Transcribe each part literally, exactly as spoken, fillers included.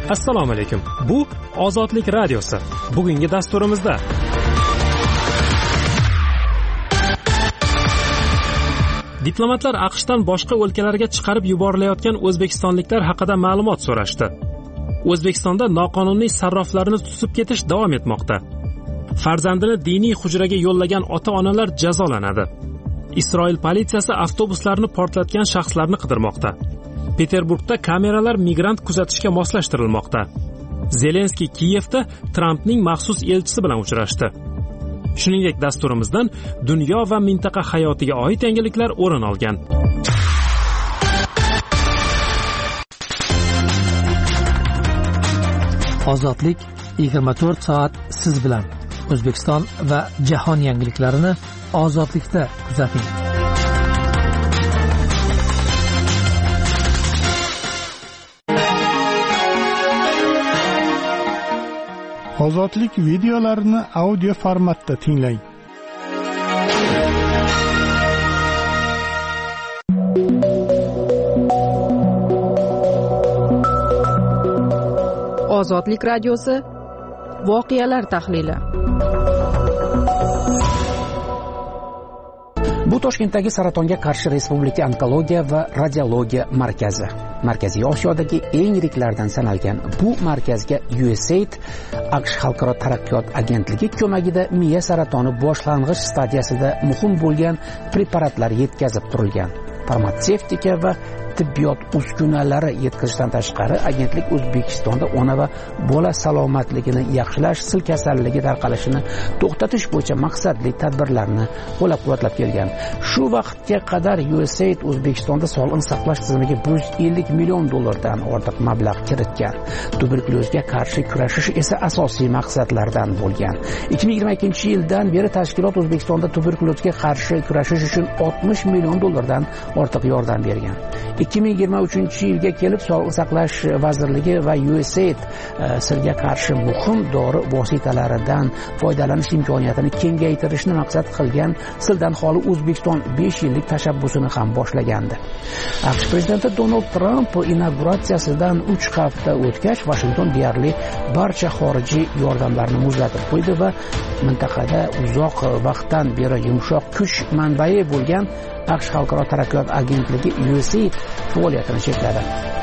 Assalomu alaykum. Bu Ozodlik radiosi. Bugungi dasturimizda diplomatlar AQShdan boshqa o'lkalarga chiqarib yuborilayotgan o'zbekistonliklar haqida ma'lumot so'rashdi. O'zbekistonda noqonuniy sarroflarni tutib ketish davom etmoqda. Farzandini diniy hujraga yo'llagan ota-onalar jazolanadi. Isroil politsiyasi avtobuslarni portlatgan shaxslarni qidirmoqda. Peterburgda kameralar migrant kuzatishga moslashtirilmoqda. Zelenskiy Kiyevda Trampning maxsus elchisi bilan uchrashdi. Shuningdek, dasturimizdan dunyo va mintaqa hayotiga oid yangiliklar o'rin olgan. Ozodlik yigirma to'rt soat siz bilan. O'zbekiston va jahon yangiliklarini Ozodlikda kuzating. Ozodlik videolarini audio formatda tinglang. Ozodlik radiosi voqealar tahlili. Bu Toshkentdagi saratonga qarshi Respublika onkologiya va radiologiya markazi. Markaziy Osiyodagi eng yiriklardan sanalgan bu markazga U S A I D AQSh Xalqaro taraqqiyot agentligi ko'magida miya saratoni boshlang'ich stadiyasida muhim bo'lgan preparatlar yetkazib turilgan. Farmatsevtika va tibbiyot uskunalari yetkazishdan tashqari agentlik O'zbekistonda ona va bola salomatligini yaxshilash, sil kasalligi tarqalishini to'xtatish bo'yicha maqsadli tadbirlarni qo'llab-quvvatlab kelgan. Shu vaqtga qadar U S A I D O'zbekistonda sog'liqni saqlash tizimiga bir yuz ellik million dollardan ortiq mablag' kiritgan. Tuberkulozga qarshi kurashish esa asosiy maqsadlardan bo'lgan. ikki ming yigirma ikkinchi yildan beri tashkilot O'zbekistonda tuberkulozga qarshi kurashish uchun oltmish million dollardan ortiq yordam bergan. ikki ming yigirma uchinchi yilga kelib Sog'liqni saqlash vazirligi va U S A I D silga qarshi muhim dori vositalaridan foydalanish imkoniyatini kengaytirishni maqsad qilgan sildan xoli O'zbekiston besh yillik tashabbusini ham boshlagandi. AQSh prezidenti Donald Tramp inauguratsiyasidan uch hafta o'tgach Washington deyarli barcha xorijiy yordamlarni muzlatib qo'ydi va mintaqada uzoq vaqtdan beri yumshoq kuch manbai bo'lgan AQSh Xalqaro taraqqiyot agentligi U S A I D faoliyatini chekladi.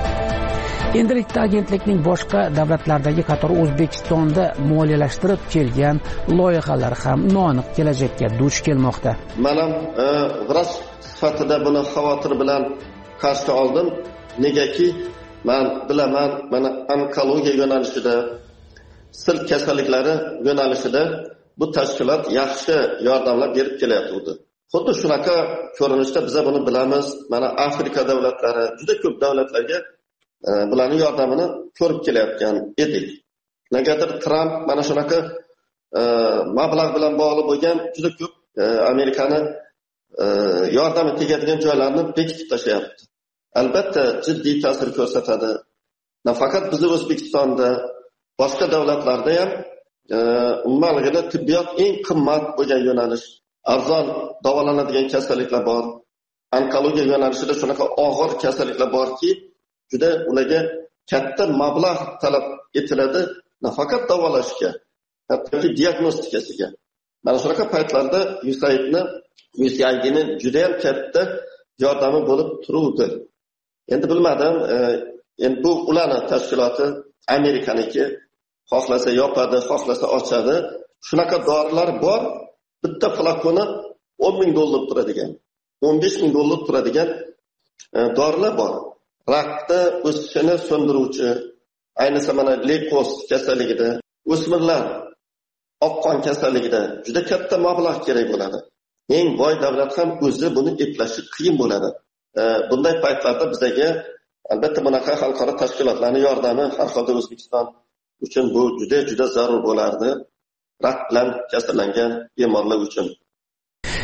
Endilikda agentlikning boshqa davlatlardagi qatori O'zbekistonda moliyalashtirib kelgan loyihalar ham noaniq kelajakka duch kelmoqda. Men ham vrach sifatida buni xavotir bilan qarshi oldim. Negaki, men bilaman, mana onkologiya yo'nalishida, sil kasalliklari yo'nalishida bu tashkilot yaxshi yordamlar berib kelyapti. Xuddi shunaqa ko'rinishda biz buni bilamiz. Mana Afrika davlatlari, juda ko'p davlatlarga e, bularning yordamini ko'rib kelayotgan edik. Negadir Tramp mana shunaqa e, mablag' bilan bog'liq bo'lgan juda ko'p e, Amerikani e, yordami tegadigan joylarni bekitib tashlayapti. Albatta jiddiy ta'sir ko'rsatadi. Nafaqat bizning O'zbekistonda, boshqa davlatlarda ham e, umuman tibbiyot eng qimmat bo'lgan yo'nalish, arzon davolanadigan kasalliklar bor. Onkologiya yo'nalishida shunaqa og'ir kasalliklar borki, juda ularga katta mablag' talab etiladi, nafaqat davolashga, hattoki diagnostikasiga. Mana shunaqa paytlarda U S A I Dni U S A I Dning juda ham katta yordami bo'lib turuvdi. Endi bilmadim, e, endi bu ularning tashkiloti Amerikaniki, xohlasa yopadi, xohlasa ochadi. Shunaqa dorilar bor. Bitta flakoni o'n ming dollar turadigan, o'n besh ming dollar turadigan e, dorilar bor. Rakni o'sishini so'ndiruvchi, ayniqsa mana leykoz kasalligida, o'smirlar oqqon kasalligida juda katta mablag' kerak bo'ladi. Eng boy davlat ham o'zi buni eplashi qiyin bo'ladi. E, bunday paytlarda bizga albatta bunaqa xalqaro tashkilotlarning yordami har holda O'zbekiston uchun bu juda juda zarur bo'lardi. Rak bilan kasallangan bemorlar uchun.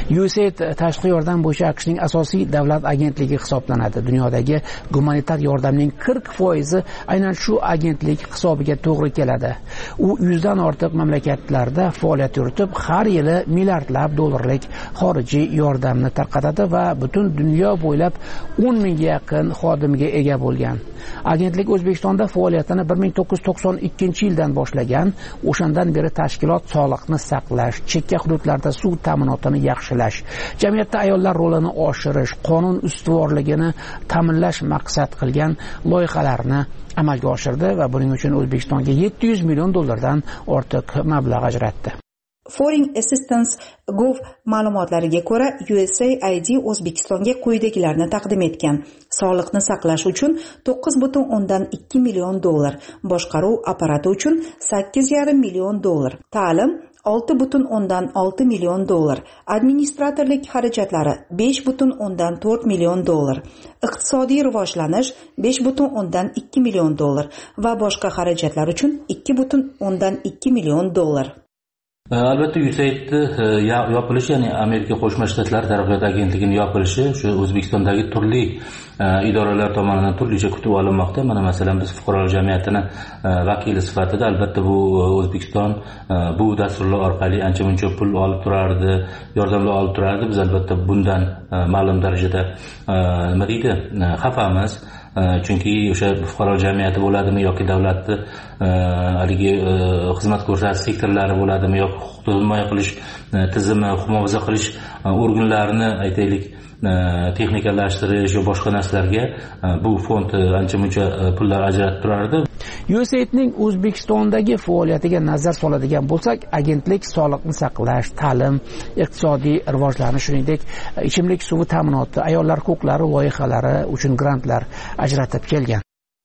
U S A I D tashqi yordam bo'yicha AQShning asosiy davlat agentligi hisoblanadi. Dunyodagi gumanitar yordamning qirq foizi aynan shu agentlik hisobiga to'g'ri keladi. U yuzdan ortiq mamlakatlarda faoliyat yuritib, har yili milliardlab dollarlik xorijiy yordamni tarqatadi va butun dunyo bo'ylab o'n mingga yaqin xodimga ega bo'lgan. Agentlik O'zbekistonda faoliyatini bir ming to'qqiz yuz to'qson ikkinchi yildan boshlagan. O'shandan beri tashkilot sog'liqni saqlash, chekka hududlarda suv ta'minotini yaxshilash, jamiyatda ayollar rolini oshirish, qonun ustuvorligini ta'minlash maqsad qilgan loyihalarni amalga oshirdi va buning uchun O'zbekistonga yetti yuz million dollardan ortiq mablag' ajratdi. Foreign Assistance Gov ma'lumotlariga ko'ra, U S A I D O'zbekistonga quyidagilarni taqdim etgan: sog'liqni saqlash uchun to'qqiz butun o'ndan ikki million dollar, boshqaruv apparati uchun sakkiz yarim million dollar, ta'lim olti butun o'ndan olti million dollar, administratorlik xarajatlari besh butun o'ndan to'rt million dollar, iqtisodiy rivojlanish besh butun o'ndan ikki million dollar va boshqa xarajatlar uchun ikki butun o'ndan ikki million dollar. Albatta U S A I D yopilishi, ya'ni Amerika Qo'shma Shtatlari taraqqiyot agentligining yopilishi shu O'zbekistondagi turli idoralar tomonidan turlicha kutib olinmoqda. Mana masalan biz fuqarolar jamiyatining vakili sifatida albatta bu O'zbekiston bu dasturlar orqali ancha muncha pul olib turardi, yordamlar olib turardi. Biz albatta bundan ma'lum darajada nima deydi, xafamiz. Chunki o'sha fuqaro jamiyati bo'ladimi yoki davlatni haligi xizmat ko'rsatish sektorlari bo'ladimi yoki huquqni himoya qilish tizimi, muhofaza qilish organlarini aytaylik texnikalashtirish va boshqa narsalarga bu fond ancha muncha pullar ajratib turardi. U S A I Dning O'zbekistondagi faoliyatiga nazar soladigan bo'lsak, agentlik sog'liqni saqlash, ta'lim, iqtisodiy rivojlanish, shuningdek ichimlik suvi ta'minoti, ayollar huquqlari loyihalari uchun grantlar ajratib kelgan.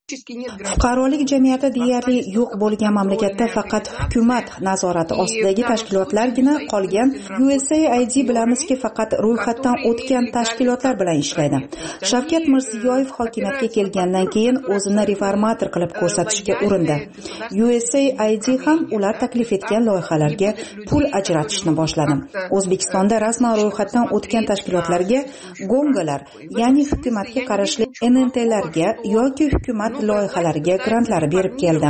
Fuqarolik jamiyati deyarli yo'q bo'lgan mamlakatda faqat hukumat nazorati ostidagi tashkilotlargina qolgan. U S A I D bilamizki, faqat ro'yxatdan o'tgan tashkilotlar bilan ishlaydi. Shavkat Mirziyoyev hokimiyatga kelgandan keyin o'zini reformator qilib ko'rsatishga urindi. U S A I D ham ular taklif etgan loyihalarga pul ajratishni boshladi. O'zbekistonda rasman ro'yxatdan o'tgan tashkilotlarga gongalar, ya'ni hukumatga qarashli N N T'larga yoki hukumat loyihalariga grantlar berib keldi.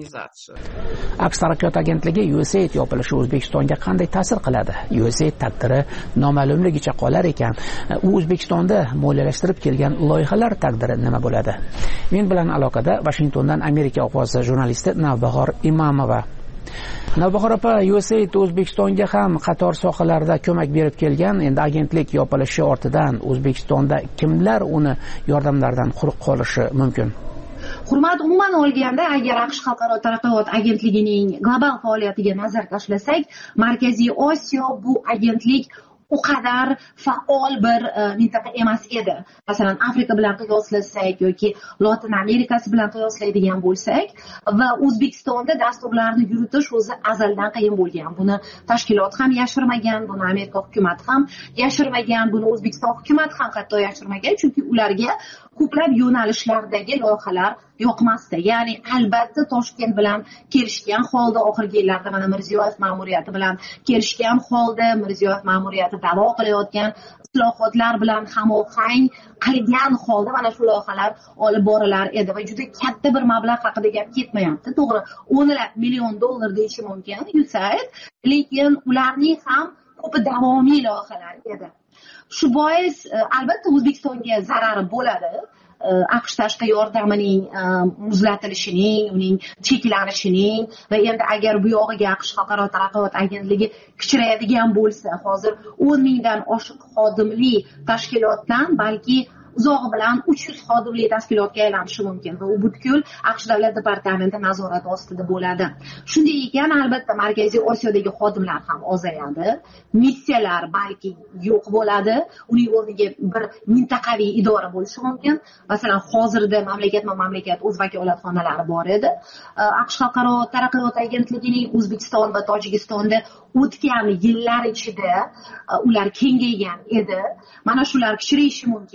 AQSh taraqqiyot agentligi U S A I D yopilishi O'zbekistonga qanday ta'sir qiladi? U S A I D taqdiri noma'lumligicha qolar ekan, u O'zbekistonda moliyalashtirib kelgan loyihalar taqdiri nima bo'ladi? Men bilan aloqada Washingtondan Amerika ovozi jurnalisti Navbahor Imamova. Navbahor opa, U S A I D O'zbekistonga ham qator sohalarda ko'mak berib kelgan. Endi agentlik yopilishi ortidan O'zbekistonda kimlar uni yordamlardan quruq qolishi mumkin? Hurmat, umuman olganda, agar AQSh Xalqaro taraqqiyot agentligining global faoliyatiga nazar tashlasak, Markaziy Osiyo bu agentlik u qadar faol bir mintaqa emas edi. Masalan, Afrika bilan qiyoslasak yoki Lotin Amerikasi bilan qiyoslaydigan bo'lsak va O'zbekistonda dasturlarni yuritish o'zi azaldan qiyin bo'lgan. Buni tashkilot ham yashirmagan, buni Amerika hukumati ham yashirmagan, buni O'zbekiston hukumati ham hatto yashirmagan, chunki ularga ko'plab yo'nalishlardagi loyihalar yoqmasdi. Ya'ni albatta Toshkent bilan kelishgan holda oxirgi yillarda mana Mirziyoyev ma'muriyati bilan kelishgan holda Mirziyoyev ma'muriyati da'vo qilayotgan islohotlar bilan hamohang qilgan holda mana shu loyihalar olib borilar edi va juda katta bir mablag' haqida gap ketmayapti. To'g'ri, o'nlab million dollar deyish mumkin U S A I D, lekin ularning ham ko'pi davomiy loyihalar edi. Shu bois albatta O'zbekistonga zarari bo'ladi. AQSh tashqi yordamining muzlatilishining, uning cheklanishining va endi agar bu yog'iga AQSh Xalqaro taraqqiyot agentligi kichrayadigan bo'lsa, hozir o'n mingdan oshiq xodimli tashkilotdan balki uzog'i bilan uch yuz xodimli tashkilotga aylanishi mumkin va u butkul AQSh davlat departamenti nazorati ostida bo'ladi. Shunday ekan, albatta Markaziy Osiyodagi xodimlar ham ozayadi, missiyalar balki yo'q bo'ladi, uning o'rniga bir mintaqaviy idora bo'lishi mumkin. Masalan, hozirda mamlakat-mamlakat o'z vakolatxonalari bor edi. AQSh Xalqaro taraqqiyot agentligining O'zbekiston va Tojikistonda o'tgan yillar ichida ular kengaygan edi. Mana shular kichrayishi mumkin.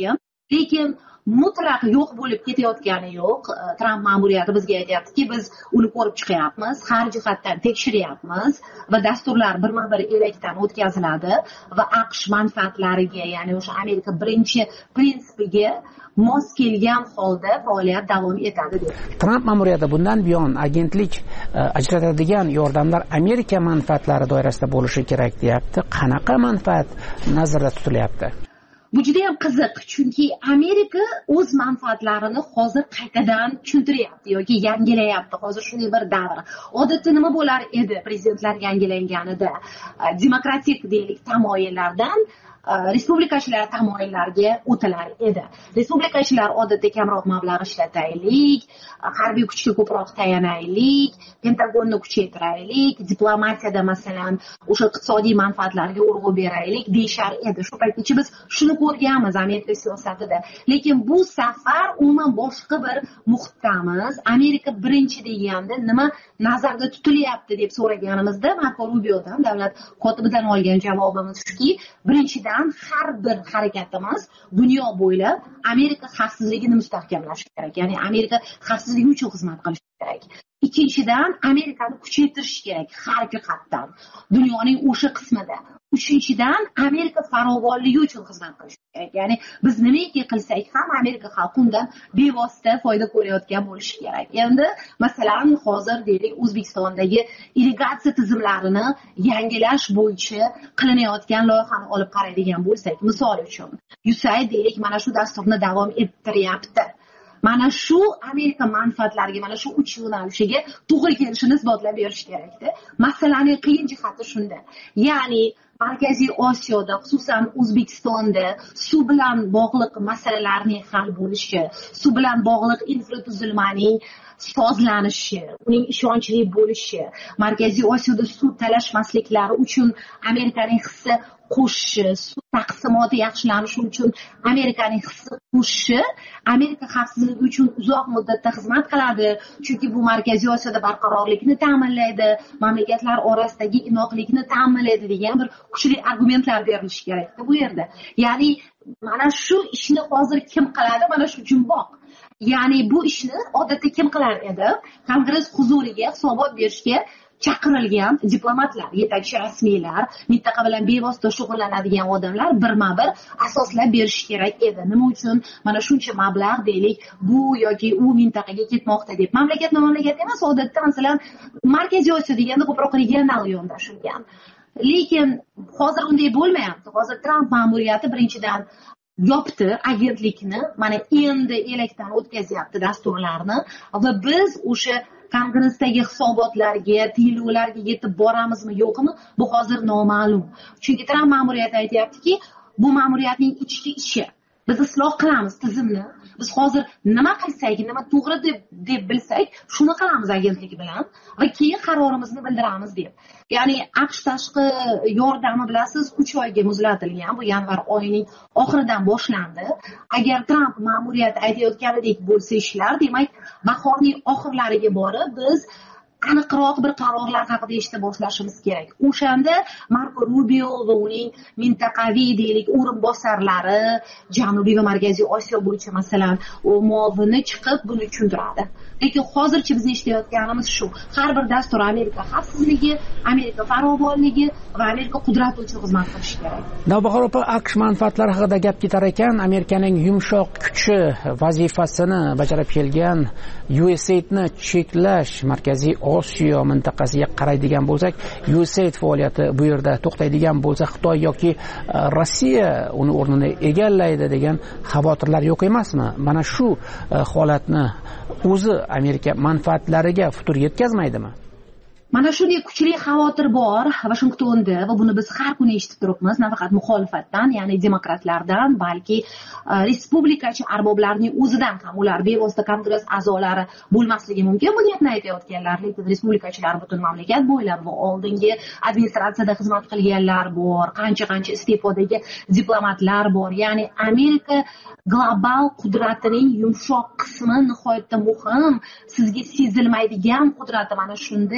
lekin mutlaq yo'q bo'lib ketayotgani yo'q. Tramp ma'muriyati bizga aytayaptiki, biz uni ko'rib chiqyapmiz, har jihatdan tekshiryapmiz va dasturlar birma-bir elakdan o'tkaziladi va AQSh manfaatlariga, ya'ni o'sha Amerika birinchi prinsipiga mos kelgan holda faoliyat davom etadi deb. Tramp ma'muriyati bundan buyon agentlik ajratadigan yordamlar Amerika manfaatlari doirasida bo'lishi kerak deyapti. Qanaqa manfaat nazarda tutilyapti? Bu juda ham qiziq, chunki Amerika o'z manfaatlarini hozir qaytadan tushuntiryapti yoki yangilayapti. Hozir shunday bir davr. Odatda nima bo'lar edi prezidentlar yangilanganida? Demokratik deylik tamoyillardan respublikachilar tamoyillariga o'tilar edi. Respublikachilar odatda kamroq mablag' ishlataylik, harbiy kuchga ko'proq tayanaylik, Pentagonni kuchaytiraylik, diplomatiyada masalan o'sha iqtisodiy manfaatlarga urg'u beraylik deyshar edi. Shu paytgacha biz shuni ko'rganmiz Amerika siyosatida. Lekin bu safar umuman boshqa bir muhitdamiz. Amerika birinchi deganda nima nazarda tutilyapti deb so'raganimizda Marko Rubiodan, davlat kotibidan olgan javobimiz shuki, birinchidan har bir harakatimiz dunyo bo'ylab Amerika xavfsizligini mustahkamlash kerak. Ya'ni Amerika xavfsizligi uchun xizmat qilish kerak. Ikkinchidan Amerikani kuchaytirish kerak har jihatdan, dunyoning o'sha qismida. Uchinchidan Amerika farovonligi uchun xizmat qilish kerak. Ya'ni biz nimaki qilsak ham Amerika xalqi undan bevosita foyda ko'rayotgan bo'lishi kerak. Endi masalan hozir deylik O'zbekistondagi irrigatsiya tizimlarini yangilash bo'yicha qilinayotgan loyihani olib qaraydigan bo'lsak, misol uchun U S A I D deylik mana shu dasturni davom ettiryapti. Mana shu Amerika manfaatlariga, mana shu uch yo'nalishiga to'g'ri kelishini isbotlab berish kerakda. Masalaning qiyin jihati shunda. Ya'ni Markaziy Osiyoda, xususan O'zbekistonda suv bilan bog'liq masalalarning hal bo'lishi, suv bilan bog'liq infratuzilmaning sozlanishi, uning ishonchli bo'lishi, Markaziy Osiyoda suv talashmasliklari uchun Amerikaning hissi qo'shishi, suv taqsimoti yaxshilanishi uchun Amerikaning hissi qo'shishi Amerika xavfsizligi uchun uzoq muddatda xizmat qiladi, chunki bu Markaziy Osiyoda barqarorlikni ta'minlaydi, mamlakatlar orasidagi inoqlikni ta'minlaydi degan bir kuchli argumentlar berilishi kerak bu yerda. Ya'ni mana shu ishni hozir kim qiladi? Mana shu jumboq. Ya'ni bu ishni odatda kim qilar edi? Kongress huzuriga hisobot berishga chaqirilgan diplomatlar, yetakchi rasmiylar, mintaqa bilan bevosita shug'ullanadigan odamlar birma-bir asoslab berish kerak edi. Nima uchun mana shuncha mablag' deylik bu yoki u mintaqaga ketmoqda deb. Mamlakatma mamlakat emas, odatda masalan Markaziy Osiyo deganda ko'proq regional yondashilgan. Lekin hozir unday bo'lmayapti. Hozir Tramp ma'muriyati birinchidan yopdi agentlikni, mana endi elakdan o'tkazyapti dasturlarni va biz o'sha Kongressdagi hisobotlarga, tiyiluvlarga yetib boramizmi, yo'qmi, bu hozir noma'lum. Chunki Tramp ma'muriyati aytayaptiki, bu ma'muriyatning ichki ishi. Biz isloh qilamiz tizimni. Biz hozir nima qilsak, nima to'g'ri deb deb bilsak, shuni qilamiz agentlik bilan va keyin qarorimizni bildiramiz deb. Ya'ni AQSh tashqi yordami bilasiz uch oyga muzlatilgan. Bu yanvar oyining oxiridan boshlandi. Agar Tramp ma'muriyati aytayotganidek bo'lsa ishlar, demak, bahorning oxirlariga borib biz aniqroq bir qarorlar haqida eshita boshlashimiz kerak. O'shanda Marko Rubio va uning mintaqaviy deylik o'rinbosarlari Janubiy va Markaziy Osiyo bo'yicha masalan muovini chiqib buni tushuntiradi. Lekin hozircha biz eshitayotganimiz shu. Har bir dastur Amerika xavfsizligi, Amerika farovonligi va Amerika qudrati uchun xizmat qilishi kerak. Navbahor opa, AQSh manfaatlari haqida gap ketar ekan, Amerikaning yumshoq kuchi vazifasini bajarib kelgan U S A I D ni cheklash, Markaziy Osiyo mintaqasiga qaraydigan bo'lsak, U S A I D faoliyati bu yerda to'xtaydigan bo'lsa, Xitoy yoki Rossiya uni o'rnini egallaydi degan xavotirlar yo'q emasmi? Mana shu holatni o'zi Amerika manfaatlariga futur yetkazmaydimi? Mana shunday kuchli xavotir bor Vashingtonda va buni biz har kuni eshitib turibmiz, nafaqat muxolifatdan, ya'ni demokratlardan, balki respublikachi arboblarning o'zidan ham. Ular bevosita kongress a'zolari bo'lmasligi mumkin bu gapni aytayotganlar, lekin respublikachilar butun mamlakat bo'ylab va oldingi administratsiyada xizmat qilganlar bor, qancha-qancha iste'fodagi diplomatlar bor. Ya'ni Amerika global qudratining yumshoq qismi nihoyatda muhim, sizga sezilmaydigan qudrati. Mana shunda biz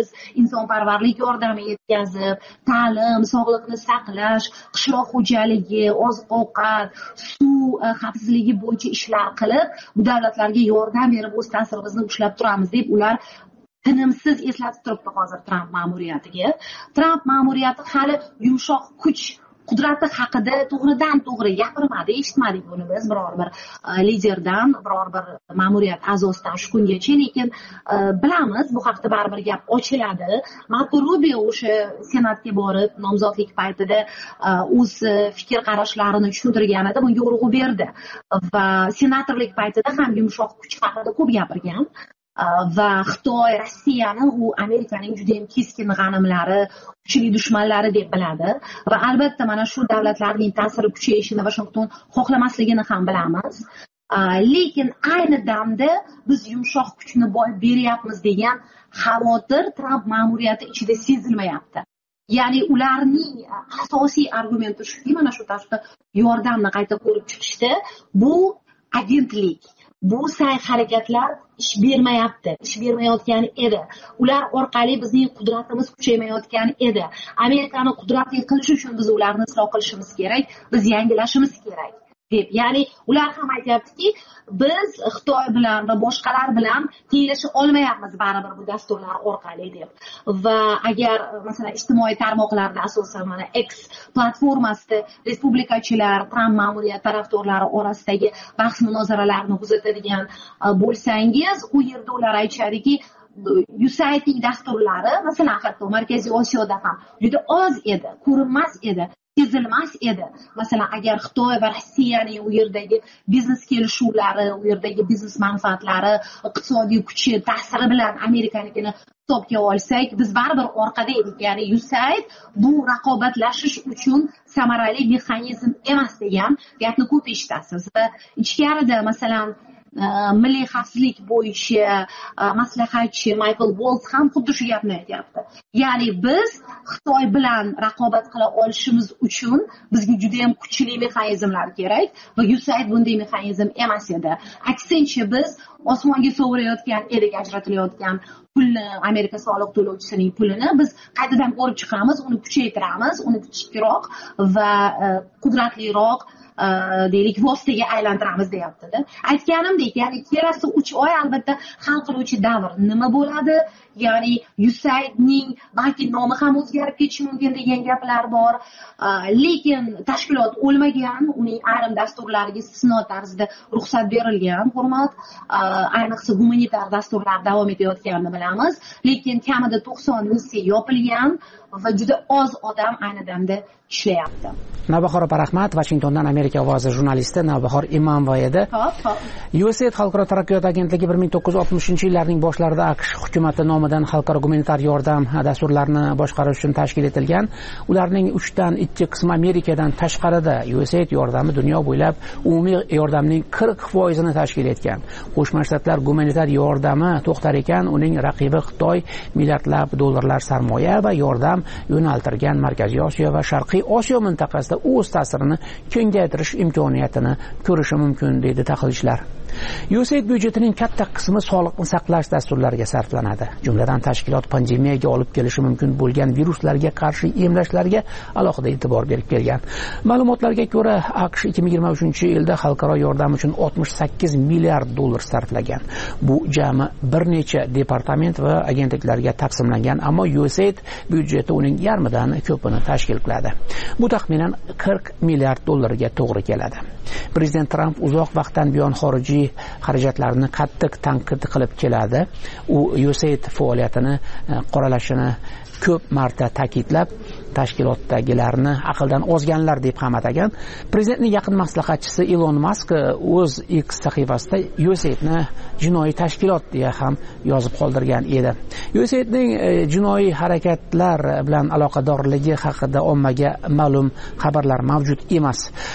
biz insonparvarlik yordami yetkazib, ta'lim, sog'liqni saqlash, qishloq xo'jaligi, oziq-ovqat, suv xavfsizligi bo'yicha ishlar qilib, bu davlatlarga yordam berib o'z ta'sirimizni ushlab turamiz deb ular tinimsiz eslatib turibdi hozir Tramp ma'muriyatiga. Tramp ma'muriyati hali yumshoq kuch qudrati haqida to'g'ridan to'g'ri gapirmadi, eshitmadik buni biz biror bir liderdan, biror bir ma'muriyat a'zosidan shu kungacha, lekin bilamiz bu haqda baribir gap ochiladi. Marko Rubio o'sha senatga borib nomzodlik paytida o'z fikr qarashlarini tushuntirganida bunga urg'u berdi va senatorlik paytida ham yumshoq kuch haqida ko'p gapirgan. Va Xitoy, Rossiyani u Amerikaning juda ham keskin g'animlari, kuchli dushmanlari deb biladi va albatta mana shu davlatlarning ta'siri kuchayishini Washington xohlamasligini ham bilamiz. Lekin ayni damda biz yumshoq kuchni boy beryapmiz degan xavotir Tramp ma'muriyati ichida sezilmayapti. Ya'ni ularning asosiy argumenti shuki, mana shu tashqi yordamni qayta ko'rib chiqishda bu agentlik, bu sa'y-harakatlar ish bermayapti, ish bermayotgan edi. Ular orqali bizning qudratimiz kuchaymayotgan edi. Amerikani qudratli qilish uchun biz ularni isloh qilishimiz kerak, biz yangilashimiz kerak deb. Ya'ni ular ham aytayaptiki, biz Xitoy bilan va boshqalar bilan tenglasha olmayapmiz baribir bu dasturlar orqali deb. Va agar masalan ijtimoiy tarmoqlarda asosan mana X platformasida respublikachilar, Tramp ma'muriyati tarafdorlari orasidagi bahs munozaralarni kuzatadigan bo'lsangiz, u yerda ular aytishadiki, U S A I Dning dasturlari masalan hatto Markaziy Osiyoda ham juda oz edi, ko'rinmas edi, sezilmas edi. Masalan, agar Xitoy va Rossiyaning u yerdagi biznes kelishuvlari, u yerdagi biznes manfaatlari, iqtisodiy kuchi, ta'siri bilan Amerikanikini hisobga olsak, biz baribir orqada edik. Ya'ni U S A I D bu raqobatlashish uchun samarali mexanizm emas degan gapni ko'p eshitasiz. Va ichkarida masalan milliy xavfsizlik bo'yicha maslahatchi Michael Waltz ham xuddi shu gapni aytyapti. Ya'ni biz Xitoy bilan raqobat qila olishimiz uchun bizga juda ham kuchli mexanizmlar kerak va U S A I D bunday mexanizm emas edi. Aksincha biz osmonga sovurayotgan edik ajratilayotgan pulni, Amerika soliq to'lovchisining pulini biz qaytadan ko'rib chiqamiz, uni kuchaytiramiz, uni kichikroq va qudratliroq deylik vositaga aylantiramiz deyapti-da. Aytganimdek, ya'ni kelasi uch oy albatta hal qiluvchi davr nima bo'ladi? Ya'ni U S A I Dning balki nomi ham o'zgarib ketishi mumkin degan gaplar bor. Lekin tashkilot o'lmagan, uning ayrim dasturlariga istisno tarzda ruxsat berilgan, hurmat. Ayniqsa gumanitar dasturlar davom etayotganini bilamiz, lekin kamida to'qson missiya yopilgan va juda oz odam ayni damda ishlayapti. Navbahor Rahmat, Washingtondan Amerika ovozi jurnalisti Navbahor Imamova edi. U S A I D Xalqaro taraqqiyot agentligi bir ming to'qqiz yuz oltmishinchi yillarning boshlarida AQSh hukumati nomidan xalqaro gumanitar yordam dasturlarini boshqarish uchun tashkil etilgan. Ularning uchdan ikki qismi Amerikadan tashqarida. U S A I D yordami dunyo bo'ylab umumiy yordamning qirq foizini tashkil etgan. Qo'shma Shtatlar gumanitar yordami to'xtar ekan, uning raqibi Xitoy milliardlab dollarlar sarmoya va yordam yo'naltirgan Markaziy Osiyo va Sharqiy Osiyo mintaqasida o'z ta'sirini kengaytirish imkoniyatini ko'rishi mumkin deydi tahlilchilar. U S A I D byudjetining katta qismi sog'liqni saqlash dasturlariga sarflanadi. Jumladan tashkilot pandemiyaga olib kelishi mumkin bo'lgan viruslarga qarshi emlashlarga alohida e'tibor berib kelgan. Ma'lumotlarga ko'ra, AQSh ikki ming yigirma uchinchi yilda xalqaro yordam uchun oltmish sakkiz milliard dollar sarflagan. Bu jami bir necha departament va agentliklarga taqsimlangan, ammo U S A I D byudjeti uning yarmidan ko'pini tashkil qiladi. Bu taxminan qirq milliard dollarga to'g'ri keladi. Prezident Tramp uzoq vaqtdan buyon xorijiy xarajatlarni qattiq tanqid qilib keladi. U U S A I D faoliyatini qoralashini ko'p marta ta'kidlab, tashkilotdagilarni aqldan ozganlar deb ham atagan. Prezidentning yaqin maslahatchisi Elon Musk o'z X sahifasida U S A I Dni jinoiy tashkilot deya ham yozib qoldirgan edi. U S A I Dning jinoiy harakatlar bilan aloqadorligi haqida ommaga ma'lum xabarlar mavjud emas.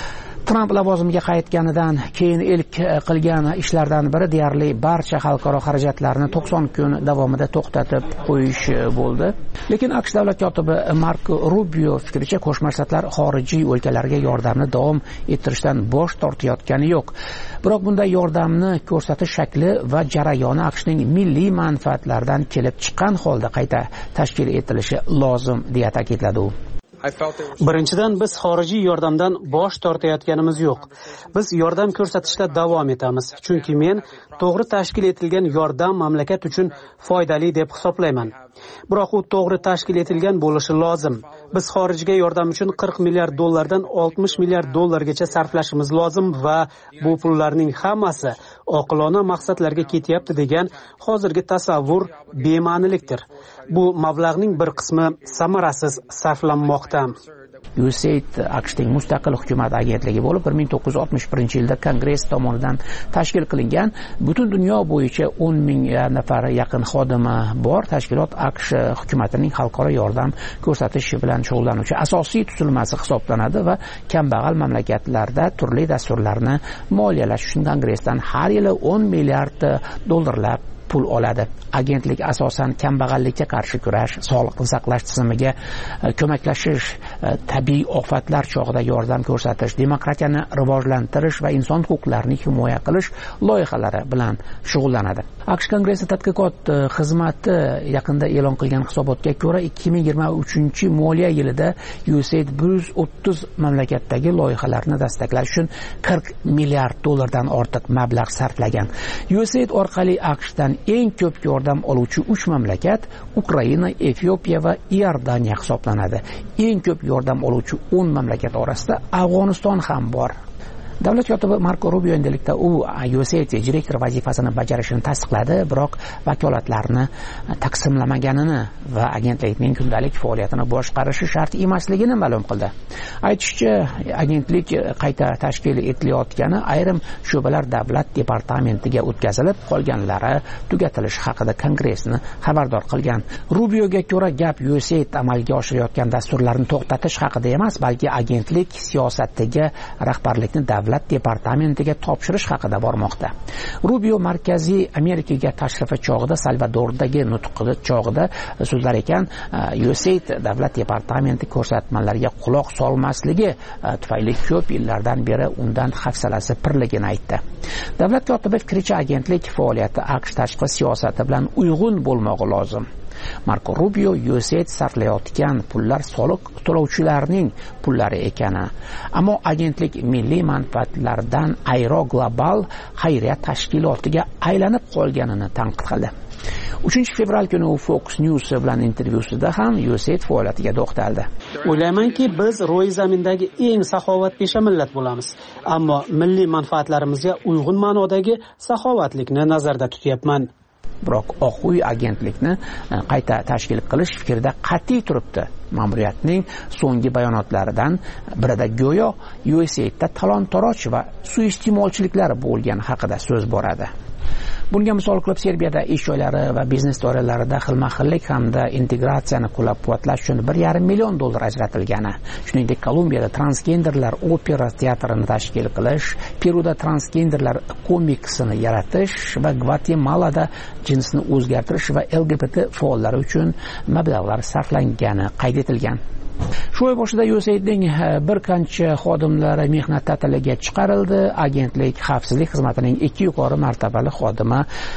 Tramp lavozimiga qaytganidan keyin ilk qilgan ishlardan biri deyarli barcha xalqaro xarajatlarni to'qson kun davomida to'xtatib qo'yish bo'ldi. Lekin AQSh davlat kotibi Marko Rubio fikricha Qo'shma Shtatlar xorijiy o'lkalarga yordamni davom ettirishdan bosh tortayotgani yo'q. Biroq bunday yordamni ko'rsatish shakli va jarayoni AQShning milliy manfaatlaridan kelib chiqqan holda qayta tashkil etilishi lozim deya ta'kidladi u. Birinchidan, biz xorijiy yordamdan bosh tortayotganimiz yo'q. Biz yordam ko'rsatishda davom etamiz, chunki men to'g'ri tashkil etilgan yordam mamlakat uchun foydali deb hisoblayman. Biroq u to'g'ri tashkil etilgan bo'lishi lozim. Biz xorijga yordam uchun qirq milliard dollardan oltmish milliard dollargacha sarflashimiz lozim va bu pullarning hammasi oqilona maqsadlarga ketyapti degan hozirgi tasavvur bema'nilikdir. Bu mablag'ning bir qismi samarasiz sarflanmoqda. U S A I D AQShning mustaqil hukumat agentligi bo'lib bir ming to'qqiz yuz oltmish birinchi yilda Kongress tomonidan tashkil qilingan, butun dunyo bo'yicha o'n ming nafar yaqin xodimi bor tashkilot AQSh hukumatining xalqaro yordam ko'rsatish bilan shug'ullanuvchi asosiy tuzilmasi hisoblanadi va kambag'al mamlakatlarda turli dasturlarni moliyalash uchun Kongressdan har yili o'n milliard dollarlab pul oladi. Agentlik asosan kambag'allikka qarshi kurash, sog'liqni saqlash tizimiga ko'maklashish, tabiiy ofatlar chog'ida yordam ko'rsatish, demokratiyani rivojlantirish va inson huquqlarini himoya qilish loyihalari bilan shug'ullanadi. AQSh Kongressi tadqiqot xizmati yaqinda e'lon qilgan hisobotga ko'ra ikki ming yigirma uchinchi moliya yilida U S A I D bir yuz o'ttiz mamlakatdagi loyihalarni dastaqlash uchun qirq milliard dollardan ortiq mablag' sarflagan. U S A I D orqali AQShdan eng ko'p yordam oluvchi uch mamlakat Ukraina, Efiopiya va Iordaniya hisoblanadi. Eng ko'p yordam oluvchi o'n mamlakat orasida Afg'oniston ham bor. Davlat kotibi Marko Rubio endilikda u U S A I D direktor vazifasini bajarishini tasdiqladi, biroq vakolatlarni taqsimlamaganini va agentlikning kundalik faoliyatini boshqarishi shart emasligini ma'lum qildi. Aytishicha, agentlik qayta tashkil etilayotgani ayrim sho'balar davlat departamentiga o'tkazilib, qolganlari tugatilishi haqida Kongressni xabardor qilgan. Rubioga ko'ra gap U S A I D amalga oshirayotgan dasturlarni to'xtatish haqida emas, balki agentlik siyosatiga rahbarlikni davlat davlat departamentiga topshirish haqida bormoqda. Rubio Markaziy Amerikaga tashrifi chog'ida Salvadordagi nutqi chog'ida so'zlar ekan, U S A I D davlat departamenti ko'rsatmalariga quloq solmasligi tufayli ko'p yillardan beri undan hafsalasi pirligini aytdi. Davlat kotibi fikricha, agentlik faoliyati AQSh tashqi siyosati bilan uyg'un bo'lmog'i lozim. Marko Rubio U S A I D sarflayotgan pullar soliq to'lovchilarning pullari ekani, ammo agentlik milliy manfaatlardan ayro global xayriya tashkilotiga aylanib qolganini tanqid qildi. uchinchi fevral kuni u Fox News bilan intervyusida ham U S A I D faoliyatiga to'xtaldi. O'ylaymanki, biz ro'y zamindagi eng saxovatpesha millat bo'lamiz, ammo milliy manfaatlarimizga uyg'un ma'nodagi saxovatlikni nazarda tutyapman. Biroq Oq uy agentlikni qayta tashkil qilish fikrida qat'iy turibdi. Ma'muriyatning so'nggi bayonotlaridan birida go'yo U S A I Dda talon-toroj va suiiste'molchiliklar bo'lgani haqida so'z boradi. Bunga misol qilib Serbiyada ish joylari va biznes doiralarida xilma-xillik hamda integratsiyani qo'llab-quvvatlash uchun bir yarim million dollar ajratilgani, shuningdek Kolumbiyada transgenderlar opera teatrini tashkil qilish, Peruda transgenderlar komiksini yaratish va Gvatemalada jinsni o'zgartirish va L G B T faollari uchun mablag'lar sarflangani qayd etilgan. Shu oy boshida U S A I Dning bir qancha xodimlari mehnat ta'tiliga chiqarildi. Agentlik xavfsizlik xizmatining ikki yuqori martabali xodimi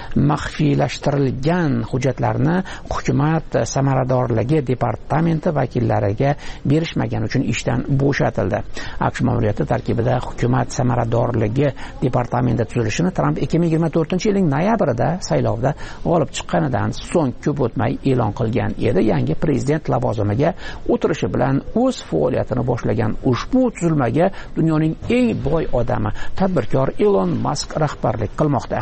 maxfiylashtirilgan hujjatlarni hukumat samaradorligi departamenti vakillariga berishmagani uchun ishdan bo'shatildi. AQSh ma'muriyati tarkibida hukumat samaradorligi departamenti tuzilishini Trump ikki ming yigirma to'rtinchi yilning noyabrida saylovda g'olib chiqqanidan so'ng ko'p o'tmay e'lon qilgan edi. Yangi prezident lavozimiga o'tirishi bilan o'z faoliyatini boshlagan ushbu tuzilmaga dunyoning eng boy odami tadbirkor Elon Musk rahbarlik qilmoqda.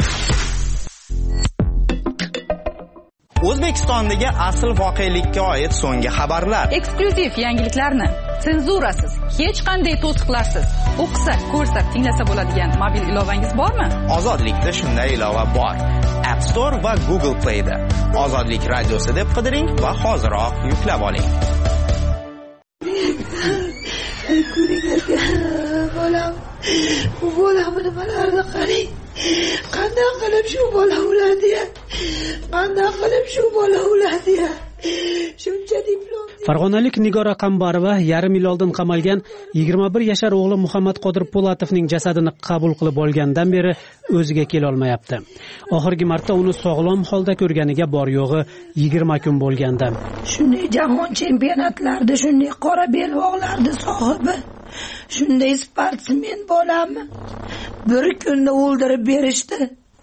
O'zbekistondagi asl voqelikka oid so'nggi xabarlar, eksklyuziv yangiliklarni senzurasiz, hech qanday to'siqlarsiz o'qisa, ko'rsa, tinglasa bo'ladigan mobil ilovangiz bormi? Ozodlikda shunday ilova bor. App Store va Google Play da Ozodlik radiosi deb qidiring va hoziroq yuklab oling. Bolam qanday qilib shu bola o'ladi ya, qanday qilib shu bola o'ladi ya, shuncha diplom. Farg'onalik Nigora Qambarova yarim yil oldin qamalgan yigirma bir yashar o'g'li Muhammad Qodir Po'latovning jasadini qabul qilib olgandan beri o'ziga kela olmayapti. Oxirgi marta uni sog'lom holda ko'rganiga bor yo'g'i yigirma kun bo'lganda. Shunday jahon chempionatlarida shunday qora belbog'larda sohibi, shunday sportsmen bolamni bir kunda o'ldirib berishdi.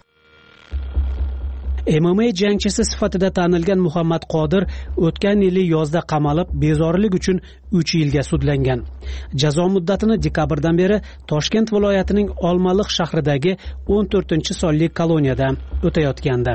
M M A jangchisi sifatida tanilgan Muhammad Qodir o'tgan yili yozda qamalib, bezorilik uchun uch yilga sudlangan. Jazo muddatini dekabrdan beri Toshkent viloyatining Olmaliq shahridagi o'n to'rtinchi sonli koloniyada o'tayotgandi.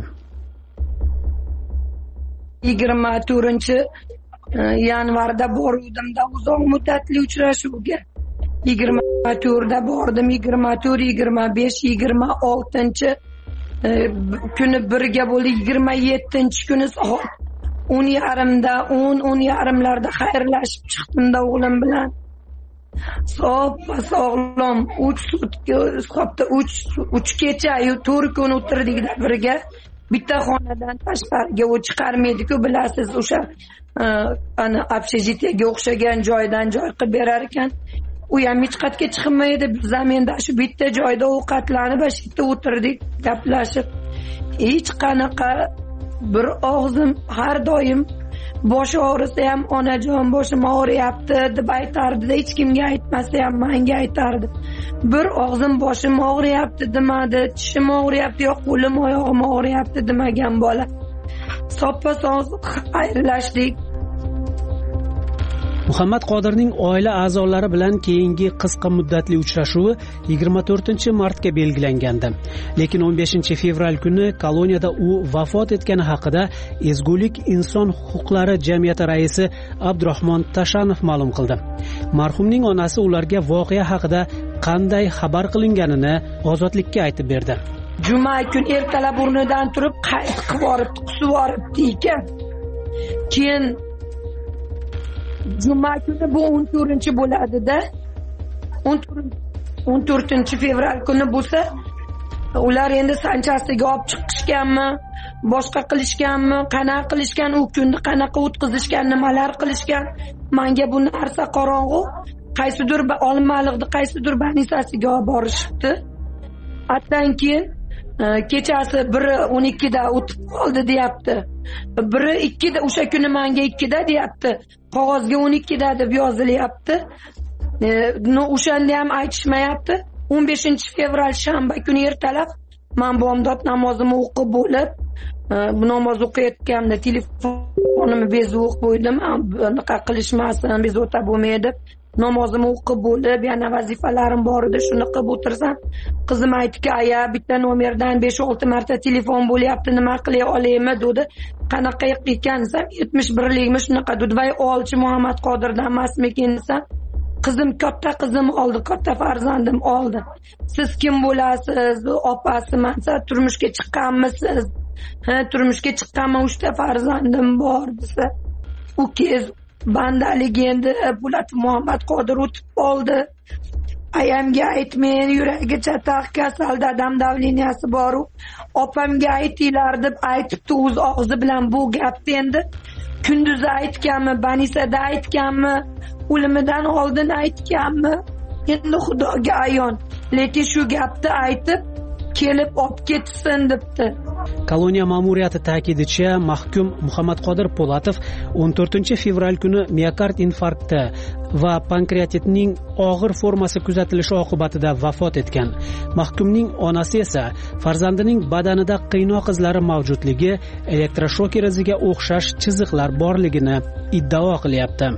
yigirma to'rtinchi yanvarda boruvdimda uzoq muddatli uchrashuvga. yigirma to'rtda bordim, yigirma to'rt, yigirma besh, yigirma oltinchi kuni birga bo'ldi. yigirma yettinchi kuni soat o'n yarimda, o'n o'n yarimlarda xayrlashib chiqdimda o'g'lim bilan. Soppa sog'lom uch sutka, hisobda uch uch kecha, to'rt kun o'tirdikda birga. Bitta xonadan tashqariga u chiqarmaydi-ku, bilasiz, o'sha ana общежитиеga o'xshagan joydan joy qilib berar ekan. U ham hech qayerga chiqmaydi. Biz ham endi shu bitta joyda ovqatlanib, shu yerda o'tirdik, gaplashib. Hech qanaqa bir og'zim har doim boshi og'risa ham onajon boshim og'riyapti deb aytardi, hech kimga aytmasa ham menga aytardi. Bir og'zim boshim og'riyapti demadi, tishim og'riyapti, yo'q qo'lim oyog'im og'riyapti demagan bola. Soppa sog'liq xayrlashdik. Muhammad Qodirning oila a'zolari bilan keyingi qisqa muddatli uchrashuvi yigirma to'rtinchi martga belgilangandi. Lekin o'n beshinchi fevral kuni koloniyada u vafot etgani haqida Ezgulik inson huquqlari jamiyati raisi Abdurahmon Tashanov ma'lum qildi. Marhumning onasi ularga voqea haqida qanday xabar qilinganini ozodlikka aytib berdi. Juma kun ertalab o'rnidan turib qayt qilib boribdi, qusib boribdi ekan. Keyin Juma kuni bu o'n to'rtinchi bo'ladi-da. o'n to'rtinchi fevral kuni bo'lsa, ular endi sanchasiga olib chiqishganmi, boshqa qilishganmi, qanaqa qilishgan, u kunni qanaqa o'tkazishgan, nimalar qilishgan, menga bu narsa qorong'u. Qaysidir Olmaliqda qaysidir banisasiga olib borishibdi. Atdan keyin kechasi biri o'n ikkida o'tib qoldi deyapti. Biri ikkida, o'sha kuni menga ikkida deyapti. Qog'ozga o'n ikkida deb yozilyapti. No, o'shanda ham aytishmayapti. o'n beshinchi fevral shanba kuni ertalab men bomdod namozimni o'qib bo'lib, bu namoz o'qiyotganimda telefonimni bezib o'qib qo'ydim. Bunaqa qilishmasin, bezovta bo'lmaydi. Namozimni o'qib bo'lib, yana vazifalarim bor edi, shuni qilib o'tirsam, qizim aytdiki, "Aya, bitta nomerdan besh olti marta telefon bo'lyapti, nima qilay olaymi?" dedi. "Qanaqa ekan desam, yetmish birlikmi shunaqa dedi. Voy, olchi Muhammad Qodirdan emasmikin desam, qizim katta qizim oldi, katta farzandim oldi. Siz kim bo'lasiz? Opasiman. Siz turmushga chiqqanmisiz? Ha, turmushga chiqqanman, uchta farzandim bor desa. U kez bandaligi endi Po'lat Muhammad Qodir o'tib qoldi. Ayamga aytmang, yuragi chataq, kasal, dadam davleniyasi bor. Opamga aytinglar deb aytibdi o'z og'zi bilan bu gapni endi kunduz aytganmi, banisada aytganmi, o'limidan oldin aytganmi? Endi Xudoga ayon. Lekin shu gapni aytib kelib olib ketsin debdi. Koloniya ma'muriyati ta'kidicha, mahkum Muhammad Qodir Po'latov o'n to'rtinchi fevral kuni miokard infarkti va pankreatitning og'ir formasi kuzatilishi oqibatida vafot etgan. Mahkumning onasi esa farzandining badanida qiynoq izlari mavjudligi, elektroshoker iziga o'xshash chiziqlar borligini iddao qilyapti.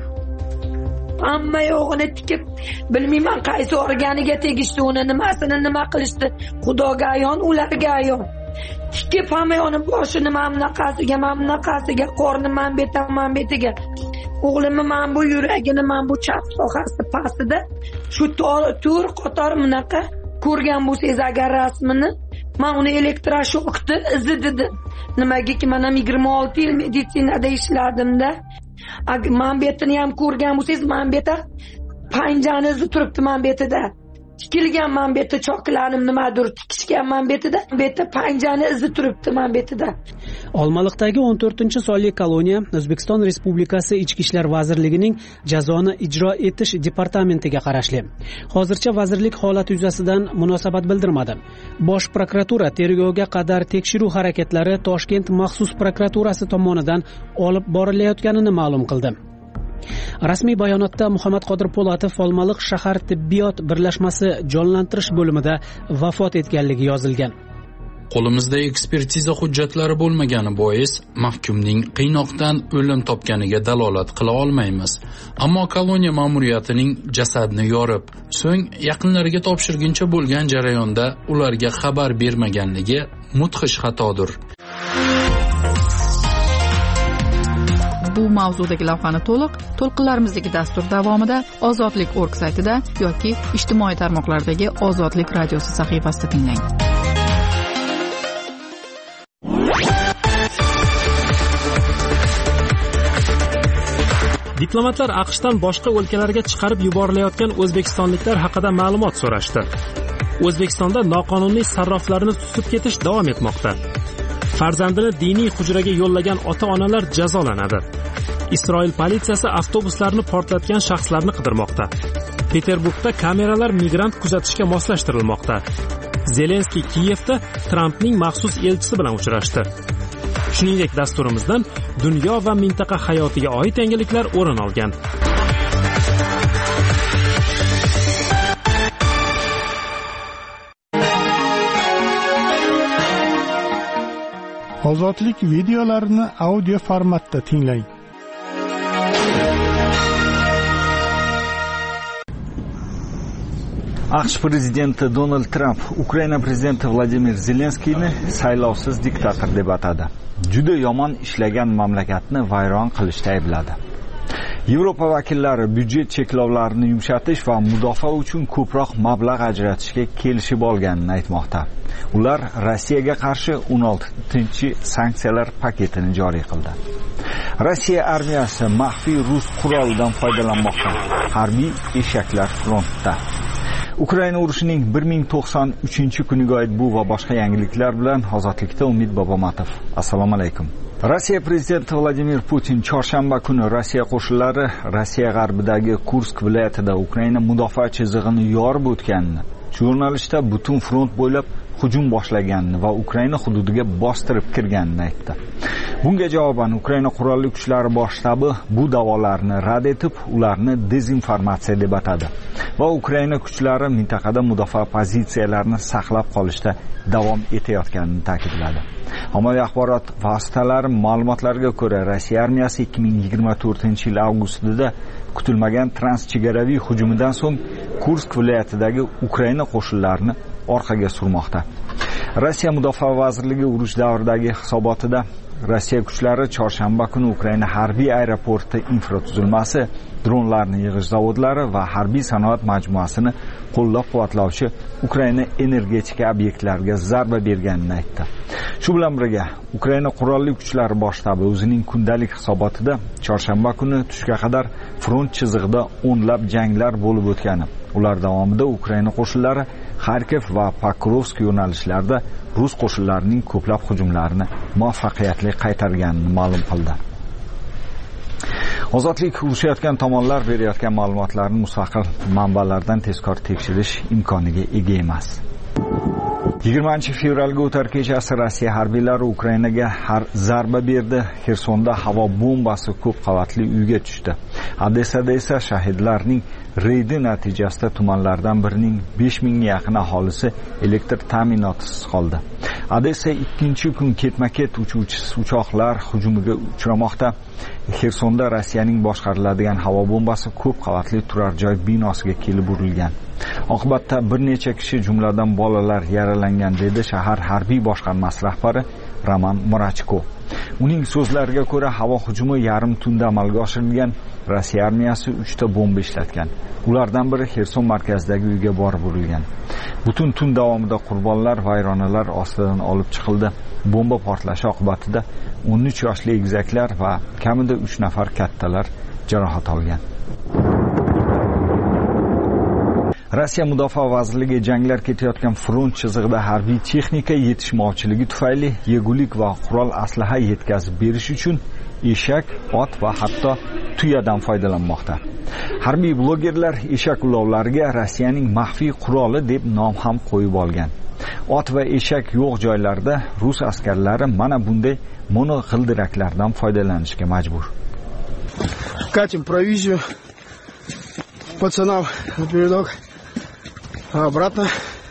Hamma yo'g'ini tikib, bilmayman qaysi organiga tegishdi, uni nimasini nima qilishdi. Xudoga ayon, ularga ayon. Tikib hamma yoni boshini mamnaqasiga, mamnaqasiga, qorni man betam, man betiga. O'g'limni man bu yuragini, man bu chap sohasi pastida shu tur qator bunaqa ko'rgan bo'lsangiz agar rasmini, men uni elektroshokni izi dedim. Nimagaki men ham yigirma olti yil meditsinada ishladim-da. Man betini ham ko'rgan bo'lsangiz, man beta panjani izi turibdi man betida. tikilganman bu yerda choklarim nimadir tikishganman bu yerda bu yerda panjani izi turibdi man bu yerda. Olmaliqdagi o'n to'rtinchi sonli koloniya O'zbekiston Respublikasi Ichki ishlar vazirligining jazoni ijro etish departamentiga qarashli. Hozircha vazirlik holat yuzasidan munosabat bildirmadi. Bosh prokuratura tergovga qadar tekshiruv harakatlari Toshkent maxsus prokuraturasi tomonidan olib borilayotganini ma'lum qildi. Rasmiy bayonotda Muhammad Qodir Po'latov Olmaliq shahar tibbiyot birlashmasi jonlantirish bo'limida vafot etganligi yozilgan. Qo'limizda ekspertiza hujjatlari bo'lmagani bois mahkumning qiynoqdan o'lim topganiga dalolat qila olmaymiz. Ammo koloniya ma'muriyatining jasadni yorib, so'ng yaqinlariga topshirguncha bo'lgan jarayonda ularga xabar bermaganligi mudhish xatodir. Bu mavzudagi lavhani to'liq to'lqinlarimizdagi dastur davomida Ozodlik org saytida yoki ijtimoiy tarmoqlardagi Ozodlik radiosi sahifasida tinglang. Diplomatlar AQShdan boshqa o'lkalarga chiqarib yuborilayotgan o'zbekistonliklar haqida ma'lumot so'rashdi. O'zbekistonda noqonuniy sarroflarni tutib ketish davom etmoqda. Farzandini diniy hujraga yo'llagan ota-onalar jazolanadi. Isroil politsiyasi avtobuslarni portlatgan shaxslarni qidirmoqda. Peterburgda kameralar migrant kuzatishga moslashtirilmoqda. Zelenskiy Kiyevda Trampning maxsus elchisi bilan uchrashdi. Shuningdek, dasturimizdan dunyo va mintaqa hayotiga oid yangiliklar o'rin olgan. Ozodlik videolarini audio formatda tinglang. AQSh prezidenti Donald Tramp Ukraina prezidenti Vladimir Zelenskiyni saylovsiz diktator deb atadi. Juda yomon ishlagan mamlakatni vayron qilishda aybladi. Yevropa vakillari byudjet cheklovlarini yumshatish va mudofaa uchun ko'proq mablag' ajratishga kelishib olganini aytmoqda. Ular Rossiyaga qarshi o'n oltinchi sanksiyalar paketini joriy qildi. Rossiya armiyasi maxfiy rus qurolidan foydalanmoqda. Harbiy eshaklar frontda. Ukraina urushining bir ming to'qson uchinchi kuniga oid bu va boshqa yangiliklar bilan Ozodlikda Umid Bobomatov. Assalomu alaykum. Rossiya prezidenti Vladimir Putin chorshanba kuni Rossiya qo'shinlari Rossiya g'arbidagi Kursk viloyatida Ukraina mudofaa chizig'ini yorib o'tganini, shu yo'nalishda butun front bo'ylab hujum boshlaganini va Ukraina hududiga bostirib kirganini aytdi. Bunga javoban Ukraina qurolli kuchlari bosh shtabi bu da'volarni rad etib, ularni dezinformatsiya deb atadi va Ukraina kuchlari mintaqada mudofaa pozitsiyalarini saqlab qolishda davom etayotganini ta'kidladi. Ommaviy axborot vositalari ma'lumotlariga ko'ra, Rossiya armiyasi ikki ming yigirma to'rtinchi yil avgustida kutilmagan transchegaraviy hujumidan so'ng Kursk viloyatidagi Ukraina qo'shinlarini orqaga surmoqda. Rossiya Mudofaa vazirligi urush davridagi hisobotida Rossiya kuchlari chorshanba kuni Ukraina harbiy aeroporti infratuzilmasi, dronlarni yig'ish zavodlari va harbiy sanoat majmuasini qo'llab-quvvatlovchi Ukraina energetika obyektlariga zarba berganini aytdi. Shu bilan birga Ukraina qurolli kuchlari bosh shtabi o'zining kundalik hisobotida chorshanba kuni tushga qadar front chizig'ida o'nlab janglar bo'lib o'tgani, ular davomida Ukraina qo'shinlari Kharkiv va Pokrovsk yo'nalishlarida rus qo'shinlarining ko'plab hujumlarini muvaffaqiyatli qaytarganini ma'lum qildi. Ozodlik urushayotgan tomonlar berayotgan ma'lumotlarni mustaqil manbalardan tezkor tekshirish imkoniga ega emas. yigirmanchi fevralga o'tar kechasi Rossiya harbiylari Ukrainaga har zarba berdi. Xersonda havo bombasi ko'p qavatli uyga tushdi. Odessada esa shahidlarning reydi natijasida tumanlardan birining besh mingga yaqin aholisi elektr ta'minotisiz qoldi. Odessa ikkinchi kun ketma-ket uchuvchi uchoqlar hujumiga uchramoqda. Xersonda Rossiyaning boshqariladigan havo bombasi ko'p qavatli turar joy binosiga kelib urilgan. Oqibatda bir necha kishi, jumladan bolalar yaralangan, dedi shahar harbiy boshqarmasi rahbari Roman Murachko. Uning so'zlariga ko'ra, havo hujumi yarim tunda amalga oshirilgan. Rossiya armiyasi uchta bomba ishlatgan. Ulardan biri Xerson markazidagi uyga borib urilgan. Butun tun davomida qurbonlar vayronalar ostidan olib chiqildi. Bomba portlashi oqibatida o'n uch yoshli egizaklar va kamida uch nafar kattalar jarohat olgan. Rossiya Mudofaa vazirligi janglar ketayotgan front chizig'ida harbiy texnika yetishmovchiligi tufayli yegulik va qurol aslaha yetkazib berish uchun eshak, ot va hatto tuyadan foydalanmoqda. Harbiy blogerlar eshak ulovlariga Rossiyaning maxfiy quroli deb nom ham qo'yib olgan. Ot va eshak yo'q joylarda rus askarlari mana bunday mono g'ildiraklardan foydalanishga majbur. Катим провизию пацанам на передок, а обратно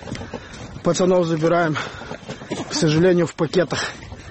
пацанов забираем, к сожалению, в пакетах.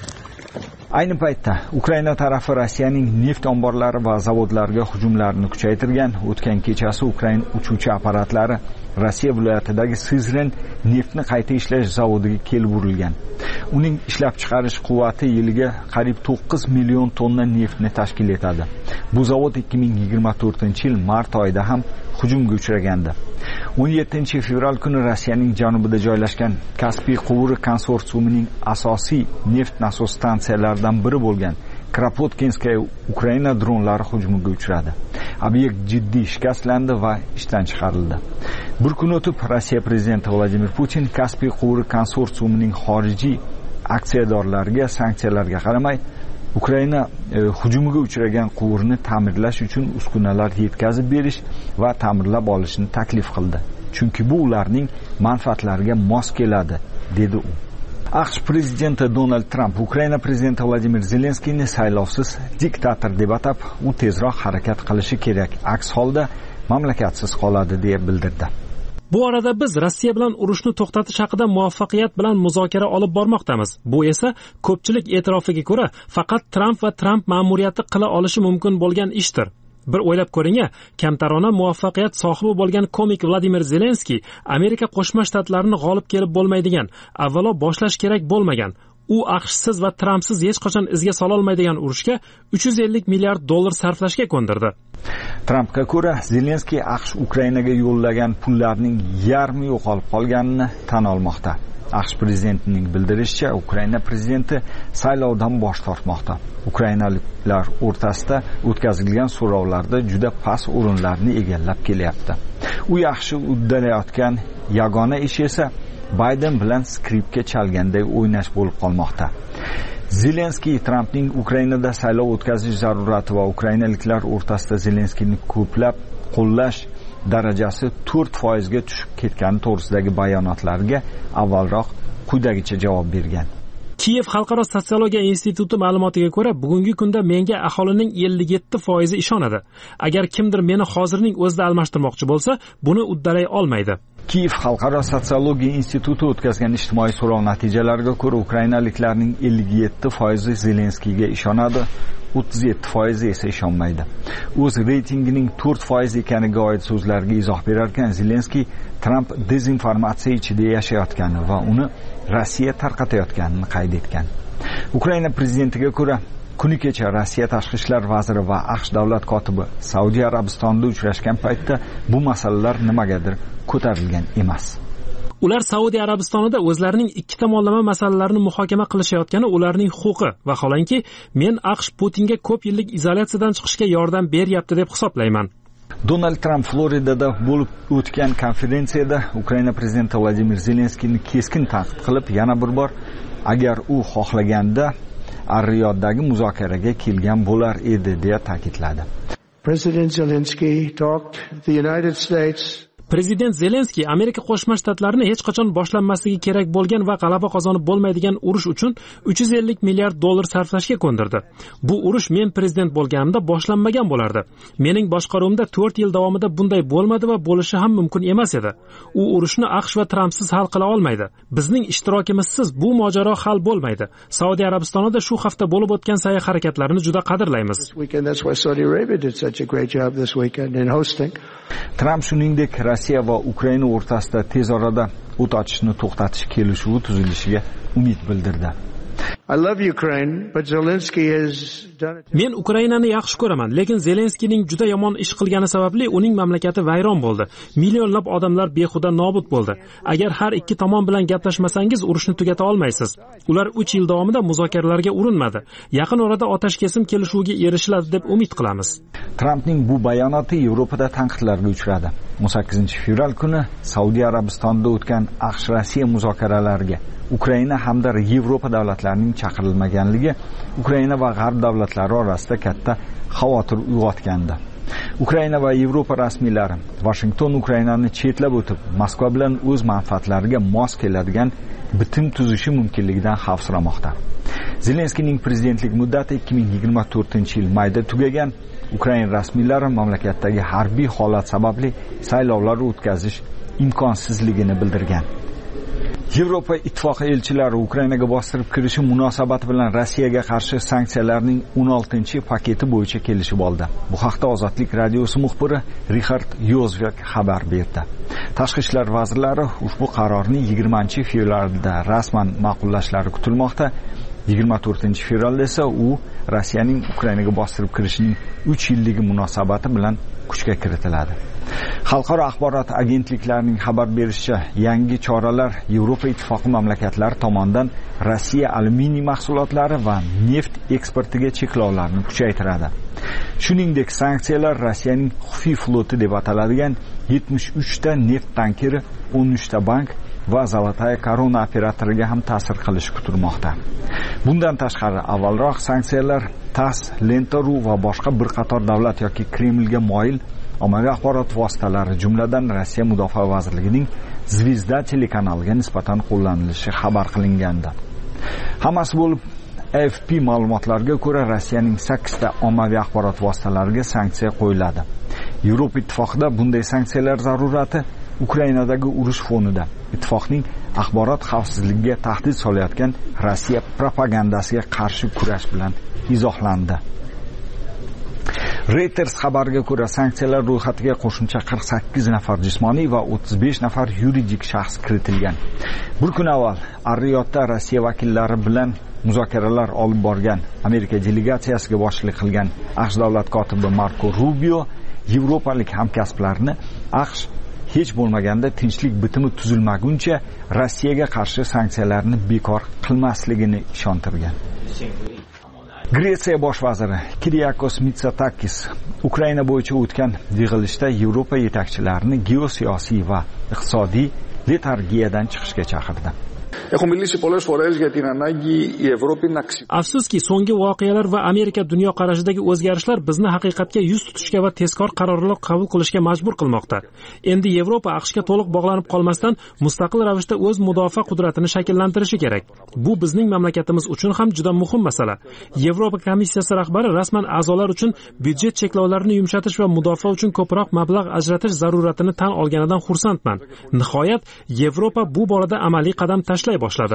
Ayni paytda Ukraina tarafi Rossiyaning neft omborlari va zavodlariga hujumlarni kuchaytirgan. O'tgan kechasi Ukraina uchuvchi apparatlari Rossiya viloyatidagi Sizren neftni qayta ishlash zavodiga kelib urilgan. Uning ishlab chiqarish quvvati yiliga qariyb to'qqiz million tonna neftni tashkil etadi. Bu zavod ikki ming yigirma to'rtinchi yil mart oyida ham hujumga uchragandi. o'n yettinchi fevral kuni Rossiyaning janubida joylashgan Kaspiy quvuri konsorsiumining asosiy neft nasos stansiyalaridan biri bo'lgan Kropotkinskaya Ukraina dronlari hujumiga uchradi. Obyekt jiddiy shikastlandi va ishdan chiqarildi. Bir kun o'tib Rossiya prezidenti Vladimir Putin Kaspiy quvuri konsorsiumining xorijiy aksiyadorlariga sanksiyalarga qaramay Ukraina e, hujumiga uchragan quvurni ta'mirlash uchun uskunalar yetkazib berish va ta'mirlab olishni taklif qildi. Chunki bu ularning manfaatlariga mos keladi, dedi u. AQSh prezidenti Donald Trump Ukraina prezidenti Vladimir Zelenskiyni saylovsiz diktator deb atab, u tezroq harakat qilishi kerak, aks holda mamlakatsiz qoladi deb bildirdi. Bu orada biz Rossiya bilan urushni to'xtatish haqida muvaffaqiyat bilan muzokara olib bormoqdamiz. Bu esa ko'pchilik e'tirofiga ko'ra faqat Trump va Trump ma'muriyati qila olishi mumkin bo'lgan ishdir. Bir o'ylab ko'ring-a, kamtarona muvaffaqiyat sohibi bo'lgan komik Vladimir Zelenskiy Amerika Qo'shma Shtatlarini g'olib kelib bo'lmaydigan, avvalo boshlash kerak bo'lmagan, u AQShsiz va Trumpsiz hech qachon izga sola olmaydigan urushga uch yuz ellik milliard dollar sarflashga ko'ndirdi. Trumpga ko'ra, Zelenskiy AQSh Ukrainaga yo'llagan pullarning yarmi yo'qolib qolganini tan olmoqda. AQSh prezidentining bildirishicha, Ukraina prezidenti saylovdan bosh tortmoqda. Ukrainaliklar o'rtasida o'tkazilgan so'rovlarda juda past o'rinlarni egallab kelyapti. U yaxshi uddalayotgan yagona ish esa Bayden bilan skripka chalganday o'ynash bo'lib qolmoqda. Zelenskiy Trumpning Ukrainada saylov o'tkazish zarurati va ukrainaliklar o'rtasida Zelenskiyni ko'plab qo'llash darajasi to'rt foizga tushib ketgani to'g'risidagi bayonotlariga avvalroq quyidagicha javob bergan. Kiyev xalqaro sotsiologiya instituti ma'lumotiga ko'ra, bugungi kunda menga aholining ellik yetti foizi ishonadi. Agar kimdir meni hozirning o'zida almashtirmoqchi bo'lsa, buni uddalay olmaydi. Kiyev xalqaro sotsiologiya instituti o'tkazgan ijtimoiy so'rov natijalariga ko'ra, ukrainaliklarning ellik yetti foizi Zelenskiyga ishonadi, o'ttiz yetti foizi esa ishonmaydi. O'z reytingining to'rt foiz ekaniga oid so'zlarga izoh berarkan, Zelenskiy Trump dezinformatsiya ichida yashayotgani va uni Rossiya tarqatayotganini qayd etgan. Ukraina prezidentiga ko'ra, kuni kecha Rossiya tashqi ishlar vaziri va AQSh davlat kotibi Saudiya Arabistonida uchrashgan paytda bu masalalar nimagadir ko'tarilgan emas. Ular Saudiya Arabistonida o'zlarining ikki tomonlama masalalarini muhokama qilishayotgani ularning huquqi va xolanki, men AQSh Putinga ko'p yillik izolyatsiyadan chiqishga yordam beryapti deb hisoblayman. Donald Trump Floridada bo'lib o'tgan konferensiyada Ukraina prezidenti Vladimir Zelenskiyni keskin tanqid qilib, yana bir bor agar u xohlaganda Ar-Riyoddagi muzokaraga kelgan bo'lar edi deya ta'kidladi. President Zelensky talked the United States Prezident Zelenskiy Amerika Qo'shma Shtatlarini hech qachon boshlanmasligi kerak bo'lgan va g'alaba qozonib bo'lmaydigan urush uchun uch yuz ellik milliard dollar sarflashga ko'ndirdi. Bu urush men prezident bo'lganimda boshlanmagan bo'lardi. Mening boshqaruvimda to'rt yil davomida bunday bo'lmadi va bo'lishi ham mumkin emas edi. U urushni AQSh va Trumpsiz hal qila olmaydi. Bizning ishtirokimizsiz bu mojaro hal bo'lmaydi. Saudiya Arabistonida shu hafta bo'lib o'tgan sa'y harakatlarini juda qadrlaymiz. Trump shuningdek Rossiya va Ukraina o'rtasida tez orada o't ochishni to'xtatish kelishuvi tuzilishiga umid bildirdi. Men Ukrainani yaxshi ko'raman, lekin Zelenskiyning juda yomon ish qilgani sababli uning mamlakati vayron bo'ldi. Millionlab odamlar behuda nobud bo'ldi. Agar har ikki tomon bilan gaplashmasangiz, urushni tugata olmaysiz. Ular uch yil davomida muzokaralarga urinmadi. Yaqin orada otashkesim kelishuviga erishiladi deb umid qilamiz. Trampning bu bayonoti Yevropada tanqidlarga uchradi. o'n sakkizinchi fevral kuni Saudiya Arabistonida o'tgan AQSh-Rossiya muzokaralariga Ukraina hamda Yevropa davlatlarining chaqirilmaganligi Ukraina va G'arb davlatlari orasida katta xavotir uyg'otgandi. Ukraina va Yevropa rasmiylari Washington Ukrainani chetlab o'tib, Moskva bilan o'z manfaatlariga mos keladigan bitim tuzishi mumkinligidan xavfsiramoqda. Zelenskiyning prezidentlik muddati ikki ming yigirma to'rtinchi yil mayda tugagan. Ukraina rasmiylari mamlakatdagi harbiy holat sababli saylovlar o'tkazish imkonsizligini bildirgan. Yevropa ittifoqi elchilari Ukrainaga bostirib kirishi munosabati bilan Rossiyaga qarshi sanksiyalarning o'n oltinchi paketi bo'yicha kelishib oldi. Bu haqda Ozodlik radiosi muxbiri Richard Yozvek xabar berdi. Tashqi ishlar vazirlari ushbu qarorni yigirmanchi fevralda rasman ma'qullashlari kutilmoqda. yigirma to'rtinchi fevralda esa u Rossiyaning Ukrainaga bostirib kirishining uch yilligi munosabati bilan kuchga kiritiladi. Xalqaro axborot agentliklarining xabar berishicha, yangi choralar Yevropa ittifoqi mamlakatlari tomonidan Rossiya alyuminiy mahsulotlari va neft eksportiga cheklovlarni kuchaytiradi. Shuningdek, sanksiyalar Rossiyaning xufiy floti deb ataladigan yetmish uchta neft tankeri, o'n uchta bank va Zolotaya Korona operatoriga ham ta'sir qilishi kutilmoqda. Bundan tashqari, avvalroq sanksiyalar TASS, Lenta.ru va boshqa bir qator davlat yoki Kremlga moyil ommaviy axborot vositalari, jumladan Rossiya Mudofaa vazirligining Zvezda telekanaliga nisbatan qo'llanilishi xabar qilingandi. Hammasi bo'lib, A F P ma'lumotlariga ko'ra, Rossiyaning sakkizta ommaviy axborot vositalariga sanksiya qo'yiladi. Yevropa ittifoqida bunday sanksiyalar zarurati Ukrainadagi urush fonida ittifoqning axborot xavfsizligiga tahdid solayotgan Rossiya propagandasiga qarshi kurash bilan izohlandi. Reuters xabariga ko'ra, sanksiyalar ro'yxatiga qo'shimcha qirq sakkiz nafar jismoniy va o'ttiz besh nafar yuridik shaxs kiritilgan. Bir kun avval Ar-Riyodda Rossiya vakillari bilan muzokaralar olib borgan Amerika delegatsiyasiga boshchilik qilgan AQSh davlat kotibi Marko Rubio yevropalik hamkasblarini AQSh hech bo'lmaganda tinchlik bitimi tuzilmaguncha Rossiyaga qarshi sanksiyalarni bekor qilmasligini ishontirgan. Gretsiya bosh vaziri Kyriakos Mitsotakis Ukraina bo'yicha o'tgan yig'ilishda Yevropa yetakchilarini geosiyosiy va iqtisodiy letargiyadan chiqishga chaqirdi. Afsuski, so'nggi voqealar va Amerika dunyoqarashidagi o'zgarishlar bizni haqiqatga yuz tutishga va tezkor qarorlar qabul qilishga majbur qilmoqda. Endi Yevropa AQShga to'liq bog'lanib qolmasdan mustaqil ravishda o'z mudofaa qudratini shakllantirishi kerak. Bu bizning mamlakatimiz uchun ham juda muhim masala. Yevropa komissiyasi rahbari rasman a'zolar uchun byudjet cheklovlarini yumshatish va mudofaa uchun ko'proq mablag' ajratish zaruratini tan olganidan xursandman. Nihoyat Yevropa bu borada amaliy qadam tashlay boshladi.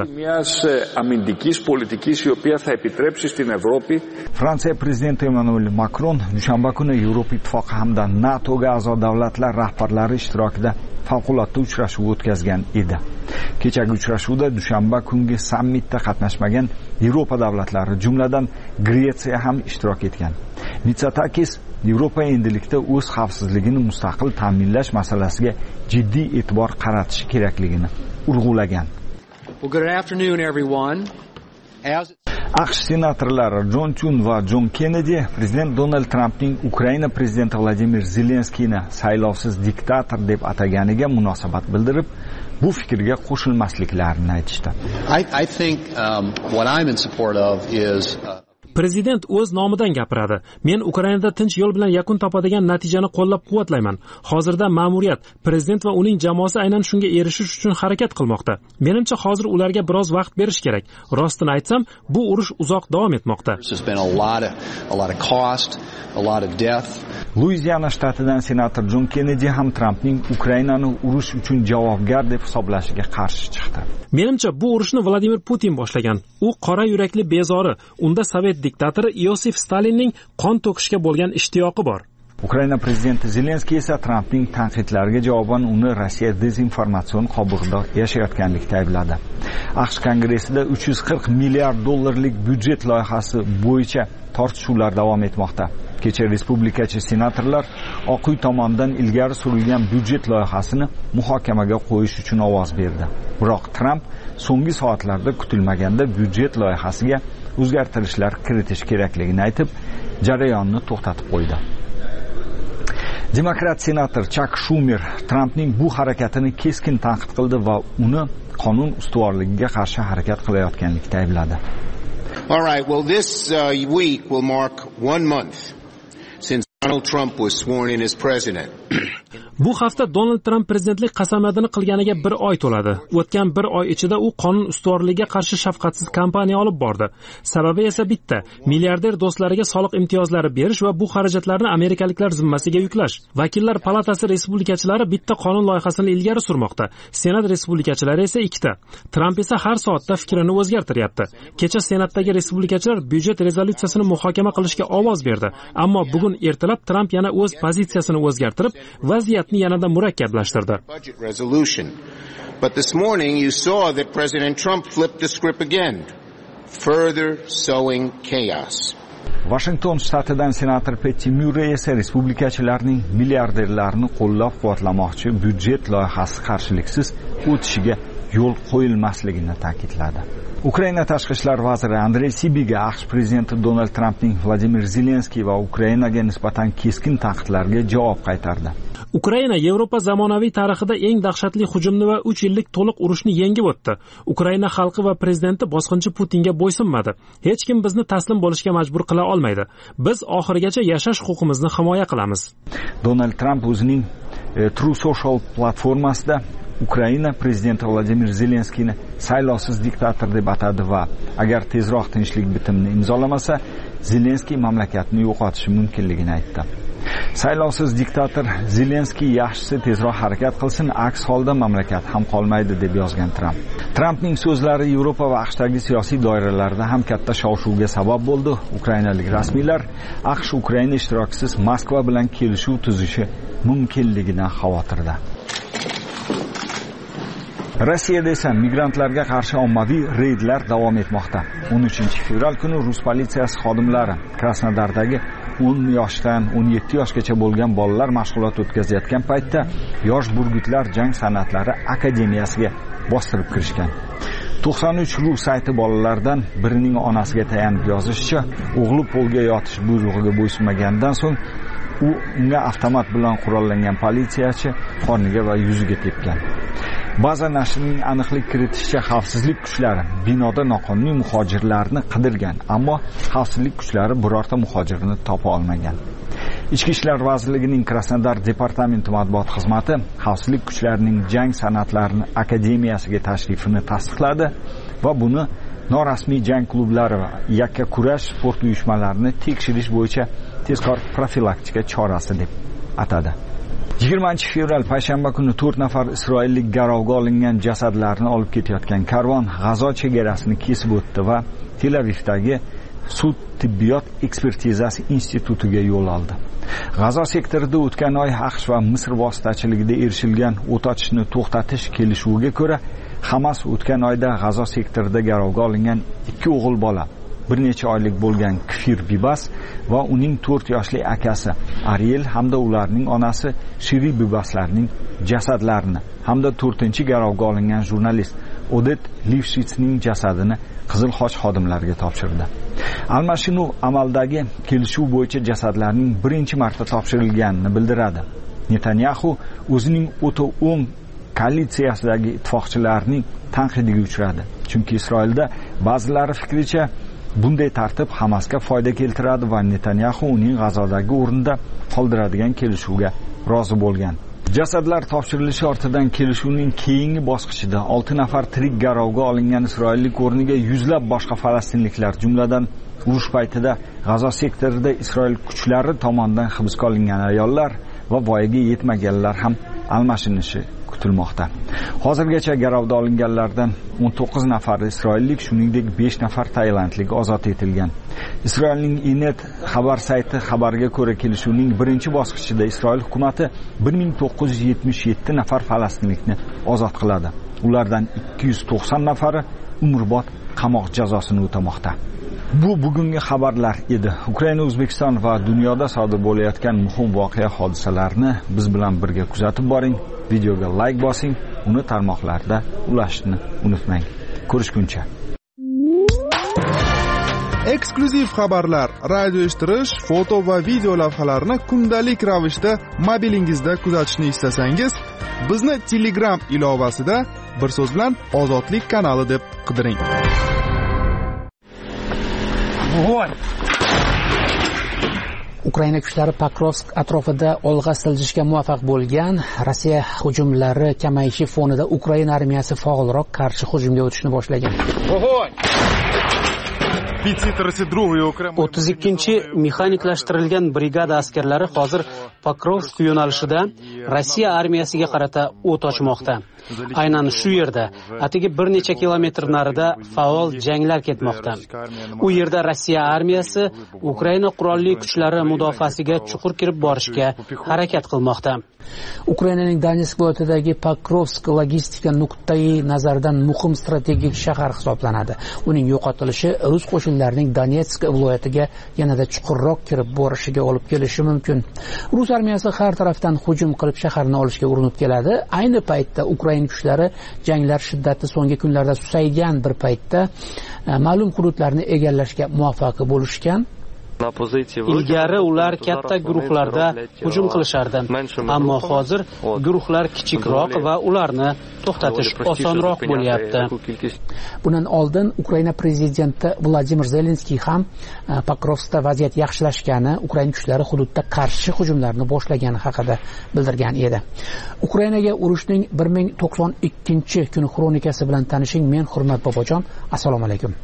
Fransiya prezidenti Emmanuel Macron dushanba kuni Yevropa ittifoqi hamda NATOga a'zo davlatlar rahbarlari ishtirokida favqulodda uchrashuv o'tkazgan edi. Kechagi uchrashuvda dushanba kungi sammitda qatnashmagan Yevropa davlatlari, jumladan Gretsiya ham ishtirok etgan. Mitsotakis Yevropa endilikda o'z xavfsizligini mustaqil ta'minlash masalasiga jiddiy e'tibor qaratishi kerakligini urg'ulagan. Well, good afternoon, everyone. As AQSh senatorlari Jon Chun va Jon Kennedy prezident Donald Trampning Ukraina prezidenti Vladimir Zelenskiyni saylovsiz diktator deb ataganiga munosabat bildirib, bu fikrga qo'shilmasliklarini aytishdi. I, I think um, what I'm in support of is uh, Prezident o'z nomidan gapiradi. Men Ukrainada tinch yo'l bilan yakun topadigan natijani qo'llab-quvvatlayman. Hozirda ma'muriyat, prezident va uning jamoasi aynan shunga erishish uchun harakat qilmoqda. Menimcha hozir ularga biroz vaqt berish kerak. Rostini aytsam, bu urush uzoq davom etmoqda. Luiziana shtatidan senator Jon Kennedy ham Trampning Ukrainani urush uchun javobgar deb hisoblashiga qarshi chiqdi. Menimcha bu urushni Vladimir Putin boshlagan. U qora yurakli bezori, unda Sovet diktatori Iosif Stalinning qon to'kishga bo'lgan ishtiyoqi bor. Ukraina prezidenti Zelenskiy esa Trampning tanqidlariga javoban uni Rossiya dezinformatsion qobig'ida yashayotganlikda aybladi. AQSh kongressida uch yuz qirq milliard dollarlik byudjet loyihasi bo'yicha tortishuvlar davom etmoqda. Kecha respublikachi senatorlar Oq uy tomonidan ilgari surilgan byudjet loyihasini muhokamaga qo'yish uchun ovoz berdi. Biroq Tramp so'nggi soatlarda kutilmaganda byudjet loyihasiga o'zgartirishlar kiritish kerakligini aytib, jarayonni to'xtatib qo'ydi. Demokrat senator Chak Shumer Trampning bu harakatini keskin tanqid qildi va uni qonun ustuvorligiga qarshi harakat qilayotganlikda aybladi. All right, well this uh, week will mark one month since Donald Trump was sworn in as president. Bu hafta Donald Trump prezidentlik qasamyodini qilganiga bir oy to'ladi. O'tgan bir oy ichida u qonun ustuvorligiga qarshi shafqatsiz kampaniya olib bordi. Sababi esa bitta: milliarder do'stlariga soliq imtiyozlari berish va bu xarajatlarni amerikaliklar zimmasiga yuklash. Vakillar palatasi respublikachilari bitta qonun loyihasini ilgari surmoqda. Senat respublikachilari esa ikkita. Trump esa har soatda fikrini o'zgartiryapti. Kecha senatdagi respublikachilar byudjet rezolyutsiyasini muhokama qilishga ovoz berdi, ammo bugun ertalab Trump yana o'z pozitsiyasini o'zgartirib, vaziyatni yanada murakkablashtirdi. But this morning you saw that President Trump flipped the script again, further sowing chaos. Washington shtatidan senator Patty Murray esa respublikachilarning milliarderlarni qo'llab-quvvatlamoqchi byudjet loyihasi qarshiliksiz o'tishiga yo'l qo'yilmasligini ta'kidladi. Ukraina tashqi ishlar vaziri Andrey Sibiga AQSh prezidenti Donald Trampning Vladimir Zelenskiy va Ukrainaga nisbatan keskin tanqidlarga javob qaytardi. Ukraina Yevropa zamonaviy tarixida eng dahshatli hujumni va uch yillik to'liq urushni yengib o'tdi. Ukraina xalqi va prezidenti bosqinchi Putinga bo'ysunmadi. Hech kim bizni taslim bo'lishga majbur qila olmaydi. Biz oxirigacha yashash huquqimizni himoya qilamiz. Donald Trump o'zining e, True Social platformasida Ukraina prezidenti Vladimir Zelenskiyni saylovsiz diktator deb atadi va agar tezroq tinchlik bitimini imzolamasa, Zelenskiy mamlakatni yo'qotishi mumkinligini aytdi. Saylovsiz diktator Zelenskiy yaxshisi tezroq harakat qilsin, aks holda mamlakat ham qolmaydi deb yozgan Trump. Trumpning so'zlari Yevropa va AQShdagi siyosiy doiralarda ham katta shov-shuvga sabab bo'ldi. Ukrainalik rasmiylar AQSh Ukraina ishtirokisiz Moskva bilan kelishuv tuzishi mumkinligidan xavotirda. Rossiyada esa migrantlarga qarshi ommaviy reydlar davom etmoqda. o'n uchinchi fevral kuni Rus politsiyasi xodimlari Krasnodardagi o'n yoshdan o'n yetti yoshgacha bo'lgan bolalar mashg'ulot o'tkazayotgan paytda yosh burgutlar jang san'atlari akademiyasiga bostirib kirishgan. to'qson uch ru sayti bolalardan birining onasiga tayanib yozishicha, o'g'li polga yotish buyrug'iga bo'ysunmaganidan so'ng u unga avtomat bilan qurollangan politsiyachi qorniga va yuziga tepgan. Ba'zi nashrning aniqlik kiritishicha, xavfsizlik kuchlari binoda noqonuniy muhojirlarni qidirgan, ammo xavfsizlik kuchlari birorta muhojirni topa olmagan. Ichki ishlar vazirligining Krasnodar departamenti matbuot xizmati xavfsizlik kuchlarining jang san'atlari akademiyasiga tashrifini tasdiqladi va buni norasmiy jang klublari va yakka kurash sport uyushmalarini tekshirish bo'yicha tezkor profilaktika chorasi deb atadi. yigirmanchi fevral payshanba kuni to'rt nafar isroillik garovga olingan jasadlarni olib ketayotgan karvon G'azo chegarasini kesib o'tdi va Tel Avivdagi sud tibbiyot ekspertizasi institutiga yo'l oldi. G'azo sektorida o'tgan oy AQSh va Misr vositachiligida erishilgan o't ochishni to'xtatish kelishuviga ko'ra, Hamas o'tgan oyda G'azo sektorida garovga olingan ikki o'g'il bola, bir necha oylik bo'lgan Kfir Bibas va uning to'rt yoshli akasi Ariel hamda ularning onasi Shiri Bibaslarning jasadlarini hamda to'rtinchi garovga olingan jurnalist Odet Livshitsning jasadini Qizil Xoch xodimlariga topshirdi. Almashinuv amaldagi kelishuv bo'yicha jasadlarning birinchi marta topshirilganini bildiradi. Netanyahu o'zining o'ta o'ng koalitsiyasidagi ittifoqchilarning tanqidiga uchradi. Chunki Isroilda ba'zilari fikricha bunday tartib Hamasga foyda keltiradi va Netanyahu uning G'azodagi o'rnida qoldiradigan kelishuvga rozi bo'lgan. Jasadlar topshirilishi ortidan kelishuvning keyingi bosqichida olti nafar tirik garovga olingan isroillik o'rniga yuzlab boshqa falastinliklar, jumladan urush paytida G'azo sektorida Isroil kuchlari tomonidan hibsga olingan ayollar va voyaga yetmaganlar ham almashinishi kutilmoqda. Hozirgacha garovga olinganlardan o'n to'qqiz nafar isroillik, shuningdek besh nafar tailandlik ozod etilgan. Isroilning Inet xabar sayti xabarga ko'ra, kelishuvning birinchi bosqichida Isroil hukumatı bir ming to'qqiz yuz yetmish yetti nafar falastinlikni ozod qiladi. Ulardan ikki yuz to'qson nafari umrbod qamoq jazosini o'tamoqda. Bu bugungi xabarlar edi. Ukraina, O'zbekiston va dunyoda sodir bo'layotgan muhim voqea hodisalarni biz bilan birga kuzatib boring. Videoga like bosing, uni tarmoqlarda ulashishni unutmang. Ko'rishguncha. Eksklyuziv xabarlar, radio eshittirish, foto va video lavhalarni kundalik ravishda mobilingizda kuzatishni istasangiz, bizni Telegram ilovasida bir so'z bilan Ozodlik kanali deb qidiring. Ukraina kuchlari Pokrovsk atrofida olg'a siljishga muvaffaq bo'lgan. Rossiya hujumlari kamayishi fonida Ukraina armiyasi faolroq qarshi hujumga o'tishni boshlagan. o'ttiz ikkinchi mexaniklashtirilgan brigada askarlari hozir Pokrovsk yo'nalishida Rossiya armiyasiga qarata o't ochmoqda. Aynan shu yerda, atigi bir necha kilometr narida faol janglar ketmoqda. U yerda Rossiya armiyasi Ukraina qurolli kuchlari mudofaasiga chuqur kirib borishga harakat qilmoqda. Ukrainaning Donetsk viloyatidagi Pokrovsk logistika nuqtai nazaridan muhim strategik shahar hisoblanadi. Uning yo'qotilishi rus qo'shinlarining Donetsk viloyatiga yanada chuqurroq kirib borishiga olib kelishi mumkin. Rus armiyasi har tarafdan hujum qilib shaharni olishga urinib keladi. Ayni paytda Ukraina kuchlari janglar shiddati so'nggi kunlarda susaygan bir paytda ma'lum hududlarni egallashga muvaffaq bo'lishgan. Ilgari ular katta guruhlarda hujum qilishardi, ammo hozir guruhlar kichikroq va ularni to'xtatish osonroq bo'lyapti. Bundan oldin Ukraina prezidenti Vladimir Zelenskiy ham Pokrovskda vaziyat yaxshilashgani, Ukraina kuchlari hududda qarshi hujumlarni boshlagani haqida bildirgan edi. Ukrainaga urushning bir ming to'qson ikkinchi kuni xronikasi bilan tanishing. Men Hurmat Bobojon. Assalomu alaykum.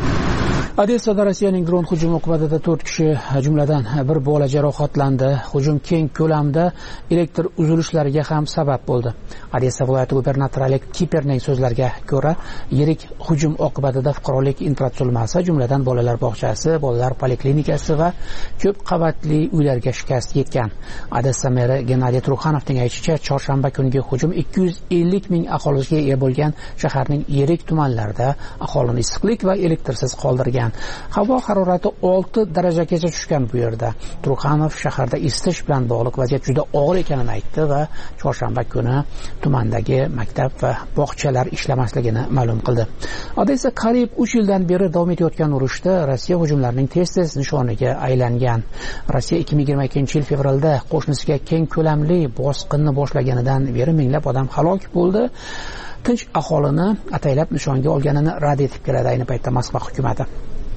Odessada Rossiyaning dron hujumi oqibatida to'rt kishi, jumladan bir bola jarohatlandi. Hujum keng ko'lamda elektr uzilishlariga ham sabab bo'ldi. Odessa viloyati gubernatori Oleg Kiperning so'zlariga ko'ra, yirik hujum oqibatida fuqarolik infratuzilmasi, jumladan bolalar bog'chasi, bolalar poliklinikasi va ko'p qavatli uylarga shikast yetgan. Odessa meri Gennadiy Trukhanovning aytishicha, chorshanba kungi hujum ikki yuz ellik ming aholisiga ega bo'lgan shaharning yirik tumanlarida aholini issiqlik va elektrsiz qoldirgan. Havo harorati olti darajagacha tushgan bu yerda. Trukhanov shaharda isitish bilan bog'liq vaziyat juda og'ir ekanini aytdi va chorshanba kuni tumandagi maktab va bog'chalar ishlamasligini ma'lum qildi. Odessa qariyb uch yildan beri davom etayotgan urushda Rossiya hujumlarining tez-tez nishoniga aylangan. Rossiya ikki ming yigirma ikkinchi yil fevralda qo'shnisiga keng ko'lamli bosqinni boshlaganidan beri minglab odam halok bo'ldi. Tinch aholini ataylab nishonga olganini rad etib keladi ayni paytda Moskva hukumati.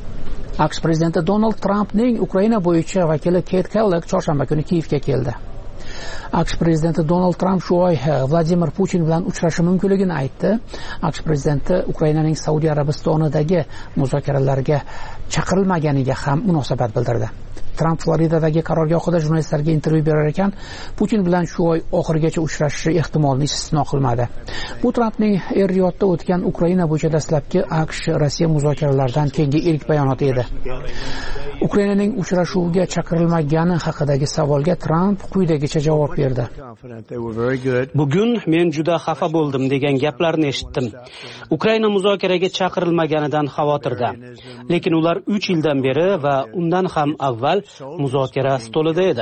AQSh prezidenti Donald Trampning Ukraina bo'yicha vakili Keyt Kellogg chorshanba kuni Kiyevga keldi. AQSh prezidenti Donald Tramp shu oy Vladimir Putin bilan uchrashishi mumkinligini aytdi. AQSh prezidenti Ukrainaning Saudiya Arabistonidagi muzokaralarga chaqirilmaganiga ham munosabat bildirdi. Tramp Floridadagi qarorgohida jurnalistlarga intervyu berar ekan, Putin bilan shu oy oxirigacha uchrashishi ehtimolini istisno qilmadi. Bu Trampning Er-Riyodda o'tgan Ukraina bo'yicha dastlabki AQSh Rossiya muzokaralaridan keyingi ilk bayonoti edi. Ukrainaning uchrashuvga chaqirilmagani haqidagi savolga Tramp quyidagicha javob berdi. Bugun men juda xafa bo'ldim degan gaplarni eshitdim. Ukraina muzokaraga chaqirilmaganidan xavotirda. Lekin ular uch yildan beri va undan ham avval muzokara stolida edi.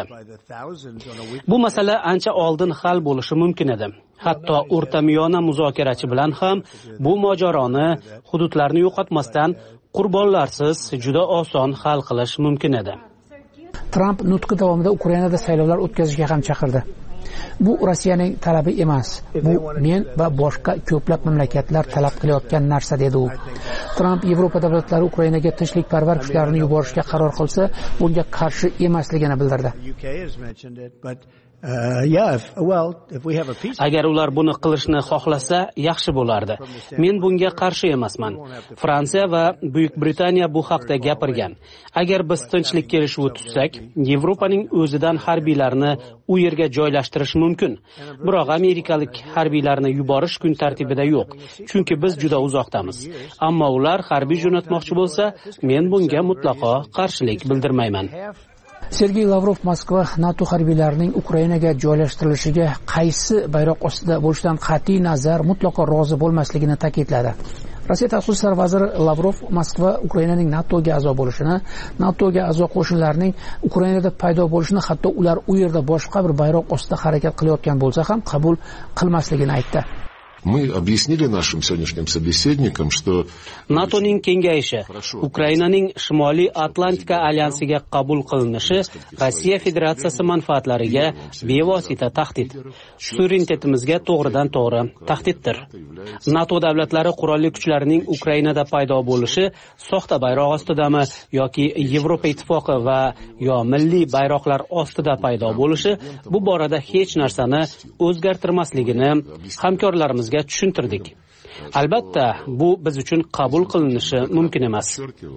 Bu masala ancha oldin hal bo'lishi mumkin edi. Hatto o'rtamiyona muzokarachi bilan ham bu mojaroni hududlarni yo'qotmasdan qurbonlarsiz juda oson hal qilish mumkin edi. Tramp nutqi davomida Ukrainada saylovlar o'tkazishga ham chaqirdi. Bu Rossiyaning talabi emas. Bu men va boshqa ko'plab mamlakatlar talab qilayotgan narsa dedi u. Tramp Yevropa davlatlari Ukrainaga tinchlikparvar kuchlarini yuborishga qaror qilsa, bunga qarshi emasligini bildirdi. agar ular buni qilishni xohlasa yaxshi bo'lardi. Men bunga qarshi emasman. Fransiya va Buyuk Britaniya bu haqda gapirgan. Agar biz tinchlik kelishuvi tuzsak, Yevropaning o'zidan harbiylarni u yerga joylashtirish mumkin. Biroq amerikalik harbiylarni yuborish kun tartibida yo'q, chunki biz juda uzoqdamiz. Ammo ular harbiy jo'natmoqchi bo'lsa, men bunga mutlaqo qarshilik bildirmayman. Sergey Lavrov Moskva NATO harbiylarining Ukrainaga joylashtirilishiga qaysi bayroq ostida bo'lishidan qat'iy nazar mutlaqo rozi bo'lmasligini ta'kidladi. Rossiya tashqi ishlar vaziri Lavrov Moskva Ukrainaning NATOga a'zo bo'lishini, NATOga a'zo qo'shinlarning Ukrainada paydo bo'lishini, hatto ular u yerda boshqa bir bayroq ostida harakat qilayotgan bo'lsa ham qabul qilmasligini aytdi. Мы объяснили нашим сегодняшним собеседникам, что NATOning kengayishi Ukrainaning Shimoliy Atlantika alyansiga qabul qilinishi Rossiya Federatsiyasi manfaatlariga bevosita tahdid, suverenitetimizga to'g'ridan to'g'ri tahdiddir. NATO davlatlari qurolli kuchlarining Ukrainada paydo bo'lishi soxta bayroq ostidami yoki Yevropa ittifoqi va yo milliy bayroqlar ostida paydo bo'lishi bu borada hech narsani o'zgartirmasligini hamkorlarimizga tushuntirdik. Albatta, bu biz uchun qabul qilinishi mumkin emas.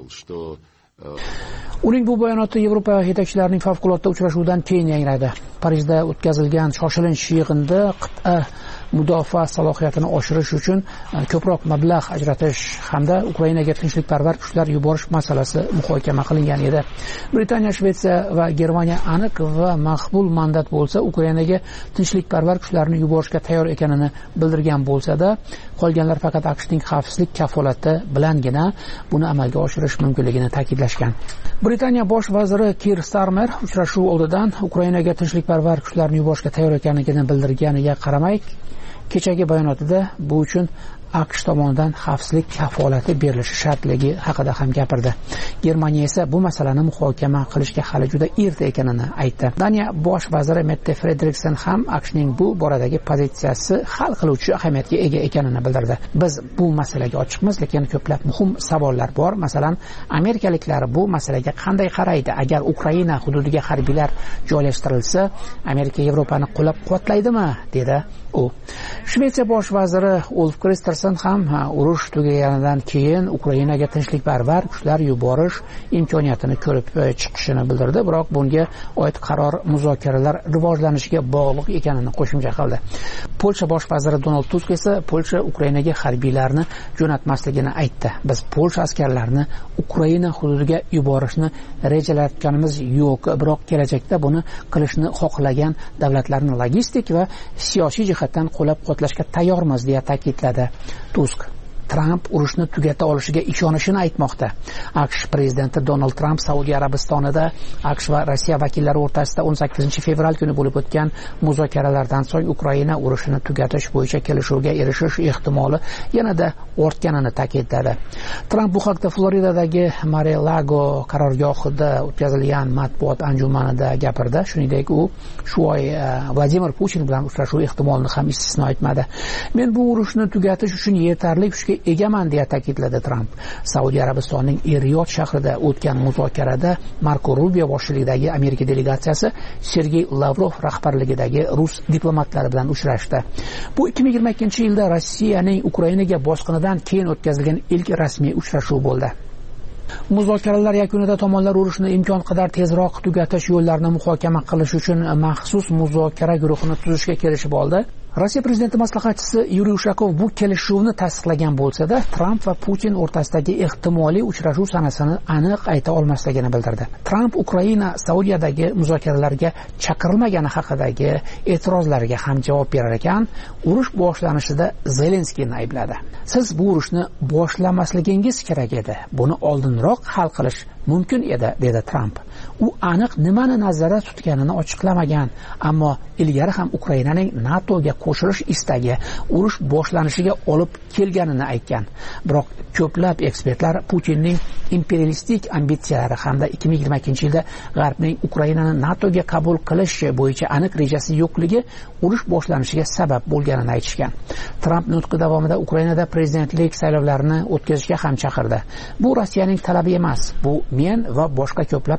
Uning bu bayonoti Yevropa yetakchilarining favqulodda uchrashuvidan keyin yangradi. Parijda o'tkazilgan shoshilinch yig'inda qit'a mudofaa salohiyatini oshirish uchun ko'proq mablag' ajratish hamda Ukrainaga tinchlikparvar kuchlar yuborish masalasi muhokama qilingan edi. Britaniya, Shvetsiya va Germaniya aniq va maqbul mandat bo'lsa, Ukrainaga tinchlikparvar kuchlarni yuborishga tayyor ekanini bildirgan bo'lsa-da, qolganlar faqat AQShning xavfsizlik kafolati bilangina buni amalga oshirish mumkinligini ta'kidlashgan. Britaniya bosh vaziri Keir Starmer uchrashuv oldidan Ukrainaga tinchlikparvar kuchlarni yuborishga tayyor ekanligini bildirganiga qaramay, kechagi bayonotida bu uchun AQSh tomonidan xavfsizlik kafolati berilishi shartligi haqida ham gapirdi. Germaniya esa bu masalani muhokama qilishga hali juda erta ekanini aytdi. Daniya bosh vaziri Mette Frederiksen ham AQShning bu boradagi pozitsiyasi hal qiluvchi ahamiyatga ega ekanini bildirdi. Biz bu masalaga ochiqmiz, lekin ko'plab muhim savollar bor. Masalan, amerikaliklar bu masalaga qanday qaraydi? Agar Ukraina hududiga harbiylar joylashtirilsa, Amerika Yevropani qo'llab-quvvatlaydimi? dedi u. Shvetsiya bosh vaziri Ulf Kristersson ham urush tugaganidan keyin Ukrainaga tinchlikparvar kuchlar yuborish imkoniyatini ko'rib chiqishini bildirdi, biroq bunga oid qaror muzokaralar rivojlanishiga bog'liq ekanini qo'shimcha qildi. Polsha bosh vaziri Donald Tusk esa Polsha Ukrainaga harbiylarni jo'natmasligini aytdi. Biz Polsha askarlarini Ukraina hududiga yuborishni rejalayotganimiz yo'q, biroq kelajakda buni qilishni xohlagan davlatlarni logistik va siyosiy jihatdan qo'llab-quvvatlashga tayyormiz deya ta'kidladi Tusk. Trump urushni tugata olishiga ishonishini aytmoqda. AQSh prezidenti Donald Trump Saudiya Arabistonida AQSh va Rossiya vakillari o'rtasida o'n sakkizinchi fevral kuni bo'lib o'tgan muzokaralardan so'ng Ukraina urushini tugatish bo'yicha kelishuvga erishish ehtimoli yanada ortganini ta'kidladi. Trump bu haqda Floridadagi Mar-a-Lago qarorgohida o'tkazilgan matbuot anjumanida gapirdi. Shuningdek, u shu oy Vladimir Putin bilan uchrashuv ehtimolini ham istisno etmadi. Men bu urushni tugatish uchun yetarli kuchga egaman deya ta'kidladi Trump. Saudiya Arabistonining Riyod shahrida o'tgan muzokarada Marko Rubio boshchiligidagi Amerika delegatsiyasi Sergey Lavrov rahbarligidagi rus diplomatlari bilan uchrashdi. Bu ikki ming yigirma ikkinchi yilda Rossiyaning Ukrainaga bosqinidan keyin o'tkazilgan ilk rasmiy uchrashuv bo'ldi. Muzokaralar yakunida tomonlar urushni imkon qadar tezroq tugatish yo'llarini muhokama qilish uchun maxsus muzokara guruhini tuzishga kelishib oldi. Rossiya prezidenti maslahatchisi Yuriy Ushakov bu kelishuvni tasdiqlagan bo'lsa-da, Trump va Putin o'rtasidagi ehtimoliy uchrashuv sanasini aniq ayta olmasligini bildirdi. Trump Ukraina Saudiyadagi muzokaralarga chaqirilmagani haqidagi e'tirozlariga ham javob berar ekan, urush boshlanishida Zelenskiyni aybladi. Siz bu urushni boshlamasligingiz kerak edi. Buni oldinroq hal qilish mumkin edi, dedi Trump. U aniq nimani nazarda tutganini ochiqlamagan, ammo ilgari ham Ukrainaning NATOga qo'shilish istagi urush boshlanishiga olib kelganini aytgan. Biroq ko'plab ekspertlar Putinning imperialistik ambitsiyalari hamda ikki ming yigirma ikkinchi yilda G'arbning Ukrainani NATOga qabul qilish bo'yicha aniq rejasi yo'qligi urush boshlanishiga sabab bo'lganini aytishgan. Trump nutqi davomida Ukrainada prezidentlik saylovlarini o'tkazishga ham chaqirdi. Bu Rossiyaning talabi emas, bu men va boshqa ko'plab davlatlarning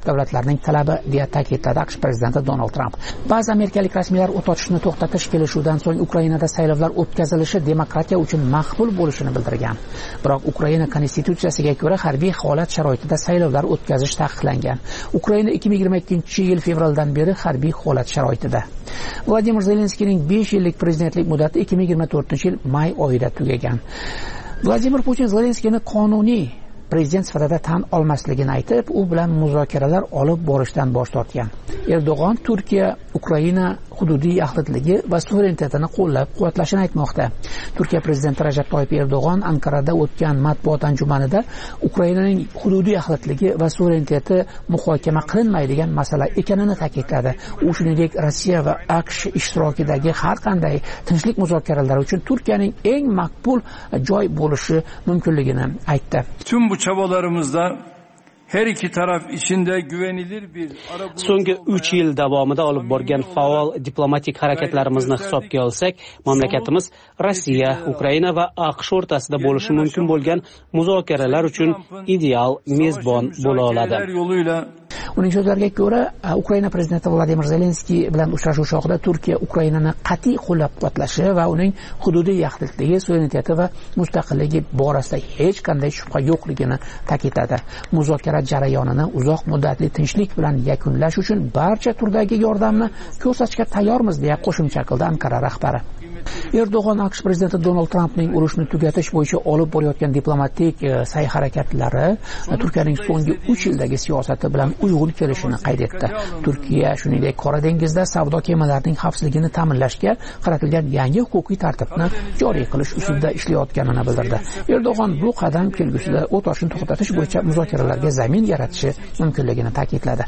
amerikaliklarning talabi deya ta'kidladi aqsh prezidenti Donald Tramp. Ba'zi amerikalik rasmiylar o't ochishni to'xtatish kelishuvidan so'ng Ukrainada saylovlar o'tkazilishi demokratiya uchun maqbul bo'lishini bildirgan. Biroq Ukraina konstitutsiyasiga ko'ra harbiy holat sharoitida saylovlar o'tkazish taqiqlangan. Ukraina ikki ming yigirma ikkinchi yil fevraldan beri harbiy holat sharoitida. Vladimir Zelenskiyning besh yillik prezidentlik muddati ikki ming yigirma to'rtinchi yil may oyida tugagan. Vladimir Putin Zelenskiyni qonuniy prezident sifatida tan olmasligini aytib, u bilan muzokaralar olib borishdan bosh tortgan. Erdo'g'on Turkiya Ukraina hududiy yaxlitligi va suverenitetini qo'llab-quvvatlashini aytmoqda. Turkiya prezidenti Rajab Toyyib Erdo'g'on Ankarada o'tgan matbuot anjumanida Ukrainaning hududiy yaxlitligi va suvereniteti muhokama qilinmaydigan masala ekanini ta'kidladi. U shuningdek Rossiya va AQSh ishtirokidagi har qanday tinchlik muzokaralari uchun Turkiyaning eng maqbul joy bo'lishi mumkinligini aytdi. Tüm bu çabalarımızda her iki taraf içinde güvenilir bir so'nggi uch yil davomida olib borgan faol diplomatik harakatlarimizni hisobga olsak, mamlakatimiz Rossiya, Ukraina va AQSh o'rtasida bo'lishi mumkin bo'lgan muzokaralar uchun ideal mezbon bo'la oladi. Uning so'zlariga ko'ra, Ukraina prezidenti Vladimir Zelenskiy bilan uchrashuv chog'ida Turkiya Ukrainani qat'iy qo'llab-quvvatlashi va uning hududiy yaxlitligi, suvereniteti va mustaqilligi borasida hech qanday shubha yo'qligini ta'kidladi. Muzokara jarayonini uzoq muddatli tinchlik bilan yakunlash uchun barcha turdagi yordamni ko'rsatishga tayyormiz deya qo'shimcha qildi Ankara rahbari. Erdo'g'on AQSh prezidenti Donald Trampning urushni tugatish bo'yicha olib borayotgan diplomatik sa'y-harakatlari Turkiyaning so'nggi uch yildagi siyosati bilan uyg'un kelishini qayd etdi. Turkiya shuningdek Qora dengizda savdo kemalarining xavfsizligini ta'minlashga qaratilgan yangi huquqiy tartibni joriy qilish ustida ishlayotganini bildirdi. Erdo'g'on bu qadam kelgusida o't ochishni to'xtatish bo'yicha muzokaralarga zamin yaratishi mumkinligini ta'kidladi.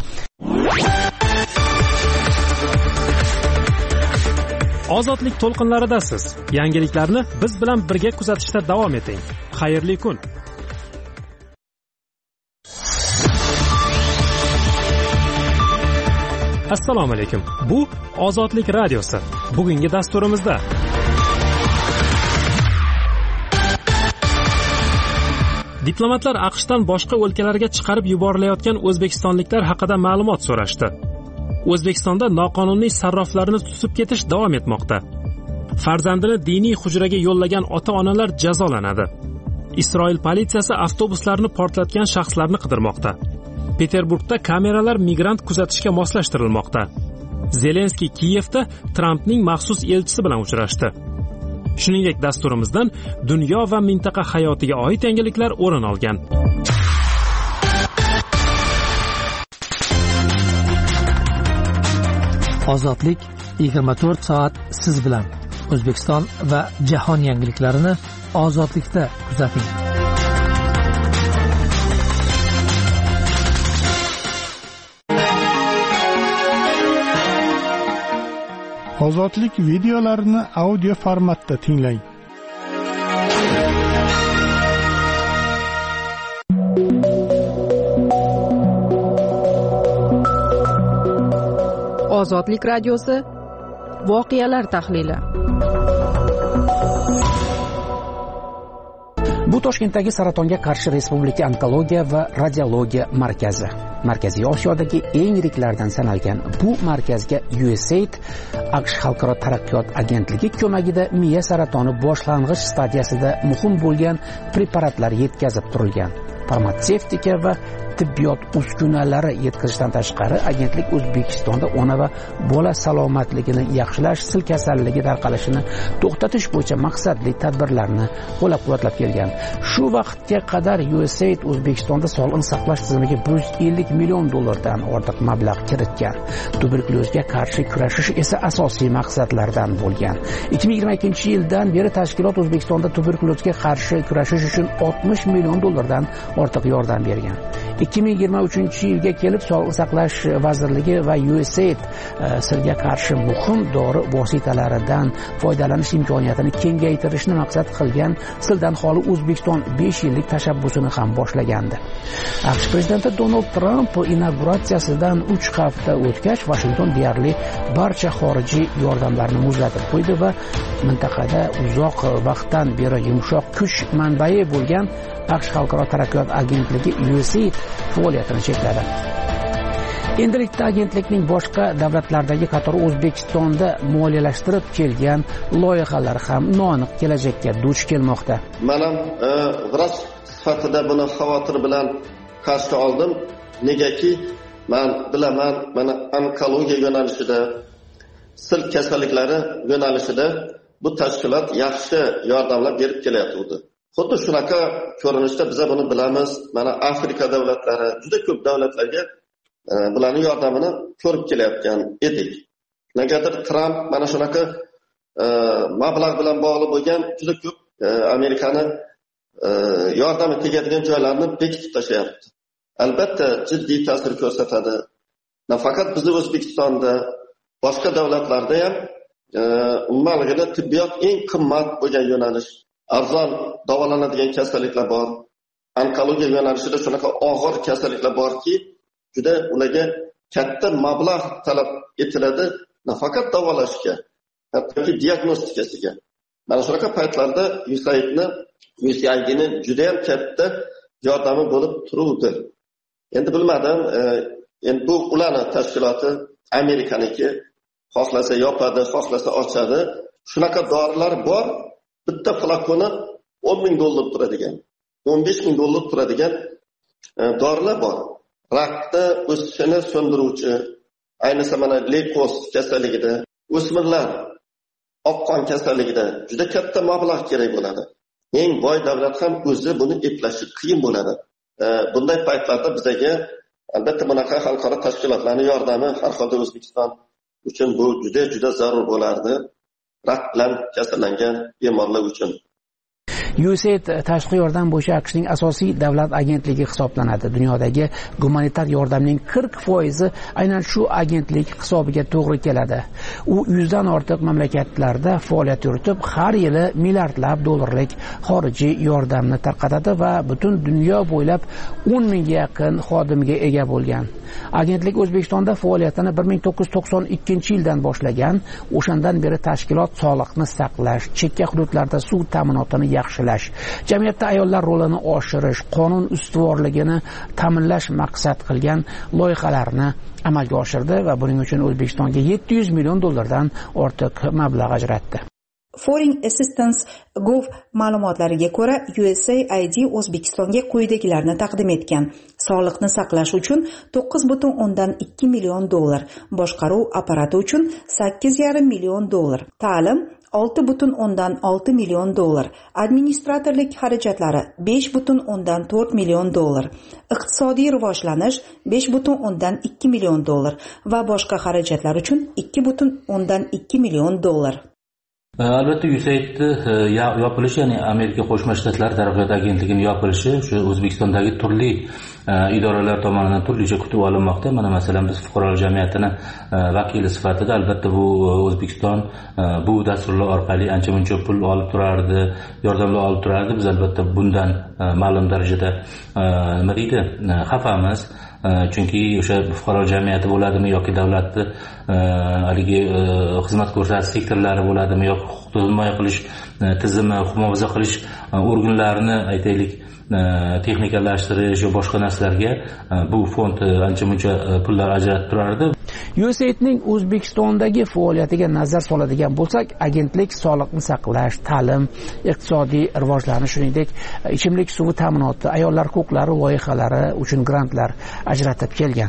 Ozodlik to'lqinlaridasiz. Yangiliklarni biz bilan birga kuzatishda davom eting. Xayrli kun. Assalomu alaykum. Bu Ozodlik radiosi. Bugungi dasturimizda diplomatlar AQShdan boshqa o'lkalarga chiqarib yuborilayotgan o'zbekistonliklar haqida ma'lumot so'rashdi. O'zbekistonda noqonuniy sarroflarni tutib ketish davom etmoqda. Farzandini diniy hujraga yo'llagan ota-onalar jazolanadi. Isroil politsiyasi avtobuslarni portlatgan shaxslarni qidirmoqda. Peterburgda kameralar migrant kuzatishga moslashtirilmoqda. Zelenskiy Kiyevda Trampning maxsus elchisi bilan uchrashdi. Shuningdek, dasturimizdan dunyo va mintaqa hayotiga oid yangiliklar o'rin olgan. Ozodlik yigirma to'rt soat siz bilan. O'zbekiston va jahon yangiliklarini ozodlikda kuzating. Ozodlik videolarini audio formatda tinglang. Ozodlik radiosi voqealar tahlili. Bu Toshkentdagi saratonga qarshi Respublika onkologiya va radiologiya markazi. Markaziy Osiyodagi eng yiriklardan sanalgan bu markazga U S A I D AQSh Xalqaro taraqqiyot agentligi ko'magida miya saratoni boshlang'ich stadiyasida muhim bo'lgan preparatlar yetkazib turilgan. Farmatsevtika va tibbiyot uskunalari yetkazishdan tashqari agentlik O'zbekistonda ona va bola salomatligini yaxshilash, sil kasalligi tarqalishini to'xtatish bo'yicha maqsadli tadbirlarni qo'llab-quvvatlab kelgan. Shu vaqtga qadar U S A I D O'zbekistonda sog'liqni saqlash tizimiga bir yuz ellik million dollardan ortiq mablag' kiritgan. Tuberkulozga qarshi kurashish esa asosiy maqsadlardan bo'lgan. ikki ming yigirma ikkinchi yildan beri tashkilot O'zbekistonda tuberkulozga qarshi kurashish uchun oltmish million dollardan ortiq yordam bergan. ikki ming yigirma uchinchi yilga kelib Sog'liqni saqlash vazirligi va U S A I D silga qarshi muhim dori vositalaridan foydalanish imkoniyatini kengaytirishni maqsad qilgan sildan xoli O'zbekiston besh yillik tashabbusini ham boshlagandi. AQSh prezidenti Donald Tramp inauguratsiyasidan uch hafta o'tgach Washington deyarli barcha xorijiy yordamlarni muzlatib qo'ydi va mintaqada uzoq vaqtdan beri yumshoq kuch manbai bo'lgan AQSh Xalqaro taraqqiyot agentligi U S A I D faoliyatini chekladi. endilikda agentlikning boshqa davlatlardagi qator O'zbekistonda moliyalashtirib kelgan loyihalar ham noaniq kelajakka duch kelmoqda. Men ham vrach sifatida buni xavotir bilan qarshi oldim. Negaki, men bilaman, mana onkologiya yo'nalishida, sil kasalliklari yo'nalishida bu tashkilot yaxshi yordamlar berib kelyapti. Xuddi shunaqa ko'rinishda biz buni bilamiz. Mana Afrika davlatlari, juda ko'p davlatlarga bularning yordamini ko'rib kelayotgan edik. Negadir Trump mana shunaqa mablag' bilan bog'liq bo'lgan juda ko'p Amerikani yordami tegadigan joylarni bekitib tashlayapti. Albatta jiddiy ta'sir ko'rsatadi. Nafaqat bizning O'zbekistonda, boshqa davlatlarda ham umuman tibbiyot eng qimmat bo'lgan yo'nalish, arzon davolanadigan kasalliklar bor. Onkologiya yo'nalishida shunaqa og'ir kasalliklar borki, juda ularga katta mablag' talab etiladi, nafaqat davolashga, hattoki diagnostikasiga. Mana shunaqa paytlarda U S A I Dni U S A I Dni juda ham katta yordami bo'lib turuvdi. Endi bilmadim, endi bu ularning tashkiloti Amerikaniki, xohlasa yopadi, xohlasa ochadi. Shunaqa dorilar bor, bitta flakoni o'n ming dollar turadigan, o'n besh ming dollar turadigan dorilar bor. Rakni o'sishini so'ndiruvchi, ayniqsa mana leykoz kasalligida, o'smirlar oq qon kasalligida juda katta mablag' kerak bo'ladi. Eng boy davlat ham o'zi buni eplashi qiyin bo'ladi. Bunday paytlarda bizga albatta bunaqa xalqaro tashkilotlarning yordami har holda O'zbekiston uchun bu juda juda zarur bo'lardi. Rak bilan kasallangan bemorlar uchun. U S A I D tashqi yordam bo'yicha AQShning asosiy davlat agentligi hisoblanadi. Dunyodagi gumanitar yordamning qirq foizi aynan shu agentlik hisobiga to'g'ri keladi. U yuzdan ortiq mamlakatlarda faoliyat yuritib, har yili milliardlab dollarlik xorijiy yordamni tarqatadi va butun dunyo bo'ylab o'n mingga yaqin xodimga ega bo'lgan. Agentlik O'zbekistonda faoliyatini bir ming to'qqiz yuz to'qson ikkinchi yildan boshlagan. O'shandan beri tashkilot sog'liqni saqlash, chekka hududlarda suv ta'minotini yaxshilash, jamiyatda ayollar rolini oshirish, qonun ustuvorligini ta'minlash maqsad qilgan loyihalarni amalga oshirdi va buning uchun O'zbekistonga yetti yuz million dollardan ortiq mablag' ajratdi. Foreign Assistance Gov ma'lumotlariga ko'ra, U S A I D O'zbekistonga quyidagilarni taqdim etgan: sog'liqni saqlash uchun to'qqiz butun o'ndan ikki million dollar, boshqaruv apparati uchun sakkiz yarim million dollar, ta'lim olti butun o'ndan olti million dollar, administratorlik xarajatlari besh butun o'ndan to'rt million dollar, iqtisodiy rivojlanish besh butun o'ndan ikki million dollar va boshqa xarajatlar uchun ikki butun o'ndan ikki million dollar. Albatta U S A I Dni yopilishi, ya'ni Amerika Qo'shma Shtatlari taraqqiyot agentligining yopilishi shu O'zbekistondagi turli idoralar tomonidan turlicha kutib olinmoqda. Mana masalan biz fuqarolik jamiyatini vakili sifatida albatta bu O'zbekiston bu dasturlar orqali ancha muncha pul olib turardi, yordamlar olib turardi. Biz albatta bundan ma'lum darajada nima deydi, xafamiz. Chunki o'sha fuqaro jamiyati bo'ladimi yoki davlatni haligi xizmat ko'rsatish sektorlari bo'ladimi yoki huquqni himoya qilish tizimi, huquq muhofaza qilish organlarini aytaylik texnikalashtirish va boshqa narsalarga bu fond ancha muncha pullar ajratib turardi. U S A I Dning O'zbekistondagi faoliyatiga nazar soladigan bo'lsak, agentlik sog'liqni saqlash, ta'lim, iqtisodiy rivojlanish, shuningdek ichimlik suvi ta'minoti, ayollar huquqlari loyihalari uchun grantlar ajratib kelgan.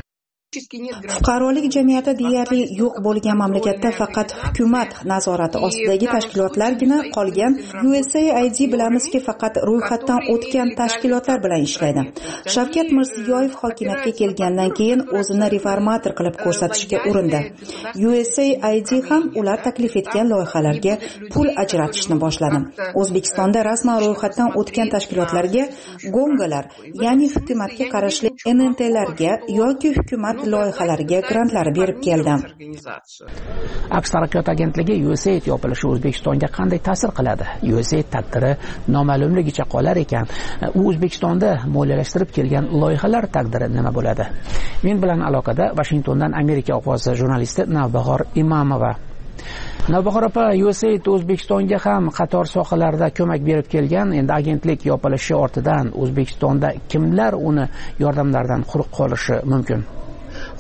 Fuqarolik jamiyati deyarli yo'q bo'lgan mamlakatda faqat hukumat nazorati ostidagi tashkilotlargina qolgan. U S A I D bilamizki, faqat ro'yxatdan o'tgan tashkilotlar bilan ishlaydi. Shavkat Mirziyoyev hokimiyatga kelgandan keyin o'zini reformator qilib ko'rsatishga urindi. U S A I D ham ular taklif etgan loyihalarga pul ajratishni boshladi. O'zbekistonda rasman ro'yxatdan o'tgan tashkilotlarga gongalar, ya'ni hukumatga qarashli N N T'larga yoki hukumat loyihalariga grantlar berib keldi. AQSh taraqqiyot agentligi U S A I D yopilishi O'zbekistonga qanday ta'sir qiladi? U S A I D taqdiri noma'lumligicha qolar ekan. U O'zbekistonda moliyalashtirib kelgan loyihalar taqdiri nima bo'ladi? Men bilan aloqada Washingtondan Amerika ovozi jurnalisti Navbahor Imamova. Navbahor opa, U S A I D O'zbekistonga ham qator sohalarda ko'mak berib kelgan. Endi agentlik yopilishi ortidan O'zbekistonda kimlar uni yordamlardan quruq qolishi mumkin?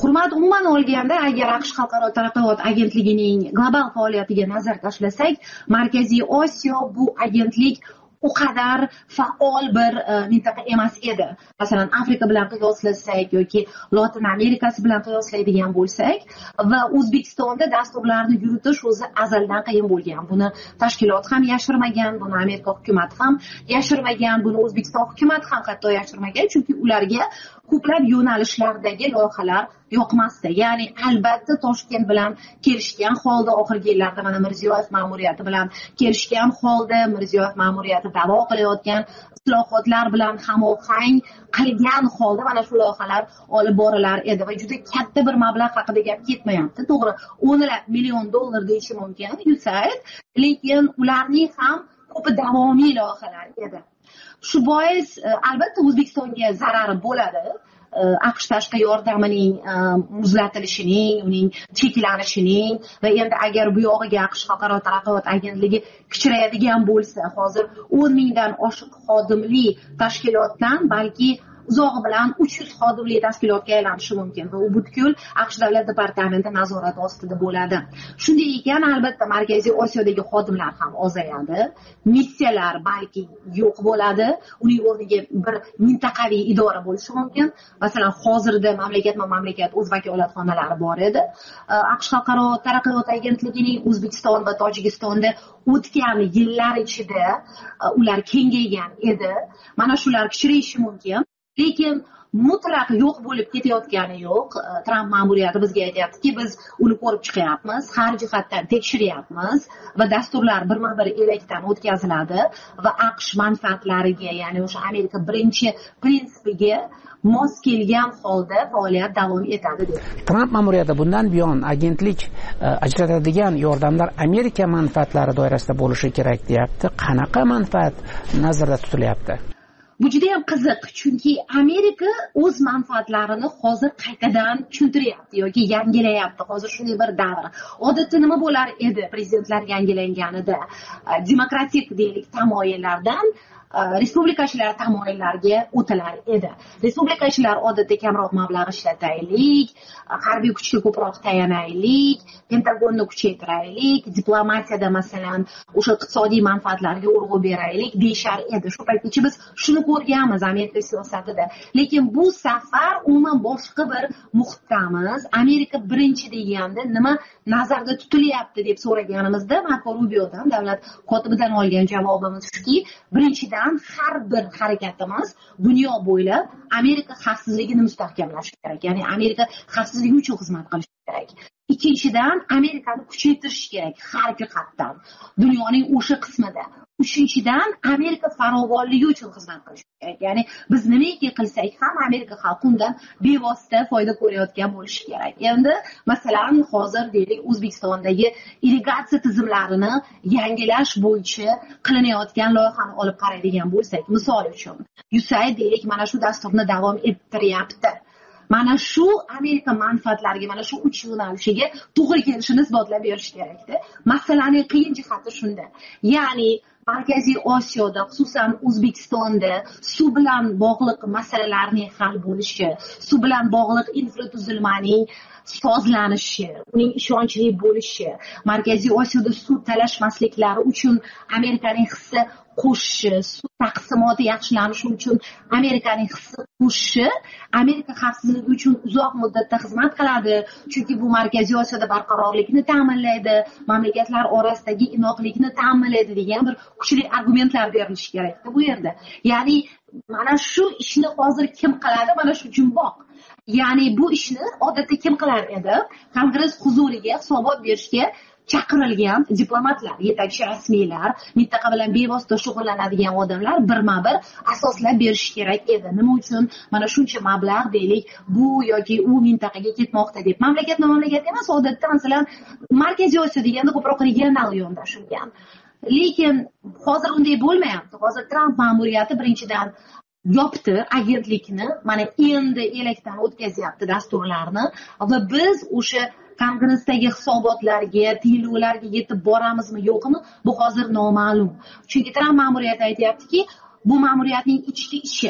hurmat, umuman olganda agar aqsh xalqaro taraqqiyot agentligining global faoliyatiga nazar tashlasak, Markaziy Osiyo bu agentlik u qadar faol bir mintaqa emas edi. Masalan, Afrika bilan qiyoslasak yoki Lotin Amerikasi bilan qiyoslaydigan bo'lsak va O'zbekistonda dasturlarni yuritish o'zi azaldan qiyin bo'lgan. Buni tashkilot ham yashirmagan, buni Amerika hukumati ham yashirmagan, buni O'zbekiston hukumati ham hatto yashirmagan, chunki ularga ko'plab yo'nalishlardagi loyihalar yoqmasdi. Ya'ni albatta Toshkent bilan kelishgan holda oxirgi yillarda mana Mirziyoyev ma'muriyati bilan kelishgan holda Mirziyoyev ma'muriyati da'vo qilayotgan islohotlar bilan hamohang qilgan holda mana shu loyihalar olib borilar edi va juda katta bir mablag' haqida gap ketmayapti. To'g'ri, o'nlab million dollar deyishi mumkin U S A I D, lekin ularning ham ko'pi davomiy loyihalar edi. Shu bois albatta O'zbekistonga zarari bo'ladi. aqsh tashqi yordamining muzlatilishining, uning cheklanishining va endi agar bu yog'iga aqsh xalqaro taraqqiyot agentligi kichrayadigan bo'lsa, hozir o'n mingdan oshiq xodimli tashkilotdan balki uzog'i bilan uch yuz xodimli tashkilotga aylanishi mumkin va u butkul aqsh davlat departamenti nazorati ostida bo'ladi. Shunday ekan, albatta Markaziy Osiyodagi xodimlar ham ozayadi, missiyalar balki yo'q bo'ladi, uning o'rniga bir mintaqaviy idora bo'lishi mumkin. Masalan, hozirda mamlakat-mamlakat o'z vakolatxonalari bor edi. aqsh xalqaro taraqqiyot agentligining O'zbekiston va Tojikistonda o'tgan yillar ichida ular kengaygan edi. Mana shular kichrayishi mumkin. Lekin mutlaq yo'q bo'lib ketayotgani yo'q. Tramp ma'muriyati bizga aytayaptiki, biz uni ko'rib chiqyapmiz, har jihatdan tekshiryapmiz va dasturlar birma-bir elakdan o'tkaziladi va aqsh manfaatlariga, ya'ni o'sha Amerika birinchi prinsipiga mos kelgan holda faoliyat davom etadi dedi. Tramp ma'muriyati bundan buyon agentlik ajratadigan yordamlar Amerika manfaatlari doirasida bo'lishi kerak deyapti. Qanaqa manfaat nazarda tutilyapti? Bu juda ham qiziq, chunki Amerika o'z manfaatlarini hozir qaytadan tushuntiryapti yoki yangilayapti. Hozir shunday bir davr. Odatda nima bo'lar edi prezidentlar yangilanganida? Demokratik deylik tamoyillardan respublikachilar tamoyillariga o'tilar edi. Respublikachilar odatda kamroq mablag' ishlataylik, harbiy kuchga ko'proq tayanaylik, Pentagonni kuchaytiraylik, diplomatiyada masalan o'sha iqtisodiy manfaatlarga urg'u beraylik deyshar edi. Shu paytgacha biz shuni ko'rganmiz Amerika siyosatida. Lekin bu safar umuman boshqa bir muhitdamiz. Amerika birinchi deganda nima nazarda tutilyapti deb so'raganimizda Marko Rubiodan, davlat kotibidan olgan javobimiz shuki, birinchidan har bir harakatimiz dunyo bo'ylab Amerika xavfsizligini mustahkamlash kerak. Ya'ni Amerika xavfsizligi uchun xizmat qilish kerak. Ikkinchidan, Amerikani kuchaytirish kerak har jihatdan, dunyoning o'sha qismida. Uchinchidan, Amerika farovonligi uchun xizmat qilish kerak. Ya'ni biz nimaiki qilsak ham Amerika xalqi undan bevosita foyda ko'rayotgan bo'lishi kerak. Endi masalan, hozir deylik O'zbekistondagi irrigatsiya tizimlarini yangilash bo'yicha qilinayotgan loyihani olib qaraydigan bo'lsak, misol uchun, U S A I D deylik mana shu dasturni davom ettiryapti. Mana shu Amerika manfaatlariga, mana shu uch yo'nalishiga to'g'ri kelishini isbotlab berish kerakda. Masalaning qiyin jihati shunda. Ya'ni Markaziy Osiyoda, xususan O'zbekistonda suv bilan bog'liq masalalarning hal bo'lishi, suv bilan bog'liq infratuzilmaning sozlanishi, uning ishonchli bo'lishi, Markaziy Osiyoda suv talashmasliklari uchun Amerikaning hissi qo'shishi, suv taqsimoti yaxshilanishi uchun Amerikaning hissi qo'shishi Amerika xavfsizligi uchun uzoq muddatda xizmat qiladi, chunki bu Markaziy Osiyoda barqarorlikni ta'minlaydi, mamlakatlar orasidagi inoqlikni ta'minlaydi degan bir kuchli argumentlar berilishi kerak bu yerda. Ya'ni mana shu ishni hozir kim qiladi? Mana shu jumboq. Ya'ni bu ishni odatda kim qilar edi? Kongress huzuriga hisobot berishga chaqirilgan diplomatlar, yetakchi rasmiylar, mintaqa bilan bevosita shug'ullanadigan odamlar birma-bir asoslab berish kerak edi. Nima uchun mana shuncha mablag' deylik bu yoki u mintaqaga ketmoqda deb. Mamlakat-mamlakat emas, odatda masalan Markaziy Osiyo deganda ko'proq regional yondashilgan. Lekin hozir unday bo'lmayapti. Hozir Tramp ma'muriyati birinchidan yopdi agentlikni, mana endi elakdan o'tkazyapti dasturlarni va biz o'sha Kongressdagi hisobotlarga, tiyiluvlarga yetib boramizmi, yo'qmi, bu hozir noma'lum. Chunki Tramp ma'muriyati aytayaptiki, bu ma'muriyatning ichki ishi.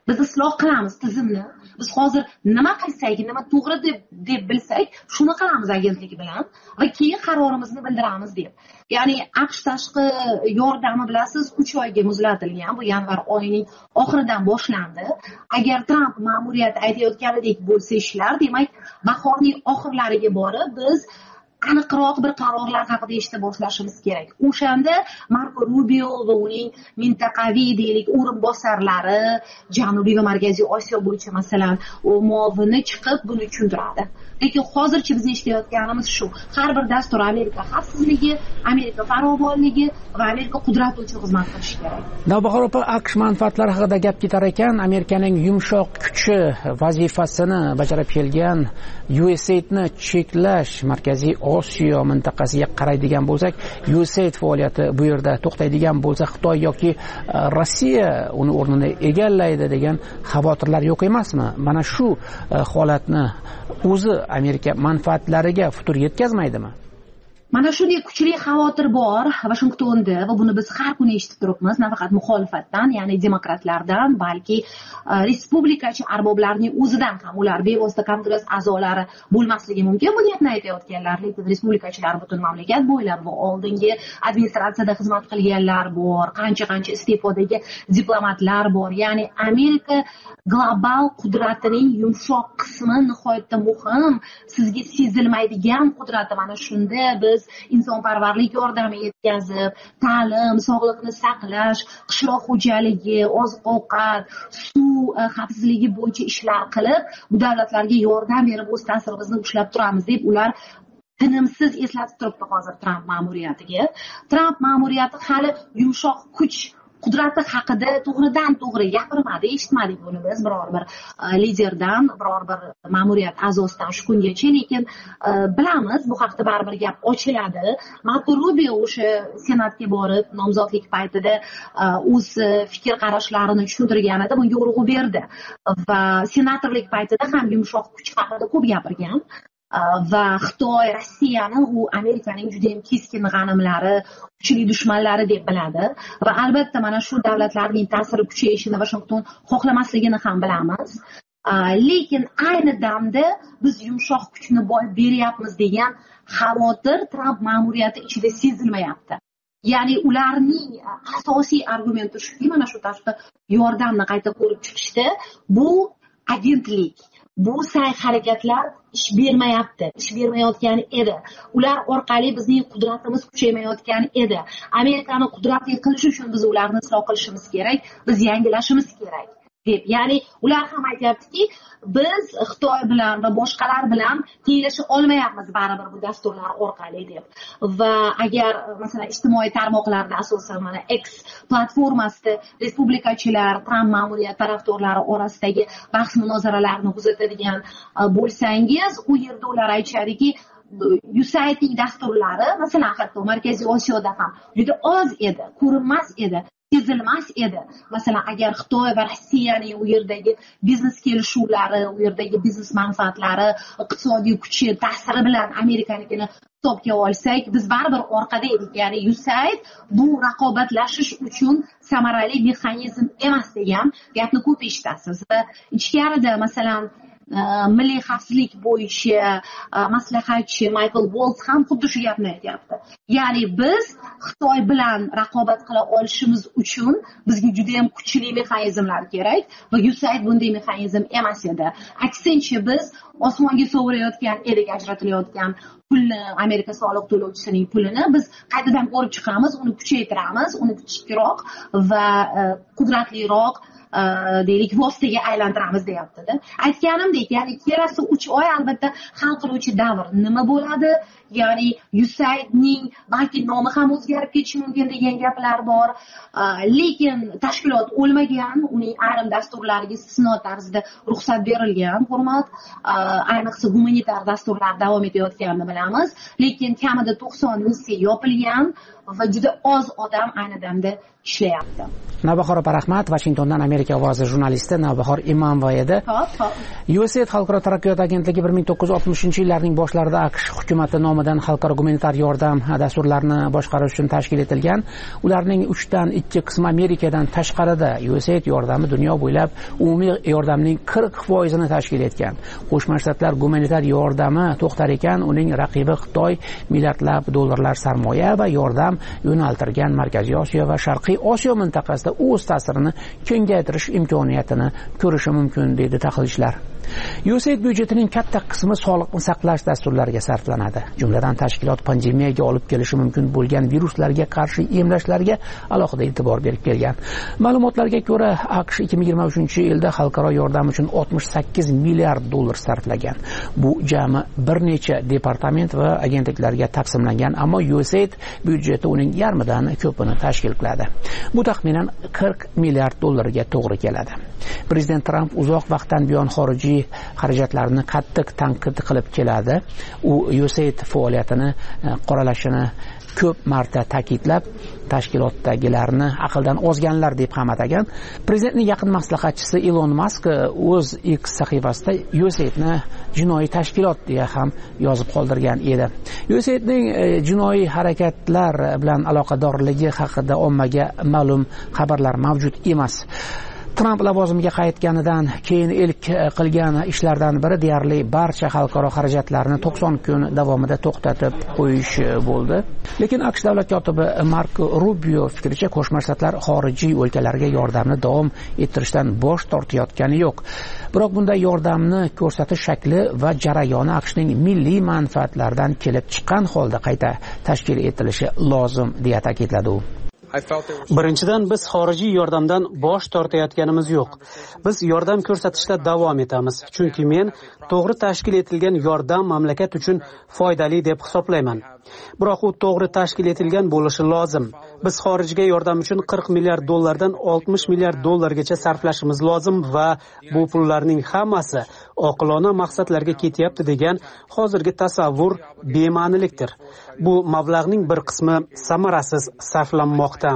biz isloh qilamiz tizimni. Biz hozir nima qilsak, nima to'g'ri deb deb bilsak, shuni qilamiz agentlik bilan va keyin qarorimizni bildiramiz deb. Ya'ni AQSh tashqi yordami bilasiz uch oyga muzlatilgan. Bu yanvar oyining oxiridan boshlandi. Agar Tramp ma'muriyati aytayotganidek bo'lsa ishlar, demak, bahorning oxirlariga borib biz aniqroq bir qarorlar haqida eshita boshlashimiz kerak. O'shanda Marko Rubio va uning mintaqaviy deylik o'rinbosarlari Janubiy va Markaziy Osiyo bo'yicha masalan muovini chiqib buni tushuntiradi. Lekin hozircha biz eshitayotganimiz shu. Har bir dastur Amerika xavfsizligi, Amerika farovonligi va Amerika qudrati uchun xizmat qilishi kerak. Navbahor opa, AQSh manfaatlari haqida gap ketar ekan, Amerikaning yumshoq kuchi vazifasini bajarib kelgan U S A I D ni cheklash Markaziy Osiyo mintaqasiga qaraydigan bo'lsak, U S A I D faoliyati bu yerda to'xtaydigan bo'lsa, Xitoy yoki Rossiya uni o'rnini egallaydi degan xavotirlar yo'q emasmi? Mana shu holatni o'zi Amerika manfaatlariga futur yetkazmaydimi? Mana shunday kuchli xavotir bor Vashingtonda va buni biz har kuni eshitib turibmiz, nafaqat muxolifatdan, ya'ni demokratlardan, balki respublikachi arboblarning o'zidan ham. Ular bevosita kongress a'zolari bo'lmasligi mumkin bu gapni aytayotganlar, lekin respublikachilar butun mamlakat bo'ylab va oldingi administratsiyada xizmat qilganlar bor, qancha-qancha iste'fodagi diplomatlar bor. Ya'ni Amerika global qudratining yumshoq qismi nihoyatda muhim, sizga sezilmaydigan qudrati. Mana shunda biz insonparvarlik yordami yetkazib, ta'lim, sog'liqni saqlash, qishloq xo'jaligi, oziq-ovqat, suv xavfsizligi bo'yicha ishlar qilib, bu davlatlarga yordam berib o'z ta'sirimizni ushlab turamiz deb ular tinimsiz eslatib turibdi hozir Tramp ma'muriyatiga. Tramp ma'muriyati hali yumshoq kuch qudrati haqida to'g'ridan to'g'ri gapirmadi, eshitmadik buni biz biror bir liderdan, biror bir ma'muriyat a'zosidan shu kungacha, lekin bilamiz bu haqda baribir gap ochiladi. Marko Rubio o'sha senatga borib nomzodlik paytida o'z fikr qarashlarini tushuntirganida bunga urg'u berdi va senatorlik paytida ham yumshoq kuch haqida ko'p gapirgan. Va Xitoy, Rossiyani u Amerikaning juda ham keskin g'animlari, kuchli dushmanlari deb biladi va albatta mana shu davlatlarning ta'siri kuchayishini Washington xohlamasligini ham bilamiz. Lekin ayni damda biz yumshoq kuchni boy beryapmiz degan xavotir Tramp ma'muriyati ichida sezilmayapti. Ya'ni ularning asosiy argumenti shuki, mana shu tashqi yordamni qayta ko'rib chiqishda bu agentlik, bu sa'y-harakatlar ish bermayapti, ish bermayotgan edi. Ular orqali bizning qudratimiz kuchaymayotgan edi. Amerikani qudratli qilish uchun biz ularni isloh qilishimiz kerak, biz yangilashimiz kerak deb. Ya'ni ular ham aytayaptiki, biz Xitoy bilan va boshqalar bilan tenglasha olmayapmiz baribir bu dasturlar orqali deb. Va agar masalan ijtimoiy tarmoqlarda asosan mana X platformasida respublikachilar, Tramp ma'muriyati tarafdorlari orasidagi bahs munozaralarni kuzatadigan bo'lsangiz, u yerda ular aytishadiki, U S A I Dning dasturlari masalan hatto Markaziy Osiyoda ham juda oz edi, ko'rinmas edi, sezilmas edi. Masalan, agar Xitoy va Rossiyaning u yerdagi biznes kelishuvlari, u yerdagi biznes manfaatlari, iqtisodiy kuchi, ta'siri bilan Amerikanikini hisobga olsak, biz baribir orqada edik. Ya'ni U S A I D bu raqobatlashish uchun samarali mexanizm emas degan gapni ko'p eshitasiz. Va ichkarida masalan milliy xavfsizlik bo'yicha maslahatchi Michael Waltz ham xuddi shu gapni aytyapti. Ya'ni biz Xitoy bilan raqobat qila olishimiz uchun bizga juda ham kuchli mexanizmlar kerak va U S A I D bunday mexanizm emas edi. Aksincha biz osmonga sovurayotgan edik ajratilayotgan pulni, Amerika soliq to'lovchisining pulini biz qaytadan ko'rib chiqamiz, uni kuchaytiramiz, uni kichikroq va qudratliroq deylik vositaga aylantiramiz deyapti-da. Aytganimdek, ya'ni kelasi uch oy albatta hal qiluvchi davr nima bo'ladi? Ya'ni U S A I Dning balki nomi ham o'zgarib ketishi mumkin degan gaplar bor. Lekin tashkilot o'lmagan, uning ayrim dasturlariga istisno tarzda ruxsat berilgan, hurmat. Ayniqsa gumanitar dasturlar davom etayotganini bilamiz, lekin kamida to'qson missiya yopilgan va juda oz odam ayni damda ishlayapti. Navbahor opa, rahmat. Washingtondan Amerika amerika ovozi jurnalisti Navbahor Imamova edi. USAID xalqaro taraqqiyot agentligi bir ming to'qqiz yuz oltmishinchi yillarning boshlarida AQSh hukumati nomidan xalqaro gumanitar yordam dasturlarini boshqarish uchun tashkil etilgan. Ularning uchdan ikki qismi Amerikadan tashqarida. USAID yordami dunyo bo'ylab umumiy yordamning qirq foizini tashkil etgan. Qo'shma Shtatlar gumanitar yordami to'xtar ekan, uning raqibi Xitoy milliardlab dollarlar sarmoya va yordam yo'naltirgan Markaziy Osiyo va Sharqiy Osiyo mintaqasida o'z ta'sirini kengaytirish imkoniyatini ko'rishi mumkin deydi tahlilchilar. USAID byudjetining katta qismi sog'liqni saqlash dasturlariga sarflanadi. Jumladan tashkilot pandemiyaga olib kelishi mumkin bo'lgan viruslarga qarshi emlashlarga alohida e'tibor berib kelgan. Ma'lumotlarga ko'ra, AQSh ikki ming yigirma uchinchi yilda xalqaro yordam uchun oltmish sakkiz milliard dollar sarflagan. Bu jami bir necha departament va agentliklarga taqsimlangan, ammo USAID byudjeti uning yarmidan ko'pini tashkil qiladi. Bu taxminan qirq milliard dollarga to'g'ri keladi. Prezident Tramp uzoq vaqtdan buyon xorijiy xarajatlarni qattiq tanqid qilib keladi. U USAID faoliyatini qoralashini ko'p marta ta'kidlab, tashkilotdagilarni aqldan ozganlar deb ham atagan. Prezidentning yaqin maslahatchisi Elon Musk o'z X sahifasida USAIDni jinoiy tashkilot deya ham yozib qoldirgan edi. USAIDning jinoiy harakatlar bilan aloqadorligi haqida ommaga ma'lum xabarlar mavjud emas. Tramp lavozimiga qaytganidan keyin ilk qilgan ishlardan biri deyarli barcha xalqaro xarajatlarni to'qson kun davomida to'xtatib qo'yish bo'ldi. Lekin AQSh davlat kotibi Marko Rubio fikricha, Qo'shma Shtatlar xorijiy o'lkalarga yordamni davom ettirishdan bosh tortayotgani yo'q. Biroq bunday yordamni ko'rsatish shakli va jarayoni AQShning milliy manfaatlaridan kelib chiqqan holda qayta tashkil etilishi lozim deya ta'kidladi u. Birinchidan, biz xorijiy yordamdan bosh tortayotganimiz yo'q. Biz yordam ko'rsatishda davom etamiz, chunki men to'g'ri tashkil etilgan yordam mamlakat uchun foydali deb hisoblayman. Biroq u to'g'ri tashkil etilgan bo'lishi lozim. Biz xorijga yordam uchun qirq milliard dollardan oltmish milliard dollargacha sarflashimiz lozim va bu pullarning hammasi oqilona maqsadlarga ketyapti degan hozirgi tasavvur bema'nilikdir. Bu mablag'ning bir qismi samarasiz sarflanmoqda.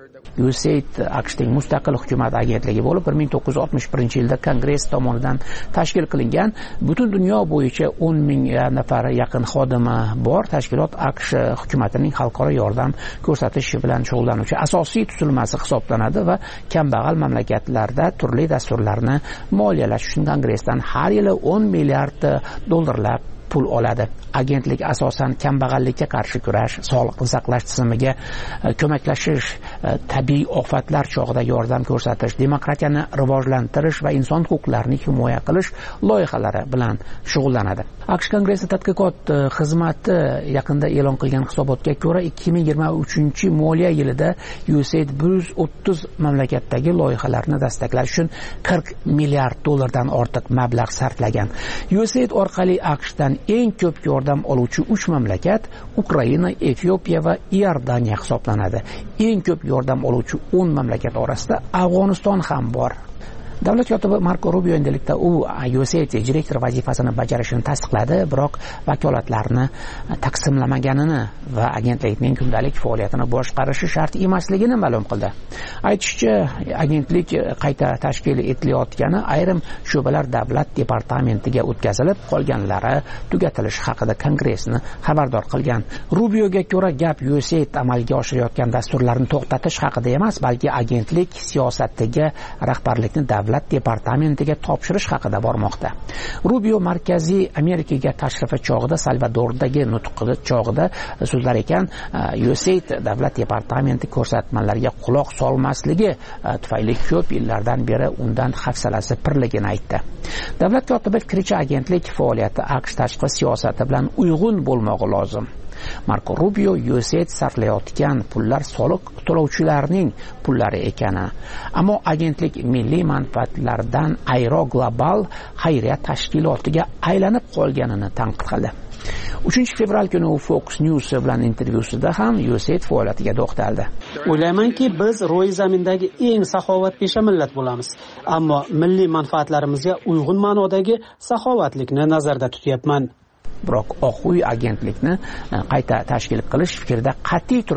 USAID AQShning mustaqil hukumat agentligi bo'lib bir ming to'qqiz yuz oltmish birinchi yilda Kongress tomonidan tashkil qilingan. Butun dunyo bo'yicha o'n ming nafar yaqin xodimi bor. Tashkilot AQSh hukumatining xalqaro yordam ko'rsatish bilan shug'ullanuvchi asosiy tuzilmasi hisoblanadi va kambag'al mamlakatlarda turli dasturlarni moliyalash uchun Kongressdan har yili o'n milliard dollarlab pul oladi. Agentlik asosan kambag'allikka qarshi kurash, sog'liqni saqlash tizimiga ko'maklashish, tabiiy ofatlar chog'ida yordam ko'rsatish, demokratiyani rivojlantirish va inson huquqlarini himoya qilish loyihalari bilan shug'ullanadi. AQSh Kongressi tadqiqot xizmati yaqinda e'lon qilgan hisobotga ko'ra, ikki ming yigirma uchinchi moliya yilida USAID bir yuz o'ttiz mamlakatdagi loyihalarni dastaqlash uchun qirq milliard dollardan ortiq mablag' sarflagan. USAID orqali AQShdan eng ko'p yordam oluvchi uch mamlakat Ukraina, Efiopiya va Iordaniya hisoblanadi. Eng ko'p yordam oluvchi o'n mamlakat orasida Afg'oniston ham bor. Davlat kotibi Marko Rubio endilikda u USAID direktor vazifasini bajarishini tasdiqladi, biroq vakolatlarni taqsimlamaganini va agentlikning kundalik faoliyatini boshqarishi shart emasligini ma'lum qildi. Aytishicha, agentlik qayta tashkil etilayotgani ayrim sho'balar davlat departamentiga o'tkazilib, qolganlari tugatilishi haqida Kongressni xabardor qilgan. Rubioga ko'ra, gap USAID amalga oshirayotgan dasturlarni to'xtatish haqida emas, balki agentlik siyosatiga rahbarlikni davlat departamentiga topshirish haqida bormoqda. Rubio Markaziy Amerikaga tashrifi chog'ida Salvadordagi nutqi chog'ida so'zlar ekan, USAID davlat departamenti ko'rsatmalariga quloq solmasligi tufayli ko'p yillardan beri undan hafsalasi pirligini aytdi. Davlat kotibi fikricha, agentlik faoliyati AQSh tashqi siyosati bilan uyg'un bo'lmog'i lozim. Marko Rubio USAID sarflayotgan pullar soliq to'lovchilarning pullari ekani, ammo agentlik milliy manfaatlardan ayro global xayriya tashkilotiga aylanib qolganini tanqid qildi. uchinchi fevral kuni u Fox News bilan intervyusida ham USAID faoliyatiga to'xtaldi. O'ylaymanki, biz ro'y zamindagi eng saxovatpesha millat bo'lamiz, ammo milliy manfaatlarimizga uyg'un ma'nodagi saxovatlikni nazarda tutyapman. Biroq Oq uy agentlikni qayta tashkil qilish fikrida qat'iy turibdi.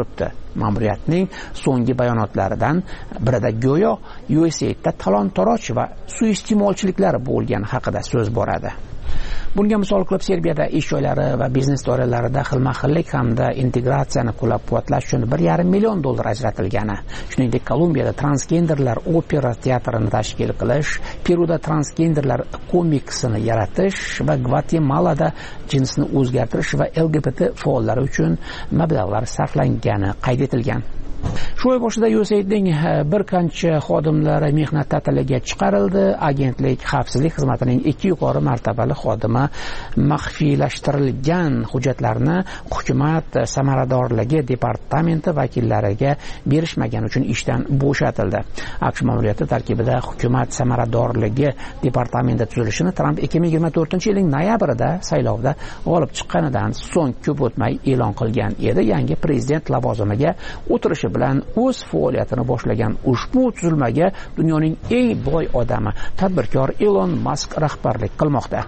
Ma'muriyatning so'nggi bayonotlaridan birida go'yo U S A I D da talon-toroj va suiiste'molchiliklar bo'lgani haqida so'z boradi. Bunga misol qilib Serbiyada ish joylari va biznes doiralarida xilma-xillik hamda integratsiyani qo'llab-quvvatlash uchun bir yarim million dollar ajratilgani, shuningdek Kolumbiyada transgenderlar opera teatrini tashkil qilish, Peruda transgenderlar komiksini yaratish va Gvatemalada jinsni o'zgartirish va L G B T faollari uchun mablag'lar sarflangani qayd etilgan. Shu oy boshida U S A I Dning bir qancha xodimlari mehnat ta'tiliga chiqarildi. Agentlik xavfsizlik xizmatining ikki yuqori martabali xodimi maxfiylashtirilgan hujjatlarni hukumat samaradorligi departamenti vakillariga berishmagani uchun ishdan bo'shatildi. AQSh ma'muriyati tarkibida hukumat samaradorligi departamenti tuzilishini Trump ikki ming yigirma to'rtinchi yilning noyabrida saylovda g'olib chiqqanidan so'ng ko'p o'tmay e'lon qilgan edi. Yangi prezident lavozimiga o'tirishi bilan o'z faoliyatini boshlagan ushbu tuzilmaga dunyoning eng boy odami, tadbirkor Elon Musk rahbarlik qilmoqda.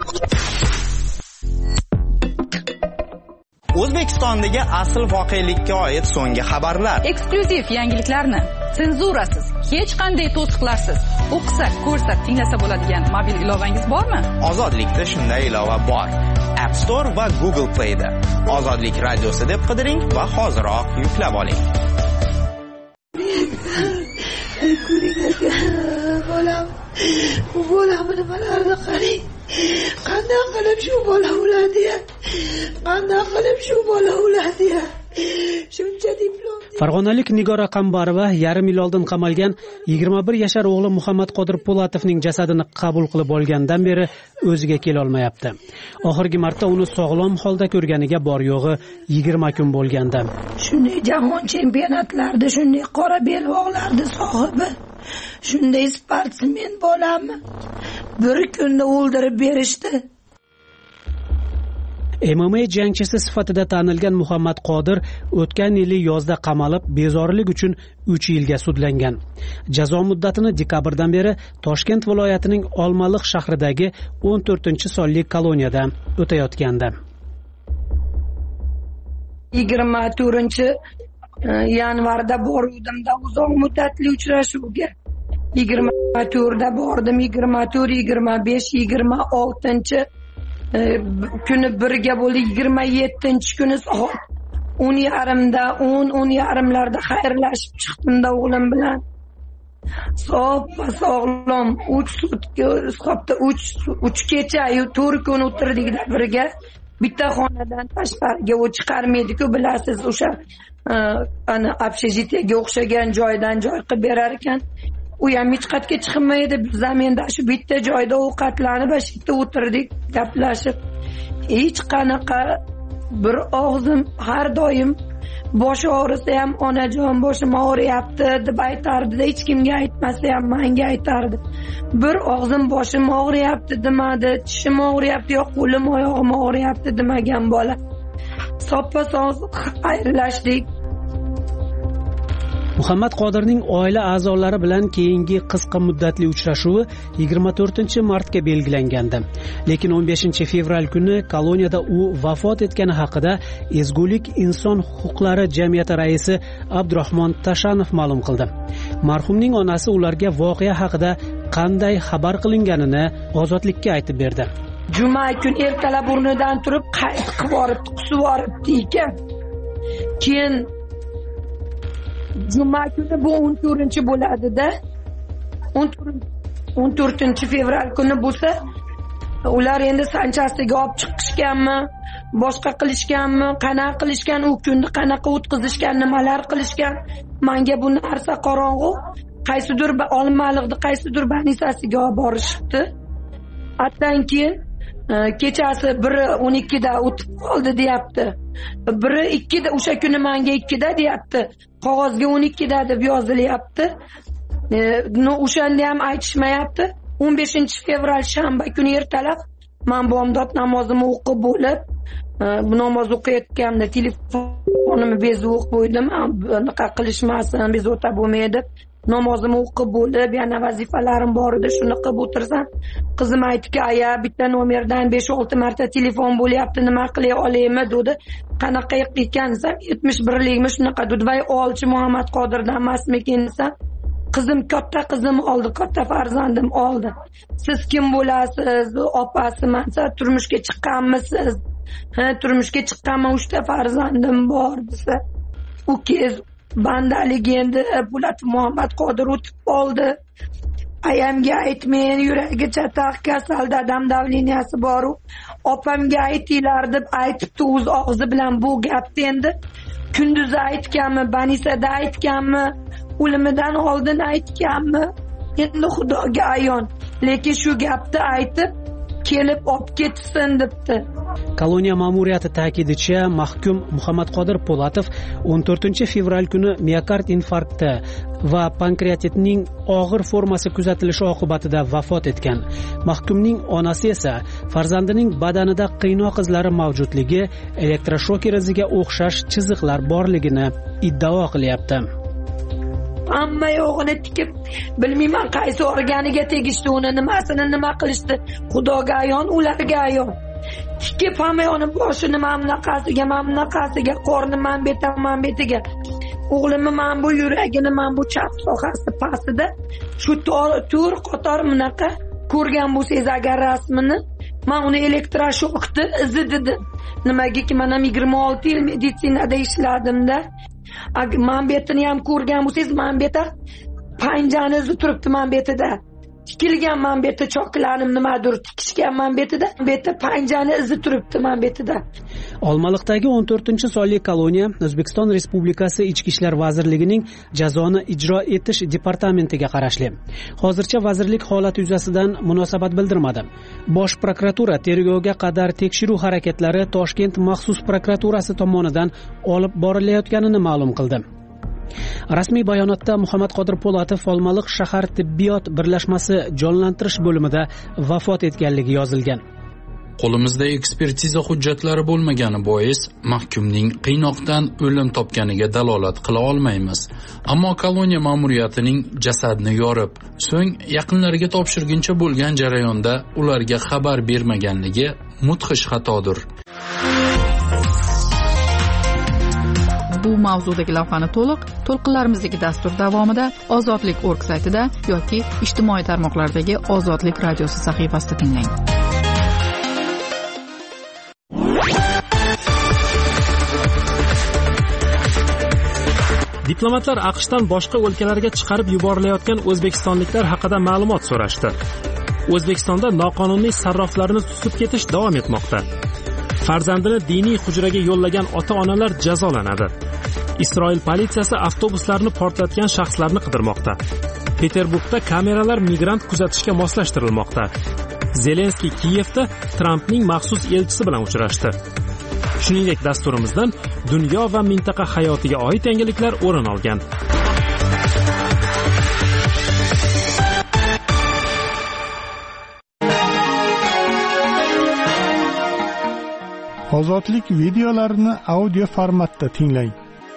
O'zbekistondagi asl voqelikka oid so'nggi xabarlar, eksklyuziv yangiliklarni senzurasiz, hech qanday to'siqlarsiz o'qisa, ko'rsa, tinglasa bo'ladigan mobil ilovangiz bormi? Ozodlikda shunday ilova bor. App Store va Google Play da Ozodlik radiosi deb qidiring va hoziroq yuklab oling. Bolam, bolamni nimalarni qarang. Qanday qilib shu bola o'ladi? Qanday qilib shu bola o'ladi? Shuncha diplom. Farg'onalik Nigora Qambarova yarim yil oldin qamalgan yigirma bir yashar o'g'li Muhammad Qodir Polatovning jasadini qabul qilib olgandan beri o'ziga kela olmayapti. Oxirgi marta uni sog'lom holda ko'rganiga bor yo'g'i yigirma kun bo'lganda. Shunday jahon chempionatlarida shunday qora belbog'larni sohibi, shunday sportsmen bo'lammi? Bir kunda o'ldirib berishdi. M M A jangchisi sifatida tanilgan Muhammad Qodir o'tgan yili yozda qamalib, bezorilik uchun uch yilga sudlangan. Jazo muddatini dekabrdan beri Toshkent viloyatining Olmaliq shahridagi o'n to'rtinchi sonli koloniyada o'tayotgandi. yigirma to'rtinchi yanvarda boruvdimda uzoq muddatli uchrashuvga. yigirma to'rtda bordim, yigirma to'rt, yigirma besh, yigirma oltinchi kuni birga bo'ldi. yigirma yettinchi kuni soat o'n yarimda, o'n o'n yarimlarda xayrlashib chiqdimda o'g'lim bilan. Soppa sog'lom uch sutka, hisobda uch kecha, to'rt kun o'tirdikda birga. Bitta xonadan tashqariga u chiqarmaydi-ku, bilasiz, o'sha ana общежитиеga o'xshagan joydan joy qilib berar ekan. U ham hech qayerga chiqmaydi. Biz zaminda shu bitta joyda ovqatlanib, shu yerda o'tirdik, gaplashib. Hech qanaqa bir og'zim har doim boshi og'risa ham onajon boshim og'riyapti deb aytardi, hech kimga aytmasa ham menga aytardi. Bir og'zim boshim og'riyapti demadi, tishim og'riyapti yo qo'lim oyog'im og'riyapti demagan bola. Soppa sog'liq xayrlashdik. Muhammad Qodirning oila a'zolari bilan keyingi qisqa muddatli uchrashuvi yigirma to'rtinchi martga belgilangandi. Lekin o'n beshinchi fevral kuni koloniyada u vafot etgani haqida Ezgulik inson huquqlari jamiyati raisi Abdurahmon Tashanov ma'lum qildi. Marhumning onasi ularga voqea haqida qanday xabar qilinganini Ozodlikka aytib berdi. Juma kun ertalab o'rnidan turib qayt qilib borib, qusib boribdi ekan. Keyin Juma kuni bu o'n to'rtinchi bo'ladi-da. o'n to'rtinchi fevral kuni bo'lsa, ular endi sanchasiga olib chiqishganmi, boshqa qilishganmi, qanaqa qilishgan, u kunni qanaqa o'tkazishgan, nimalar qilishgan, menga bu narsa qorong'u. Qaysidir Olmaliqda qaysidir banisasiga olib borishibdi. Atdan keyin kechasi biri o'n ikkida o'tib qoldi deyapti. Biri ikkida, o'sha kuni menga ikkida deyapti. Qog'ozga o'n ikkida deb yozilyapti. No, o'shanda ham aytishmayapti. o'n beshinchi fevral shanba kuni ertalab men bomdod namozimni o'qib bo'lib, bu namoz o'qiyotganimda telefonimni bezib o'qib qo'ydim. Bunaqa qilishmasin, bezovta bo'lmaydi. namozimni o'qib bo'lib yana vazifalarim bor edi, shuni qilib o'tirsam qizim aytdiki, aya bitta nomerdan besh olti marta telefon bo'lyapti, nima qilay olaymi dedi. Qanaqa ekan desam yetmish birlikmi shunaqa dedi. Voy olchi Muhammad Qodirdan emasmikin desam, qizim katta qizim oldi, katta farzandim oldi. Siz kim bo'lasiz? Opasiman. Siz turmushga chiqqanmisiz? Ha, turmushga chiqqanman, uchta farzandim bor desa. U kez bandalik endi Bulat Muhammad Qodir o'tib qoldi. Ayamga aytmen, yuragi chataq, kasal, dadam davleniyasi bor. Opamga aytinglar deb aytibdi, o'z og'zi bilan bu gapni endi kunduz aytganmi, Banisada aytganmi, o'limidan oldin aytganmi? Endi Xudoga ayon. Lekin shu gapni aytib kelib olib ketsin debdi. Koloniya ma'muriyati ta'kidicha, mahkum Muhammad Qodir Po'latov o'n to'rtinchi fevral kuni miokard infarkti va pankreatitning og'ir formasi kuzatilishi oqibatida vafot etgan. Mahkumning onasi esa farzandining badanida qiynoq izlari mavjudligi, elektroshoker iziga o'xshash chiziqlar borligini iddao qilyapti. Hamma yo'g'ini tikib, bilmayman qaysi organiga tegishdi, uni nimasini nima qilishdi. Xudoga ayon, ularga ayon. Tikib hamma yo'g'ini boshini mamnaqasiga, mamnaqasiga, qorni manbeta, manbetiga. O'g'limni men bu yuragini, men bu chap sohasi pastida shu to'r qator bunaqa ko'rgan bo'lsangiz agar rasmini, men uni elektroshokni izi dedim. Nimagaki men ham yigirma olti yil meditsinada ishladimda. Manbetini ham ko'rgan bo'lsangiz, manbeta panjani izi turibdi manbetida. Tikilgan manbeti choklanim nimadir tikishgan manbetida, manbeti panjani izi turibdi manbetida. Olmaliqdagi o'n to'rtinchi sonli koloniya O'zbekiston Respublikasi Ichki ishlar vazirligining jazoni ijro etish departamentiga qarashli. Hozircha vazirlik holat yuzasidan munosabat bildirmadi. Bosh prokuratura tergovga qadar tekshiruv harakatlari Toshkent maxsus prokuraturasi tomonidan olib borilayotganini ma'lum qildi. Rasmiy bayonotda Muhammad Qodir Po'latov Olmaliq shahar tibbiyot birlashmasi jonlantirish bo'limida vafot etganligi yozilgan. Qo'limizda ekspertiza hujjatlari bo'lmagani bois mahkumning qiynoqdan o'lim topganiga dalolat qila olmaymiz. Ammo koloniya ma'muriyatining jasadni yorib, so'ng yaqinlariga topshirguncha bo'lgan jarayonda ularga xabar bermaganligi mudhish xatodir. Bu mavzudagi lavhani to'liq to'lqinlarimizdagi dastur davomida Ozodlik nokta org saytida yoki ijtimoiy tarmoqlardagi Ozodlik radiosi sahifasida tinglang. Diplomatlar AQShdan boshqa o'lkalarga chiqarib yuborilayotgan o'zbekistonliklar haqida ma'lumot so'rashdi. O'zbekistonda noqonuniy sarroflarni tutib ketish davom etmoqda. Farzandini diniy hujraga yo'llagan ota-onalar jazolanadi. Isroil politsiyasi avtobuslarni portlatgan shaxslarni qidirmoqda. Peterburgda kameralar migrant kuzatishga moslashtirilmoqda. Zelenskiy Kiyevda Trampning maxsus elchisi bilan uchrashdi. Shuningdek, dasturimizdan dunyo va mintaqa hayotiga oid yangiliklar o'rin olgan. Ozodlik videolarini audio formatda tinglang.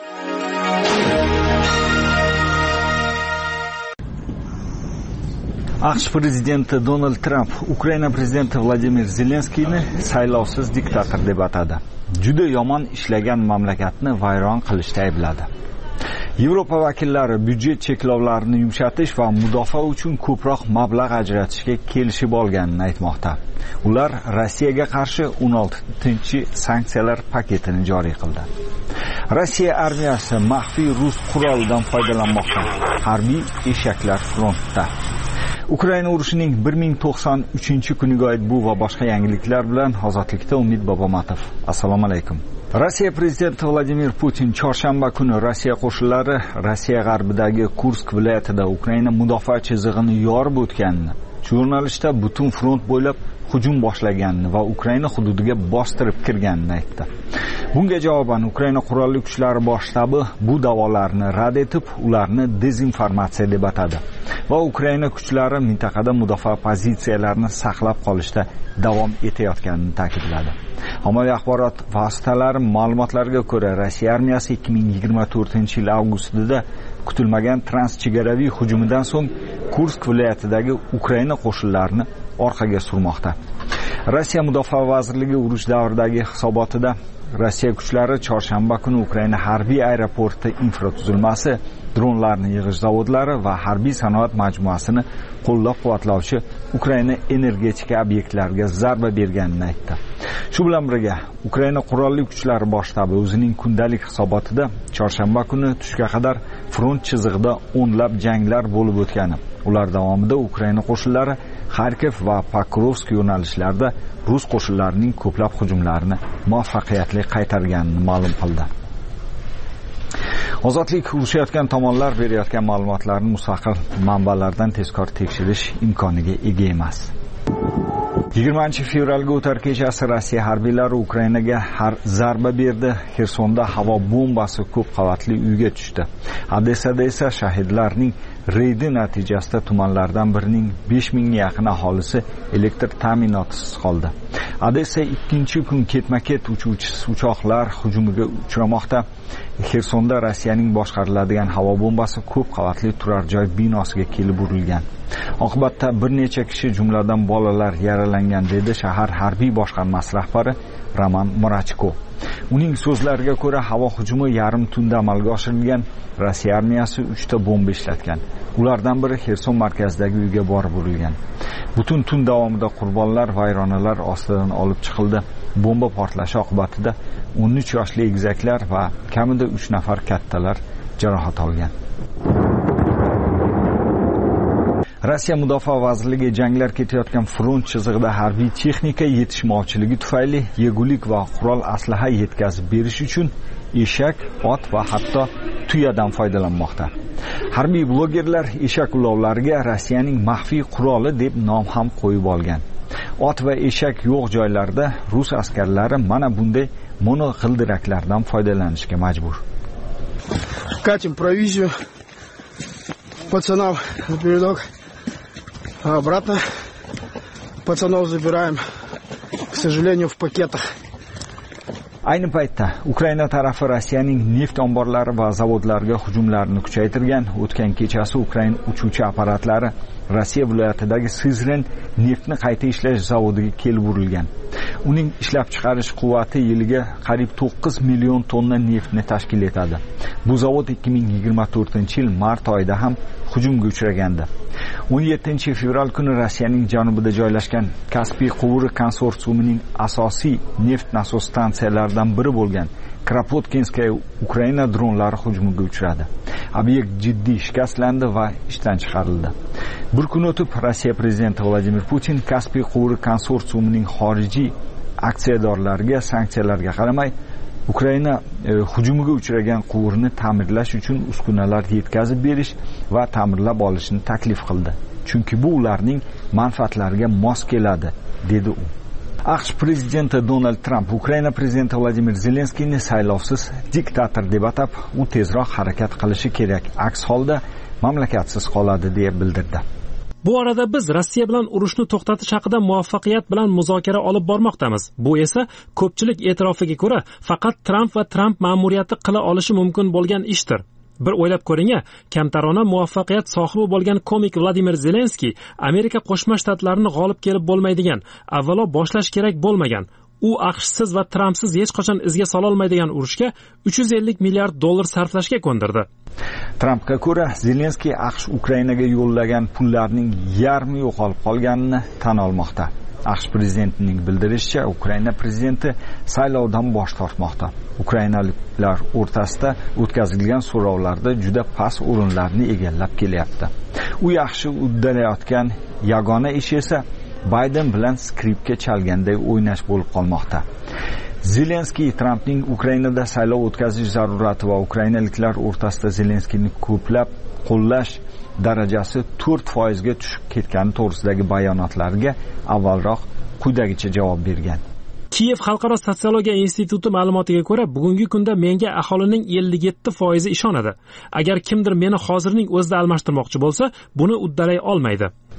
AQSh prezidenti Donald Tramp Ukraina prezidenti Vladimir Zelenskiyni saylovsiz diktator deb atadi. Juda yomon ishlagan mamlakatni vayron qilishda aybladi. Yevropa vakillari byudjet cheklovlarini yumshatish va mudofaa uchun ko'proq mablag' ajratishga kelishib olganini aytmoqda. Ular Rossiyaga qarshi o'n oltinchi sanksiyalar paketini joriy qildi. Rossiya armiyasi maxfiy rus qurolidan foydalanmoqda. Harbiy eshaklar frontda. Ukraina urushining bir ming to'qson uchinchi kuniga oid bu va boshqa yangiliklar bilan Ozodlikda Umid Bobomatov. Assalomu alaykum. Rossiya prezidenti Vladimir Putin chorshanba kuni Rossiya qo'shinlari Rossiya g'arbidagi Kursk viloyatida Ukraina mudofaa chizig'ini yorib o'tganini, jurnalistlar butun front bo'ylab hujum boshlaganini va Ukraina hududiga bostirib kirganini aytdi. Bunga javoban Ukraina qurolli kuchlari bosh shtabi bu da'volarni rad etib, ularni dezinformatsiya deb atadi va Ukraina kuchlari mintaqada mudofaa pozitsiyalarini saqlab qolishda davom etayotganini ta'kidladi. Ommaviy axborot vositalari ma'lumotlariga ko'ra, Rossiya armiyasi ikki ming yigirma to'rtinchi yil avgustida kutilmagan transchegaraviy hujumidan so'ng Kursk viloyatidagi Ukraina qo'shinlarini orqaga surmoqda. Rossiya Mudofaa vazirligi urush davridagi hisobotida Rossiya kuchlari chorshanba kuni Ukraina harbiy aeroporti infratuzilmasi, dronlarni yig'ish zavodlari va harbiy sanoat majmuasini qo'llab-quvvatlovchi Ukraina energetika obyektlariga zarba berganini aytdi. Shu bilan birga Ukraina qurolli kuchlari bosh shtabi o'zining kundalik hisobotida chorshanba kuni tushga qadar front chizig'ida o'nlab janglar bo'lib o'tgani, ular davomida Ukraina qo'shinlari Kharkiv va Pokrovsk yo'nalishlarida rus qo'shinlarining ko'plab hujumlarini muvaffaqiyatli qaytarganini ma'lum qildi. Ozodlik urushayotgan tomonlar berayotgan ma'lumotlarni mustaqil manbalardan tezkor tekshirish imkoniga ega emas. yigirmanchi fevralga o'tar kechasi Rossiya harbiylari Ukrainaga har zarba berdi. Xersonda havo bombasi ko'p qavatli uyga tushdi. Odessada esa shahidlarning reydi natijasida tumanlardan birining besh mingga yaqin aholisi elektr ta'minotisiz qoldi. Odessa ikkinchi kun ketma-ket uchuvchisiz uchoqlar hujumiga uchramoqda. Xersonda Rossiyaning boshqariladigan havo bombasi ko'p qavatli turar joy binosiga kelib urilgan. Oqibatda bir necha kishi, jumladan bolalar yaralangan, dedi shahar harbiy boshqarmasi rahbari Roman Murachko. Uning so'zlariga ko'ra, havo hujumi yarim tunda amalga oshirilgan. Rossiya armiyasi uchta bomba ishlatgan. Ulardan biri Xerson markazidagi uyga borib urilgan. Butun tun davomida qurbonlar vayronalar ostidan olib chiqildi. Bomba portlashi oqibatida o'n uch yoshli egizaklar va kamida uch nafar kattalar jarohat olgan. Rossiya Mudofaa vazirligi janglar ketayotgan front chizig'ida harbiy texnika yetishmovchiligi tufayli yegulik va qurol aslaha yetkazib berish uchun eshak, ot va hatto tuyadan foydalanmoqda. Harbiy blogerlar eshak ulovlariga Rossiyaning maxfiy quroli deb nom ham qo'yib olgan. Ot va eshak yo'q joylarda rus askarlari mana bunday mono g'ildiraklardan foydalanishga majbur. Катим провизию пацанов на передок, а обратно пацанов забираем, к сожалению, в пакетах. Ayni paytda Ukraina tarafi Rossiyaning neft omborlari va zavodlariga hujumlarni kuchaytirgan. O'tgan kechasi Ukraina uchuvchi apparatlari Rossiya viloyatidagi Sizren neftni qayta ishlash zavodiga kelib urilgan. Uning ishlab chiqarish quvvati yiliga qariyb to'qqiz million tonna neftni tashkil etadi. Bu zavod ikki ming yigirma to'rtinchi yil mart oyida ham hujumga uchragandi. o'n yettinchi fevral kuni Rossiyaning janubida joylashgan Kaspiy quvuri konsorsiumining asosiy neft nasos stansiyalaridan biri bo'lgan Kropotkinskaya Ukraina dronlari hujumiga uchradi. Obyekt jiddiy shikastlandi va ishdan chiqarildi. Bir kun o'tib Rossiya prezidenti Vladimir Putin Kaspiy quvuri konsorsiumining xorijiy aksiyadorlariga sanksiyalarga qaramay Ukraina e, hujumiga uchragan quvurni ta'mirlash uchun uskunalar yetkazib berish va ta'mirlab olishni taklif qildi. Chunki bu ularning manfaatlariga mos keladi, dedi u. AQSh prezidenti Donald Trump Ukraina prezidenti Vladimir Zelenskiyni saylovsiz diktator deb atab, u tezroq harakat qilishi kerak, aks holda mamlakatsiz qoladi deb bildirdi. Bu orada biz Rossiya bilan urushni to'xtatish haqida muvaffaqiyat bilan muzokara olib bormoqdamiz. Bu esa ko'pchilik e'tirofiga ko'ra faqat Trump va Trump ma'muriyati qila olishi mumkin bo'lgan ishdir. Bir o'ylab ko'ring-a, kamtarona muvaffaqiyat sohibi bo'lgan komik Vladimir Zelenskiy Amerika Qo'shma Shtatlarini g'olib kelib bo'lmaydigan, avvalo boshlash kerak bo'lmagan, u AQShsiz va Trumpsiz hech qachon izga sola olmaydigan urushga uch yuz ellik milliard dollar sarflashga ko'ndirdi. Trumpga ko'ra, Zelenskiy AQSh Ukrainaga yo'llagan pullarning yarmi yo'qolib qolganini tan olmoqda. AQSh prezidentining bildirishicha, Ukraina prezidenti saylovdan bosh tortmoqda. Ukrainaliklar o'rtasida o'tkazilgan so'rovlarda juda past o'rinlarni egallab kelyapti. U yaxshi uddalayotgan yagona ish esa Biden bilan skripka chalganday o'ynash bo'lib qolmoqda. Zelenskiy Trumpning Ukrainada saylov o'tkazish zarurati va ukrainaliklar o'rtasida Zelenskiyni ko'plab qo'llash darajasi to'rt foizga tushib ketgani to'g'risidagi bayonotlariga avvalroq quyidagicha javob bergan. Kiyev xalqaro sotsiologiya instituti ma'lumotiga ko'ra, bugungi kunda menga aholining ellik yetti foizi ishonadi. Agar kimdir meni hozirning o'zida almashtirmoqchi bo'lsa, buni uddalay olmaydi.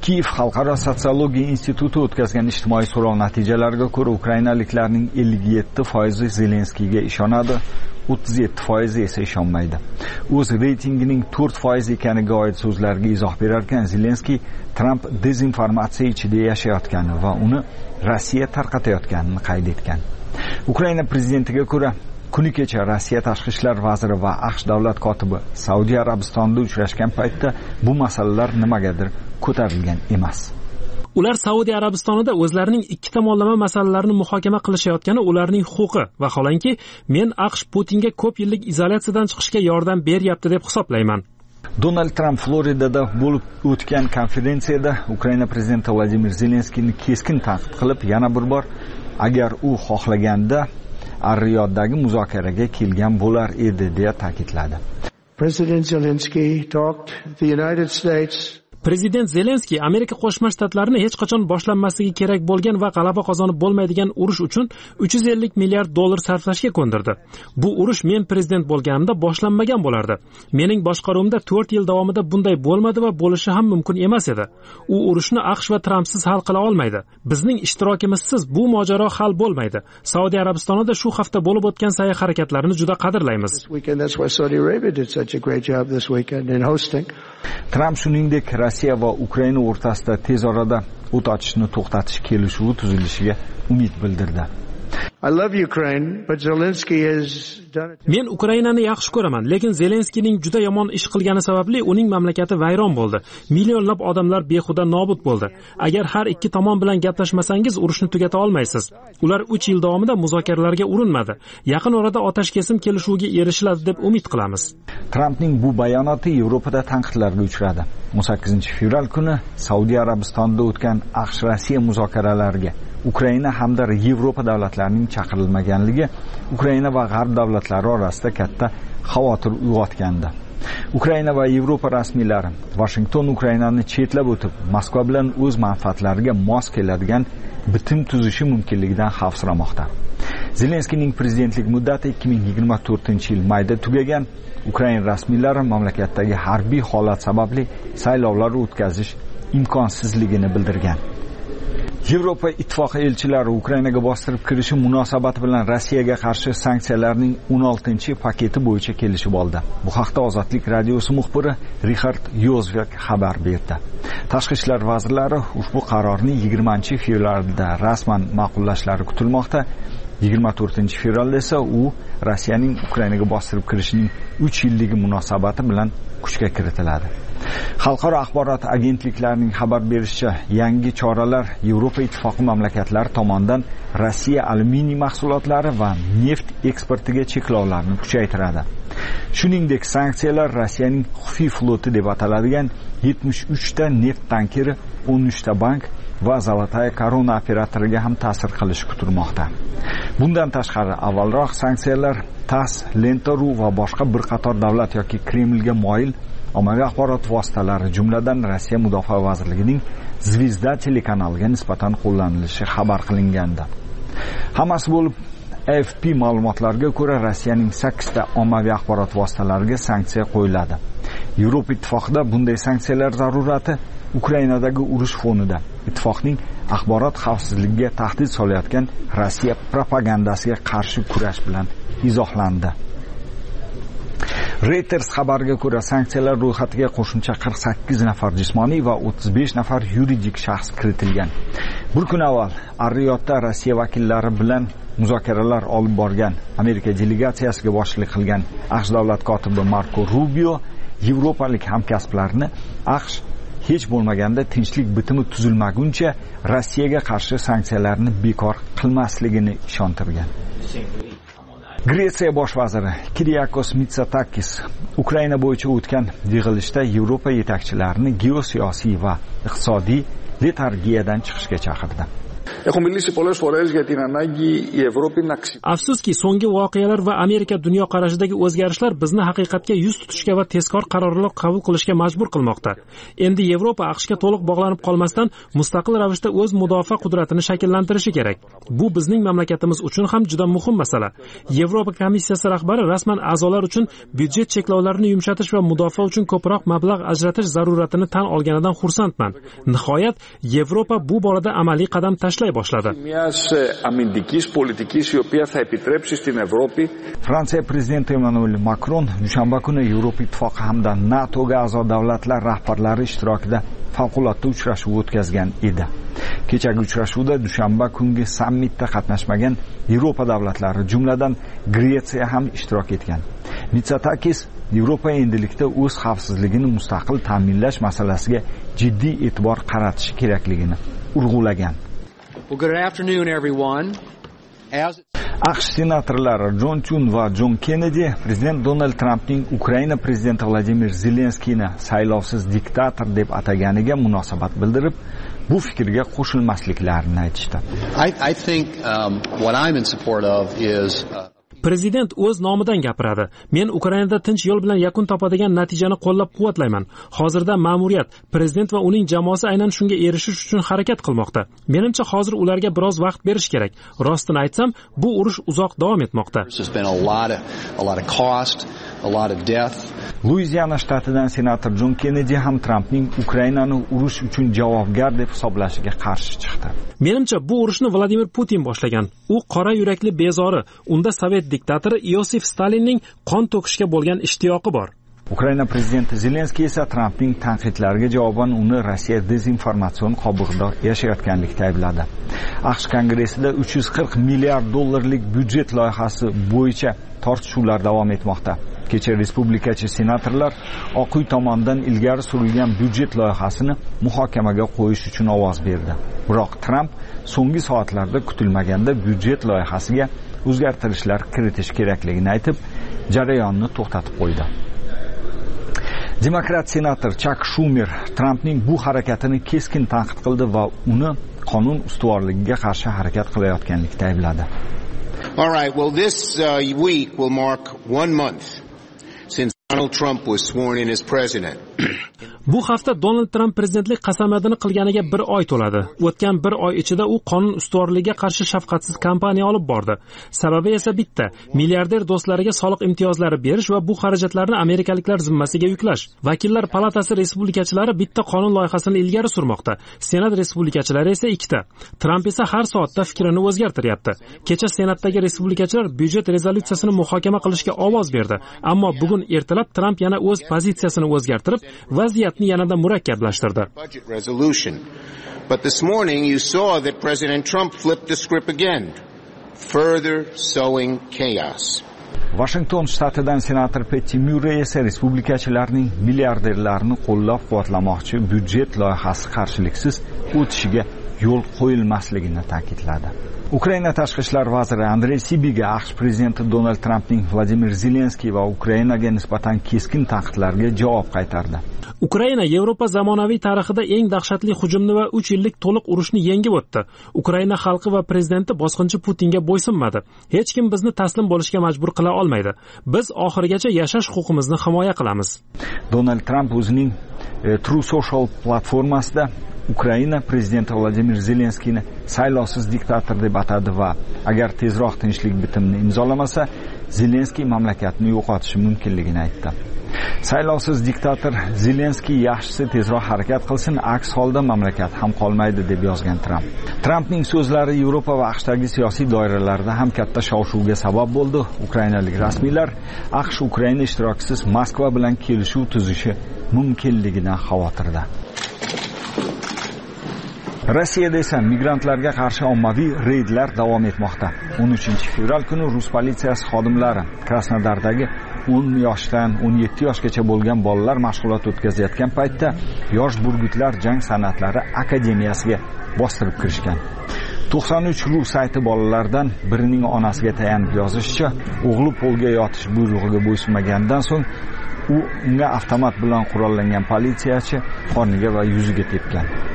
Kiyev xalqaro sotsiologiya instituti o'tkazgan ijtimoiy so'rov natijalariga ko'ra ukrainaliklarning ellik yetti foizi Zelenskiyga ishonadi, o'ttiz yetti foizi esa ishonmaydi. O'z reytingining to'rt foiz ekaniga oid so'zlarga izoh berarkan, Zelenskiy Trump dezinformatsiya ichida yashayotgani va uni Rossiya tarqatayotganini qayd etgan. Ukraina prezidentiga ko'ra, kuni kecha Rossiya tashqi ishlar vaziri va AQSh davlat kotibi Saudiya Arabistonida uchrashgan paytda bu masalalar nimagadir ko'tarilgan emas. Ular Saudiya Arabistonida o'zlarining ikki tomonlama masalalarini muhokama qilishayotgani ularning huquqi va xolanki, men AQSh Putinga ko'p yillik izolyatsiyadan chiqishga yordam beryapti deb hisoblayman. Donald Trump Floridada bo'lib o'tgan konferensiyada Ukraina prezidenti Vladimir Zelenskiyni keskin tanqid qilib, yana bir bor agar u xohlaganda Ar-Riyoddagi muzokaraga kelgan bo'lar edi deya ta'kidladi. President Zelensky talked the United States Prezident Zelenskiy Amerika Qo'shma Shtatlarini hech qachon boshlanmasligi kerak bo'lgan va g'alaba qozonib bo'lmaydigan urush uchun uch yuz ellik milliard dollar sarflashga ko'ndirdi. Bu urush men prezident bo'lganimda boshlanmagan bo'lardi. Mening boshqaruvimda to'rt yil davomida bunday bo'lmadi va bo'lishi ham mumkin emas edi. U urushni AQSh va Trumpsiz hal qila olmaydi. Bizning ishtirokimizsiz bu mojaro hal bo'lmaydi. Saudiya Arabistonida shu hafta bo'lib o'tgan sa'y harakatlarini juda qadrlaymiz. Trump shuningdek Rossiya va Ukraina o'rtasida tez orada o't ochishni to'xtatish kelishuvi tuzilishiga umid bildirdi. I love Ukraine, but Zelensky has done it. Men Ukrainani yaxshi ko'raman, lekin Zelenskiyning juda yomon ish qilgani sababli uning mamlakati vayron bo'ldi. Millionlab odamlar behuda nobud bo'ldi. Agar har ikki tomon bilan gaplashmasangiz, urushni tugata olmaysiz. Ular uch yil davomida muzokaralarga urinmadi. Yaqin orada otashkesim kelishuviga erishiladi deb umid qilamiz. Trampning bu bayonoti Yevropada tanqidlarga uchradi. o'n sakkizinchi fevral kuni Saudiya Arabistonida o'tgan AQSh-Rossiya muzokaralariga Ukraina hamda Yevropa davlatlarining chaqirilmaganligi Ukraina va G'arb davlatlari orasida katta xavotir uyg'otgandi. Ukraina va Yevropa rasmiylari Washington Ukrainani chetlab o'tib, Moskva bilan o'z manfaatlariga mos keladigan bitim tuzishi mumkinligidan xavfsiramoqda. Zelenskiyning prezidentlik muddati ikki ming yigirma to'rtinchi yil mayda tugagan. Ukraina rasmiylari mamlakatdagi harbiy holat sababli saylovlar o'tkazish imkonsizligini bildirgan. Yevropa ittifoqi elchilari Ukrainaga bostirib kirishi munosabati bilan Rossiyaga qarshi sanksiyalarning o'n oltinchi paketi bo'yicha kelishib oldi. Bu haqda Ozodlik radiosi muxbiri Richard Yozvek xabar berdi. Tashqi ishlar vazirlari ushbu qarorni yigirmanchi fevralda rasman ma'qullashlari kutilmoqda. yigirma to'rtinchi fevralda esa u Rossiyaning Ukrainaga bostirib kirishining uch yilligi munosabati bilan kuchga kiritiladi. Xalqaro axborot agentliklarining xabar berishicha, yangi choralar Yevropa ittifoqi mamlakatlari tomonidan Rossiya alyuminiy mahsulotlari va neft eksportiga cheklovlarni kuchaytiradi. Shuningdek, sanksiyalar Rossiyaning xufiy floti deb ataladigan yetmish uchta neft tankeri, o'n uchta bank va Zolotaya Korona operatoriga ham ta'sir qilishi kutilmoqda. Bundan tashqari, avvalroq sanksiyalar TASS, Lenta.ru va boshqa bir qator davlat yoki Kremlga moyil ommaviy axborot vositalari, jumladan Rossiya Mudofaa vazirligining Zvezda telekanaliga nisbatan qo'llanilishi xabar qilingandi. Hammasi bo'lib, A F P ma'lumotlariga ko'ra Rossiyaning sakkizta ommaviy axborot vositalariga sanksiya qo'yiladi. Yevropa ittifoqida bunday sanksiyalar zarurati Ukrainadagi urush fonida ittifoqning axborot xavfsizligiga tahdid solayotgan Rossiya propagandasiga qarshi kurash bilan izohlandi. Reuters xabariga ko'ra, sanksiyalar ro'yxatiga qo'shimcha qirq sakkiz nafar jismoniy va o'ttiz besh nafar yuridik shaxs kiritilgan. Bir kun avval Ar-Riyodda Rossiya vakillari bilan muzokaralar olib borgan Amerika delegatsiyasiga boshchilik qilgan AQSh davlat kotibi Marko Rubio yevropalik hamkasblarini AQSh hech bo'lmaganda tinchlik bitimi tuzilmaguncha Rossiyaga qarshi sanksiyalarni bekor qilmasligini ishontirgan. Gretsiya bosh vaziri Kyriakos Mitsotakis Ukraina bo'yicha o'tgan yig'ilishda Yevropa yetakchilarini geosiyosiy va iqtisodiy letargiyadan chiqishga chaqirdi. Afsuski, so'nggi voqealar va Amerika dunyoqarashidagi o'zgarishlar bizni haqiqatga yuz tutishga va tezkor qarorlar qabul qilishga majbur qilmoqda. Endi Yevropa AQShga to'liq bog'lanib qolmasdan mustaqil ravishda o'z mudofaa qudratini shakllantirishi kerak. Bu bizning mamlakatimiz uchun ham juda muhim masala. Yevropa komissiyasi rahbari rasman a'zolar uchun byudjet cheklovlarini yumshatish va mudofaa uchun ko'proq mablag' ajratish zaruratini tan olganidan xursandman. Nihoyat Yevropa bu borada amaliy qadam tashlay boshladi. Fransiya prezidenti Emmanuel Macron dushanba kuni Yevropa ittifoqi hamda NATOga a'zo davlatlar rahbarlari ishtirokida favqulodda uchrashuv o'tkazgan edi. Kechagi uchrashuvda dushanba kungi sammitda qatnashmagan Yevropa davlatlari, jumladan Gretsiya ham ishtirok etgan. Mitsotakis Yevropa endilikda o'z xavfsizligini mustaqil ta'minlash masalasiga jiddiy e'tibor qaratishi kerakligini urg'ulagan. Well, good afternoon, everyone. As AQSh senatorlari Jon Chun va Jon Kennedy prezident Donald Trampning Ukraina prezidenti Vladimir Zelenskiyni saylovsiz diktator deb ataganiga munosabat bildirib, bu fikrga qo'shilmasliklarini aytishdi. I, I think um, what I'm in support of is uh... Prezident o'z nomidan gapiradi. Men Ukrainada tinch yo'l bilan yakun topadigan natijani qo'llab-quvvatlayman. Hozirda ma'muriyat, prezident va uning jamoasi aynan shunga erishish uchun harakat qilmoqda. Menimcha hozir ularga biroz vaqt berish kerak. Rostini aytsam, bu urush uzoq davom etmoqda. Luiziana shtatidan senator Jon Kennedy ham Trampning Ukrainani urush uchun javobgar deb hisoblashiga qarshi chiqdi. Menimcha bu urushni Vladimir Putin boshlagan. U qora yurakli bezori. Unda Sovet diktatori Iosif Stalinning qon to'kishga bo'lgan ishtiyoqi bor. Ukraina prezidenti Zelenskiy esa Trampning tanqidlariga javoban uni Rossiya dezinformatsion qobig'ida yashayotganlikda aybladi. AQSh kongressida uch yuz qirq milliard dollarlik byudjet loyihasi bo'yicha tortishuvlar davom etmoqda. Kecha respublikachi senatorlar Oq uy tomonidan ilgari surilgan byudjet loyihasini muhokamaga qo'yish uchun ovoz berdi. Biroq Tramp so'nggi soatlarda kutilmaganda byudjet loyihasiga o'zgartirishlar kiritish kerakligini aytib, jarayonni to'xtatib qo'ydi. Demokrat senator Chak Schumer Trampning bu harakatini keskin tanqid qildi va uni qonun ustuvorligiga qarshi harakat qilayotganlikda aybladi. All right, well this uh, week will mark one month since Donald Trump was sworn in as president. Bu hafta Donald Trump prezidentlik qasamyodini qilganiga bir oy to'ladi. O'tgan bir oy ichida u qonun ustuvorligiga qarshi shafqatsiz kampaniya olib bordi. Sababi esa bitta: milliarder do'stlariga soliq imtiyozlari berish va bu xarajatlarni amerikaliklar zimmasiga yuklash. Vakillar palatasi respublikachilari bitta qonun loyihasini ilgari surmoqda. Senat respublikachilari esa ikkita. Trump esa har soatda fikrini o'zgartiryapti. Kecha senatdagi respublikachilar byudjet rezolyutsiyasini muhokama qilishga ovoz berdi, ammo bugun ertalab Trump yana o'z pozitsiyasini o'zgartirib, vaziyatni yanada murakkablashtirdi. But this morning you saw that President Trump flipped the script again, further sowing chaos. Washington shtatidan senator Patty Murray esa respublikachilarning milliarderlarni qo'llab-quvvatlamoqchi byudjet loyihasi qarshiliksiz o'tishiga yo'l qo'yilmasligini ta'kidladi. Ukraina tashqi ishlar vaziri Andrey Sibiga AQSh prezidenti Donald Trampning Vladimir Zelenskiy va Ukrainaga nisbatan keskin tanqidlarga javob qaytardi. Ukraina Yevropa zamonaviy tarixida eng dahshatli hujumni va uch yillik to'liq urushni yengib o'tdi. Ukraina xalqi va prezidenti bosqinchi Putinga bo'ysunmadi. Hech kim bizni taslim bo'lishga majbur qila olmaydi. Biz oxirigacha yashash huquqimizni himoya qilamiz. Donald Trump o'zining e, True Social platformasida Ukraina prezidenti Vladimir Zelenskiyni saylovsiz diktator deb atadi va agar tezroq tinchlik bitimini imzolamasa, Zelenskiy mamlakatni yo'qotishi mumkinligini aytdi. Saylovsiz diktator Zelenskiy yaxshisi tezroq harakat qilsin, aks holda mamlakat ham qolmaydi deb yozgan Trump. Trampning so'zlari Yevropa va AQShdagi siyosiy doiralarda ham katta shov-shuvga sabab bo'ldi. Ukrainalik rasmiylar AQSh Ukraina ishtirokisiz Moskva bilan kelishuv tuzishi mumkinligidan xavotirda. Rossiyada esa migrantlarga qarshi ommaviy reydlar davom etmoqda. o'n uchinchi fevral kuni Rus politsiyasi xodimlari Krasnodardagi o'n yoshdan o'n yetti yoshgacha bo'lgan bolalar mashg'ulot o'tkazayotgan paytda Yosh burgutlar jang san'atlari akademiyasiga bostirib kirishgan. to'qson uch ru sayti bolalardan birining onasiga tayanib yozishicha, o'g'li polga yotish buyrug'iga bo'ysunmaganidan so'ng u unga avtomat bilan qurollangan politsiyachi qorniga va yuziga tepgan.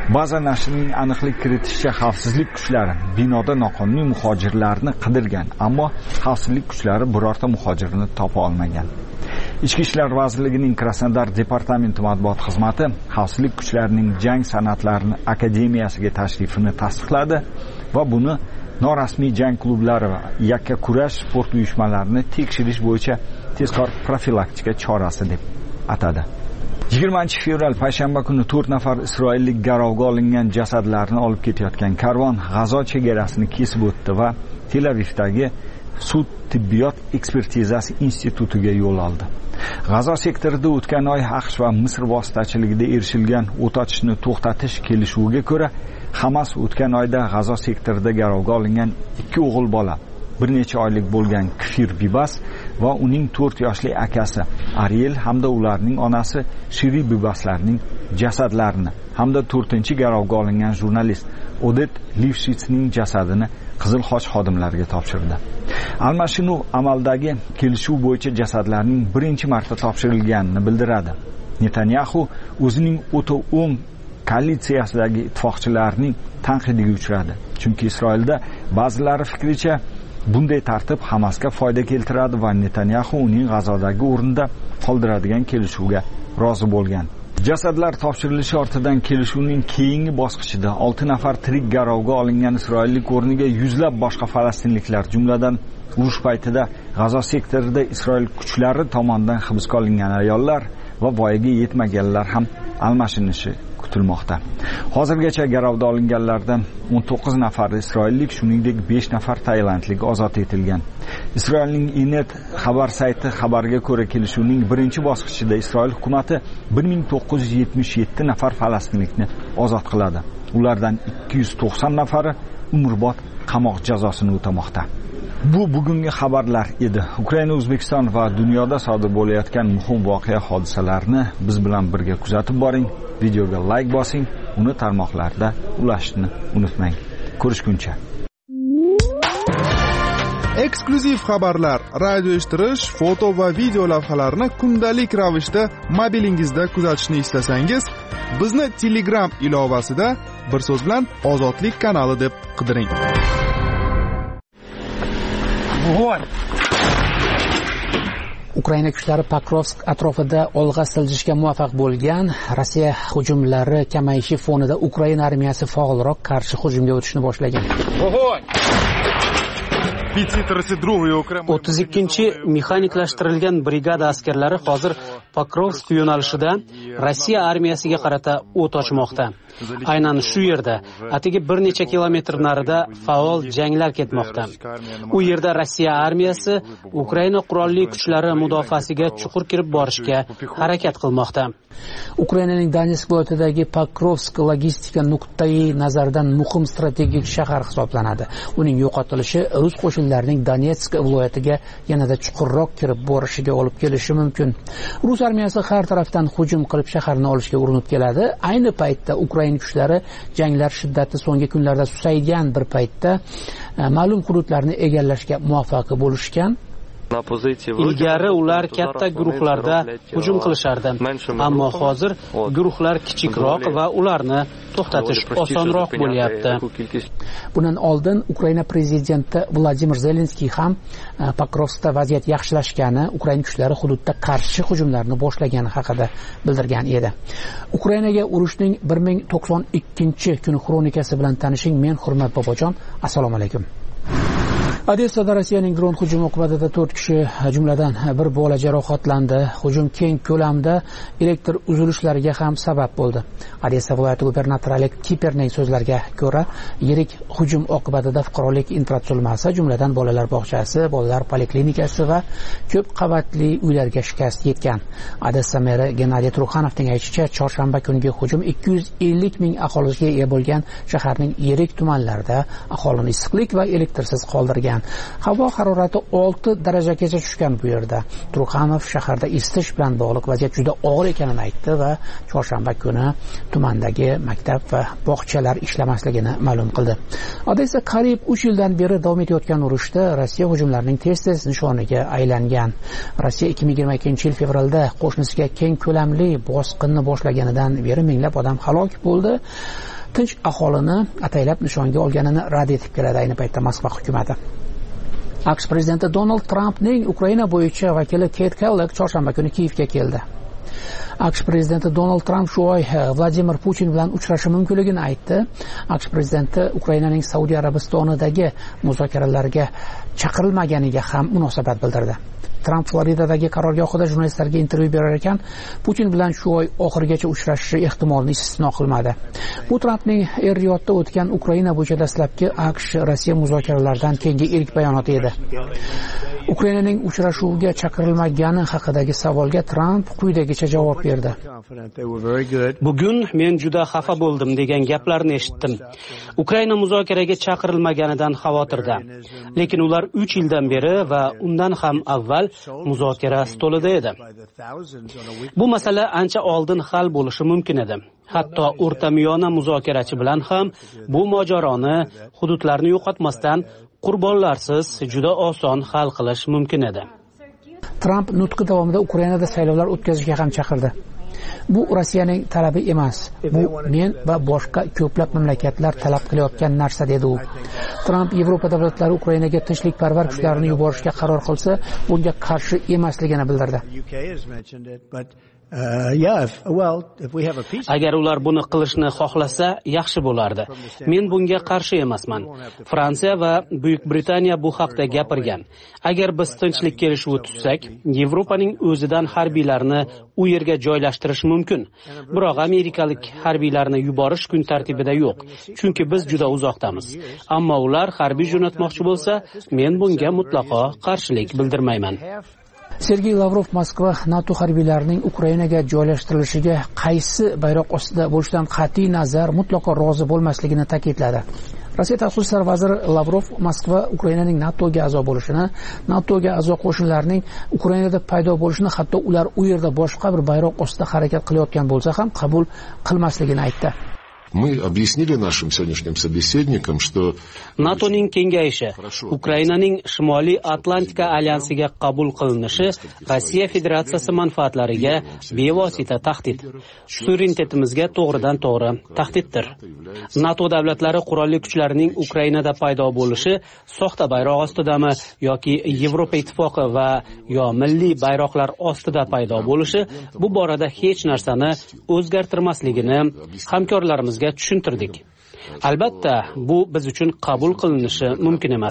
Baza nashrining aniqlik kiritishicha, xavfsizlik kuchlari binoda noqonuniy muhojirlarni qidirgan, ammo xavfsizlik kuchlari birorta muhojirni topa olmagan. Ichki ishlar vazirligining Krasnodar departamenti matbuot xizmati xavfsizlik kuchlarining jang san'atlari akademiyasiga tashrifini tasdiqladi va buni norasmiy jang klublari va yakkakurash sport uyushmalarini tekshirish bo'yicha tezkor profilaktika chorasi deb atadi. yigirmanchi fevral payshanba kuni to'rt nafar isroillik garovga olingan jasadlarni olib ketayotgan karvon G'azo chegarasini kesib o'tdi va Tel Avivdagi sud tibbiyot ekspertizasi institutiga yo'l oldi. G'azo sektorida o'tgan oy AQSh va Misr vositachiligida erishilgan o't ochishni to'xtatish kelishuviga ko'ra, Hamas o'tgan oyda G'azo sektorida garovga olingan ikki o'g'il bola, bir necha oylik bo'lgan Kfir Bibas va uning to'rt yoshli akasi Ariel hamda ularning onasi Shiri Bibaslarning jasadlarini hamda to'rtinchi garovga olingan jurnalist Odet Livshitsning jasadini Qizil Xoch xodimlariga topshirdi. Almashinuv amaldagi kelishuv bo'yicha jasadlarning birinchi marta topshirilganini bildiradi. Netanyahu o'zining o'ta o'ng koalitsiyasidagi ittifoqchilarning tanqidiga uchradi. Chunki Isroilda ba'zilari fikricha bunday tartib Hamasga foyda keltiradi va Netanyahu uning G'azodagi o'rnida qoldiradigan kelishuvga rozi bo'lgan. Jasadlar topshirilishi ortidan kelishuvning keyingi bosqichida olti nafar tirik garovga olingan isroillik o'rniga yuzlab boshqa falastinliklar, jumladan urush paytida G'azo sektorida Isroil kuchlari tomonidan hibsga olingan ayollar va voyaga yetmaganlar ham almashinishi kutilmoqda. Hozirgacha garovga olinganlardan o'n to'qqiz nafar isroillik, shuningdek besh nafar tailandlik ozod etilgan. Isroilning Inet xabar sayti xabarga ko'ra, kelishuvning birinchi bosqichida Isroil hukumatı bir ming to'qqiz yuz yetmish yetti nafar falastinlikni ozod qiladi. Ulardan ikki yuz to'qson nafari umrbod qamoq jazosini o'tamoqda. Bu bugungi xabarlar edi. Ukraina, O'zbekiston va dunyoda sodir bo'layotgan muhim voqea hodisalarni biz bilan birga kuzatib boring. Videoga like bosing, uni tarmoqlarda ulashishni unutmang. Ko'rishguncha. Eksklyuziv xabarlar, radio eshittirish, foto va video lavhalarni kundalik ravishda mobilingizda kuzatishni istasangiz, bizni Telegram ilovasida bir so'z bilan Ozodlik kanali deb qidiring. Ukraina kuchlari Pokrovsk atrofida olg'a siljishga muvaffaq bo'lgan. Rossiya hujumlari kamayishi fonida Ukraina armiyasi faolroq qarshi hujumga o'tishni boshlagan. o'ttiz ikkinchi mexaniklashtirilgan brigada askarlari hozir Pokrovsk yo'nalishida Rossiya armiyasiga qarata o't ochmoqda. Aynan shu yerda, atigi bir necha kilometr narida faol janglar ketmoqda. U yerda Rossiya armiyasi Ukraina qurolli kuchlari mudofaasiga chuqur kirib borishga harakat qilmoqda. Ukrainaning Donetsk viloyatidagi Pokrovsk logistika nuqtai nazaridan muhim strategik shahar hisoblanadi. Uning yo'qotilishi rus qo'shinlarining Donetsk viloyatiga yanada chuqurroq kirib borishiga olib kelishi mumkin. Rus armiyasi har tarafdan hujum qilib shaharni olishga urinib keladi. Ayni paytda Ukraina kuchlari janglar shiddati so'nggi kunlarda susaygan bir paytda ma'lum hududlarni egallashga muvaffaq bo'lishgan. Ilgari ular katta guruhlarda hujum qilishardi, ammo hozir guruhlar kichikroq va ularni to'xtatish osonroq bo'lyapti. Bundan oldin Ukraina prezidenti Vladimir Zelenskiy ham Pokrovskda vaziyat yaxshilashgani, Ukraina kuchlari hududda qarshi hujumlarni boshlagani haqida bildirgan edi. Ukrainaga urushning bir ming to'qson ikkinchi kuni xronikasi bilan tanishing. Men Hurmat Bobojon. Assalomu alaykum. Odessada Rossiyaning dron hujumi oqibatida to'rt kishi, jumladan bir bola jarohatlandi. Hujum keng ko'lamda elektr uzilishlariga ham sabab bo'ldi. Odessa viloyati gubernatori Oleg Kiperning so'zlariga ko'ra, yirik hujum oqibatida fuqarolik infratuzilmasi, jumladan bolalar bog'chasi, bolalar poliklinikasi va ko'p qavatli uylarga shikast yetgan. Odessa meri Gennadiy Truxanovning aytishicha, chorshanba kungi hujum ikki yuz ellik ming aholisiga ega bo'lgan shaharning yirik tumanlarida aholini issiqlik va elektrsiz qoldirgan. Havo harorati olti darajagacha tushgan bu yerda. Truxanov shaharda isitish bilan bog'liq vaziyat juda og'ir ekanini aytdi va chorshanba kuni tumandagi maktab va bog'chalar ishlamasligini ma'lum qildi. Odessa qariyb uch yildan beri davom etayotgan urushda Rossiya hujumlarining tez-tez nishoniga aylangan. Rossiya ikki ming yigirma ikkinchi yil fevralda qo'shnisiga keng ko'lamli bosqinni boshlaganidan beri minglab odam halok bo'ldi. tinch aholini ataylab nishonga olganini rad etib keladi ayni paytda Moskva hukumati. AQSh prezidenti Donald Trampning Ukraina bo'yicha vakili Keyt Kellogg chorshanba kuni Kiyevga keldi. AQSh prezidenti Donald Tramp shu oy Vladimir Putin bilan uchrashi mumkinligini aytdi. AQSh prezidenti Ukrainaning Saudiya Arabistonidagi muzokaralarga chaqirilmaganiga ham munosabat bildirdi. Tramp Floridadagi qarorgohida jurnalistlarga intervyu berar ekan, Putin bilan shu oy oxirigacha uchrashishi ehtimolini istisno qilmadi. Bu Trampning Er-Riyodda o'tgan Ukraina bo'yicha dastlabki AQSh Rossiya muzokaralaridan keyingi ilk bayonoti edi. Ukrainaning uchrashuvga chaqirilmagani haqidagi savolga Tramp quyidagicha javob berdi. Bugun men juda xafa bo'ldim degan gaplarni eshitdim. Ukraina muzokaraga chaqirilmaganidan xavotirda. Lekin ular uch yildan beri va undan ham avval muzokara stolida edi. Bu masala ancha oldin hal bo'lishi mumkin edi. Hatto o'rtamiyona muzokarachi bilan ham bu mojaroni hududlarni yo'qotmasdan qurbonlarsiz juda oson hal qilish mumkin edi. Tramp nutqi davomida Ukrainada saylovlar o'tkazishga ham chaqirdi. Bu Rossiyaning talabi emas. Bu men va boshqa ko'plab mamlakatlar talab qilayotgan narsa dedi u. Tramp Yevropa davlatlari Ukrainaga tinchlikparvar kuchlarini yuborishga qaror qilsa, bunga qarshi emasligini bildirdi. Agar ular buni qilishni xohlasa, yaxshi bo'lardi. Men bunga qarshi emasman. Fransiya va Buyuk Britaniya bu haqda gapirgan. Agar biz tinchlik kelishuvi tuzsak, Yevropaning o'zidan harbiylarni u yerga joylashtirish mumkin. Biroq amerikalik harbiylarni yuborish kun tartibida yo'q, chunki biz juda uzoqdamiz. Ammo ular harbiy jo'natmoqchi bo'lsa, men bunga mutlaqo qarshilik bildirmayman. Sergey Lavrov Moskva NATO harbiylarining Ukrainaga joylashtirilishiga qaysi bayroq ostida bo'lishidan qat'iy nazar mutlaqo rozi bo'lmasligini ta'kidladi. Rossiya tashqi ishlar vaziri Lavrov Moskva Ukrainaning NATOga a'zo bo'lishini, NATOga a'zo qo'shinlarning Ukrainada paydo bo'lishini, hatto ular u yerda boshqa bir bayroq ostida harakat qilayotgan bo'lsa ham qabul qilmasligini aytdi. Мы объяснили нашим сегодняшним собеседникам, что NATOning kengayishi Ukrainaning Shimoliy Atlantika alyansiga qabul qilinishi Rossiya Federatsiyasi manfaatlariga bevosita tahdid, suverenitetimizga to'g'ridan-to'g'ri tahdiddir. NATO davlatlari qurolli kuchlarining Ukrainada paydo bo'lishi soxta bayroq ostidami yoki Yevropa ittifoqi va yo milliy bayroqlar ostida paydo bo'lishi bu borada hech narsani o'zgartirmasligini hamkorlarimiz tushuntirdik. Albatta, bu biz uchun qabul qilinishi mumkin emas.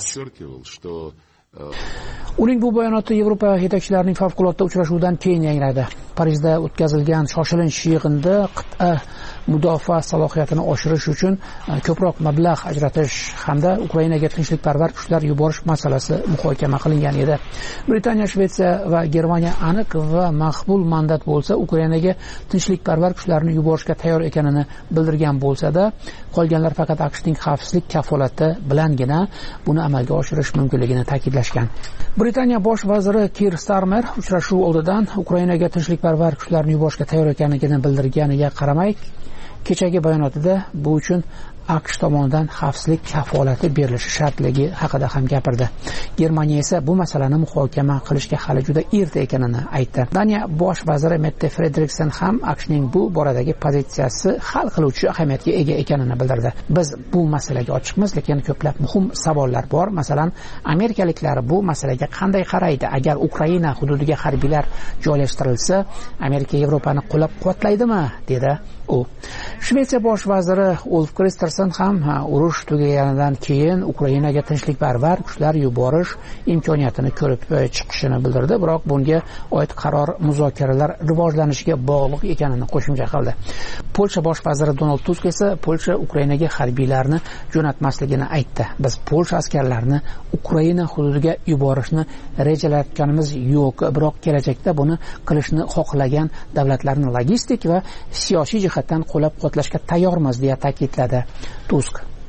Uning bu bayonoti Yevropa yetakchilarining favqulodda uchrashuvidan keyin yangradi. Parijda o'tkazilgan shoshilinch yig'inda qit'a mudofaa salohiyatini oshirish uchun ko'proq mablag' ajratish hamda Ukrainaga tinchlikparvar kuchlar yuborish masalasi muhokama qilingan edi. Britaniya, Shvetsiya va Germaniya aniq va maqbul mandat bo'lsa, Ukrainaga tinchlikparvar kuchlarni yuborishga tayyor ekanini bildirgan bo'lsa-da, qolganlar faqat AQShning xavfsizlik kafolati bilangina buni amalga oshirish mumkinligini ta'kidlashgan. Britaniya bosh vaziri Keir Starmer uchrashuv oldidan Ukrainaga tinchlikparvar kuchlarni yuborishga tayyor ekanligini bildirganiga qaramay, kechagi bayonotida bu uchun AQSh tomonidan xavfsizlik kafolati berilishi shartligi haqida ham gapirdi. Germaniya esa bu masalani muhokama qilishga hali juda erta ekanini aytdi. Daniya bosh vaziri Mette Frederiksen ham AQShning bu boradagi pozitsiyasi hal qiluvchi ahamiyatga ega ekanini bildirdi. Biz bu masalaga ochiqmiz, lekin ko'plab muhim savollar bor. Masalan, amerikaliklar bu masalaga qanday qaraydi? Agar Ukraina hududiga harbiylar joylashtirilsa, Amerika Yevropani qo'llab-quvvatlaydimi? dedi u. Shvetsiya bosh vaziri Ulf Kristersson ham urush tugaganidan keyin Ukrainaga tinchlikparvar kuchlar yuborish imkoniyatini ko'rib chiqishini bildirdi, biroq bunga oid qaror muzokaralar rivojlanishiga bog'liq ekanini qo'shimcha qildi. Polsha bosh vaziri Donald Tusk esa Polsha Ukrainaga harbiylarni jo'natmasligini aytdi. Biz Polsha askarlarini Ukraina hududiga yuborishni rejalayotganimiz yo'q, biroq kelajakda buni qilishni xohlagan davlatlarni logistik va siyosiy jihatdan qo'llab-quvvatlashga tayyormiz deya ta'kidladi Tusk.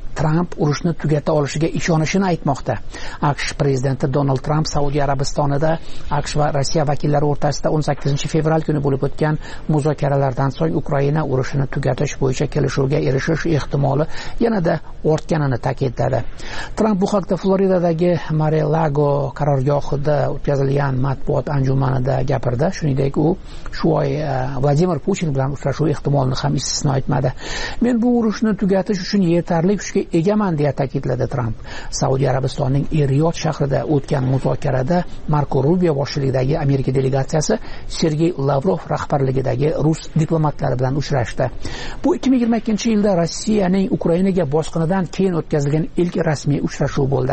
Tramp urushni tugata olishiga ishonishini aytmoqda. AQSh prezidenti Donald Tramp Saudiya Arabistonida AQSh va Rossiya vakillari o'rtasida o'n sakkizinchi fevral kuni bo'lib o'tgan muzokaralardan so'ng Ukraina urushini tugatish bo'yicha kelishuvga erishish ehtimoli yanada ortganini ta'kidladi. Tramp bu haqda Floridadagi Mar-a-Lago qarorgohida o'tkazilgan matbuot anjumanida gapirdi. Shuningdek, u shu oy Vladimir Putin bilan uchrashuv ehtimolini ham istisno etmadi. Men bu urushni tugatish uchun yetarli kuchga egaman deya ta'kidladi Tramp. Saudiya Arabistonining Riyod shahrida o'tgan muzokarada Marko Rubio boshchiligidagi Amerika delegatsiyasi Sergey Lavrov rahbarligidagi rus diplomatlari bilan uchrashdi. Bu ikki ming yigirma ikkinchi yilda Rossiyaning Ukrainaga bosqinidan keyin o'tkazilgan ilk rasmiy uchrashuv bo'ldi.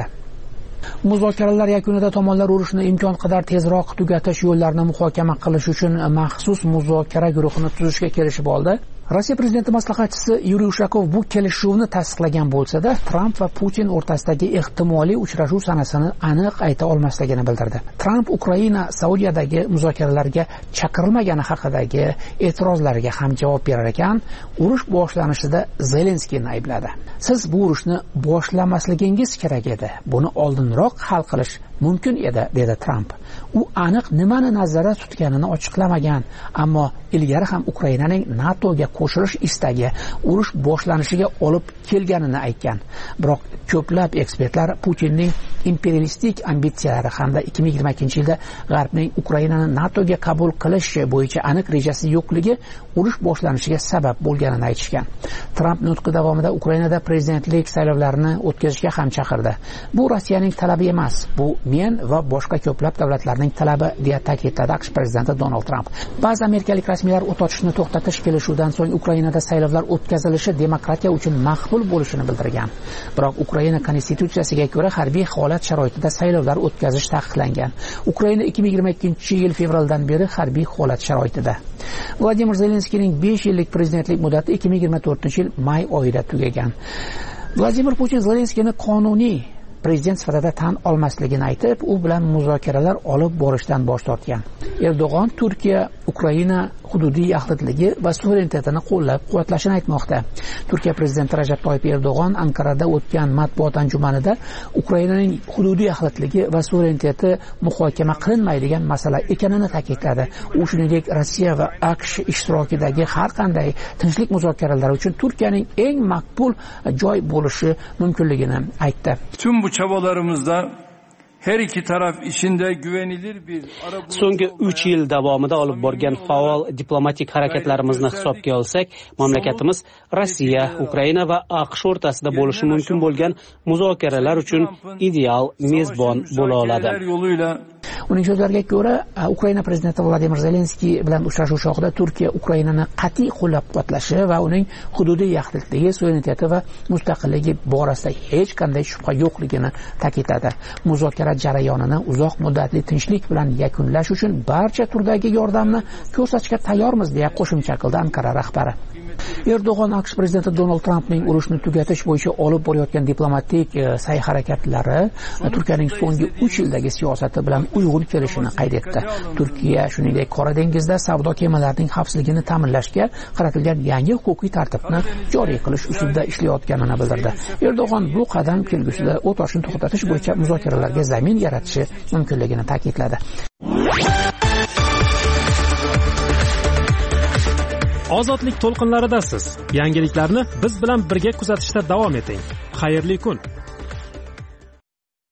Muzokaralar yakunida tomonlar urushni imkon qadar tezroq tugatish yo'llarini muhokama qilish uchun maxsus muzokara guruhini tuzishga kelishib oldi. Rossiya prezidenti maslahatchisi Yuriy Ushakov bu kelishuvni tasdiqlagan bo'lsa-da, Tramp va Putin o'rtasidagi ehtimoliy uchrashuv sanasini aniq ayta olmasligini bildirdi. Tramp Ukraina Saudiyadagi muzokaralarga chaqirilmagani haqidagi e'tirozlarga ham javob berar ekan, urush boshlanishida Zelenskiyni aybladi. Siz bu urushni boshlamasligingiz kerak edi. Buni oldinroq hal qilish mumkin edi, dedi Tramp. U aniq nimani nazarda tutganini ochiqlamagan, ammo ilgari ham Ukrainaning NATOga qo'shilish istagi urush boshlanishiga olib kelganini aytgan. Biroq ko'plab ekspertlar Putinning imperialistik ambitsiyalari hamda ikki ming yigirma ikkinchi yilda G'arbning Ukrainani NATOga qabul qilish bo'yicha aniq rejasi yo'qligi urush boshlanishiga sabab bo'lganini aytishgan. Tramp nutqi davomida Ukrainada prezidentlik saylovlarini o'tkazishga ham chaqirdi. Bu Rossiyaning talabi emas, bu men va boshqa ko'plab davlatlarning talabi, deya ta'kidladi AQSh prezidenti Donald Tramp. Ba'zi amerikalik rasmiylar o't ochishni to'xtatish kelishuvidan so'ng Ukrainada saylovlar o'tkazilishi demokratiya uchun maqbul bo'lishini bildirgan. Biroq Ukraina konstitutsiyasiga ko'ra harbiy holat sharoitida saylovlar o'tkazish taqiqlangan. Ukraina ikki ming yigirma ikkinchi yil fevraldan beri harbiy holat sharoitida. Vladimir Zelenskiyning besh yillik prezidentlik muddati ikki ming yigirma to'rtinchi yil may oyida tugagan. Vladimir Putin Zelenskiyni qonuniy prezident sifatida tan olmasligini aytib, u bilan muzokaralar olib borishdan bosh tortgan. Erdo'g'on Turkiya Ukraina hududiy yaxlitligi va suverenitetini qo'llab-quvvatlashini aytmoqda. Turkiya prezidenti Rajab Toyyib Erdo'g'on Ankarada o'tgan matbuot anjumanida Ukrainaning hududiy yaxlitligi va suvereniteti muhokama qilinmaydigan masala ekanini ta'kidladi. U shuningdek Rossiya va AQSh ishtirokidagi har qanday tinchlik muzokaralari uchun Turkiyaning eng maqbul joy bo'lishi mumkinligini aytdi. Tüm bu çabalarımızda her iki taraf içinde güvenilir bir so'nggi uch yil davomida olib borgan faol diplomatik harakatlarimizni hisobga olsak, mamlakatimiz Rossiya, Ukraina va AQSh o'rtasida bo'lishi mumkin bo'lgan muzokaralar uchun ideal mezbon bo'la oladi. Uning so'zlariga ko'ra, Ukraina prezidenti Vladimir Zelenskiy bilan uchrashuv chog'ida Turkiya Ukrainani qat'iy qo'llab-quvvatlashi va uning hududiy yaxlitligi, suvereniteti va mustaqilligi borasida hech qanday shubha yo'qligini ta'kidladi. Muzokara jarayonini uzoq muddatli tinchlik bilan yakunlash uchun barcha turdagi yordamni ko'rsatishga tayyormiz, deya qo'shimcha qildi Ankara rahbari. Erdo'g'on AQSh prezidenti Donald Trampning urushni tugatish bo'yicha olib borayotgan diplomatik sa'y-harakatlari Turkiyaning so'nggi uch yildagi siyosati bilan uyg'un kelishini qayd etdi. Turkiya shuningdek Qora dengizda savdo kemalarining xavfsizligini ta'minlashga qaratilgan yangi huquqiy tartibni joriy qilish ustida ishlayotganini bildirdi. Erdo'g'on bu qadam kelgusida o't ochishni to'xtatish bo'yicha muzokaralarga zamin yaratishi mumkinligini ta'kidladi. Ozodlik to'lqinlaridasiz. Yangiliklarni biz bilan birga kuzatishda davom eting. Xayrli kun.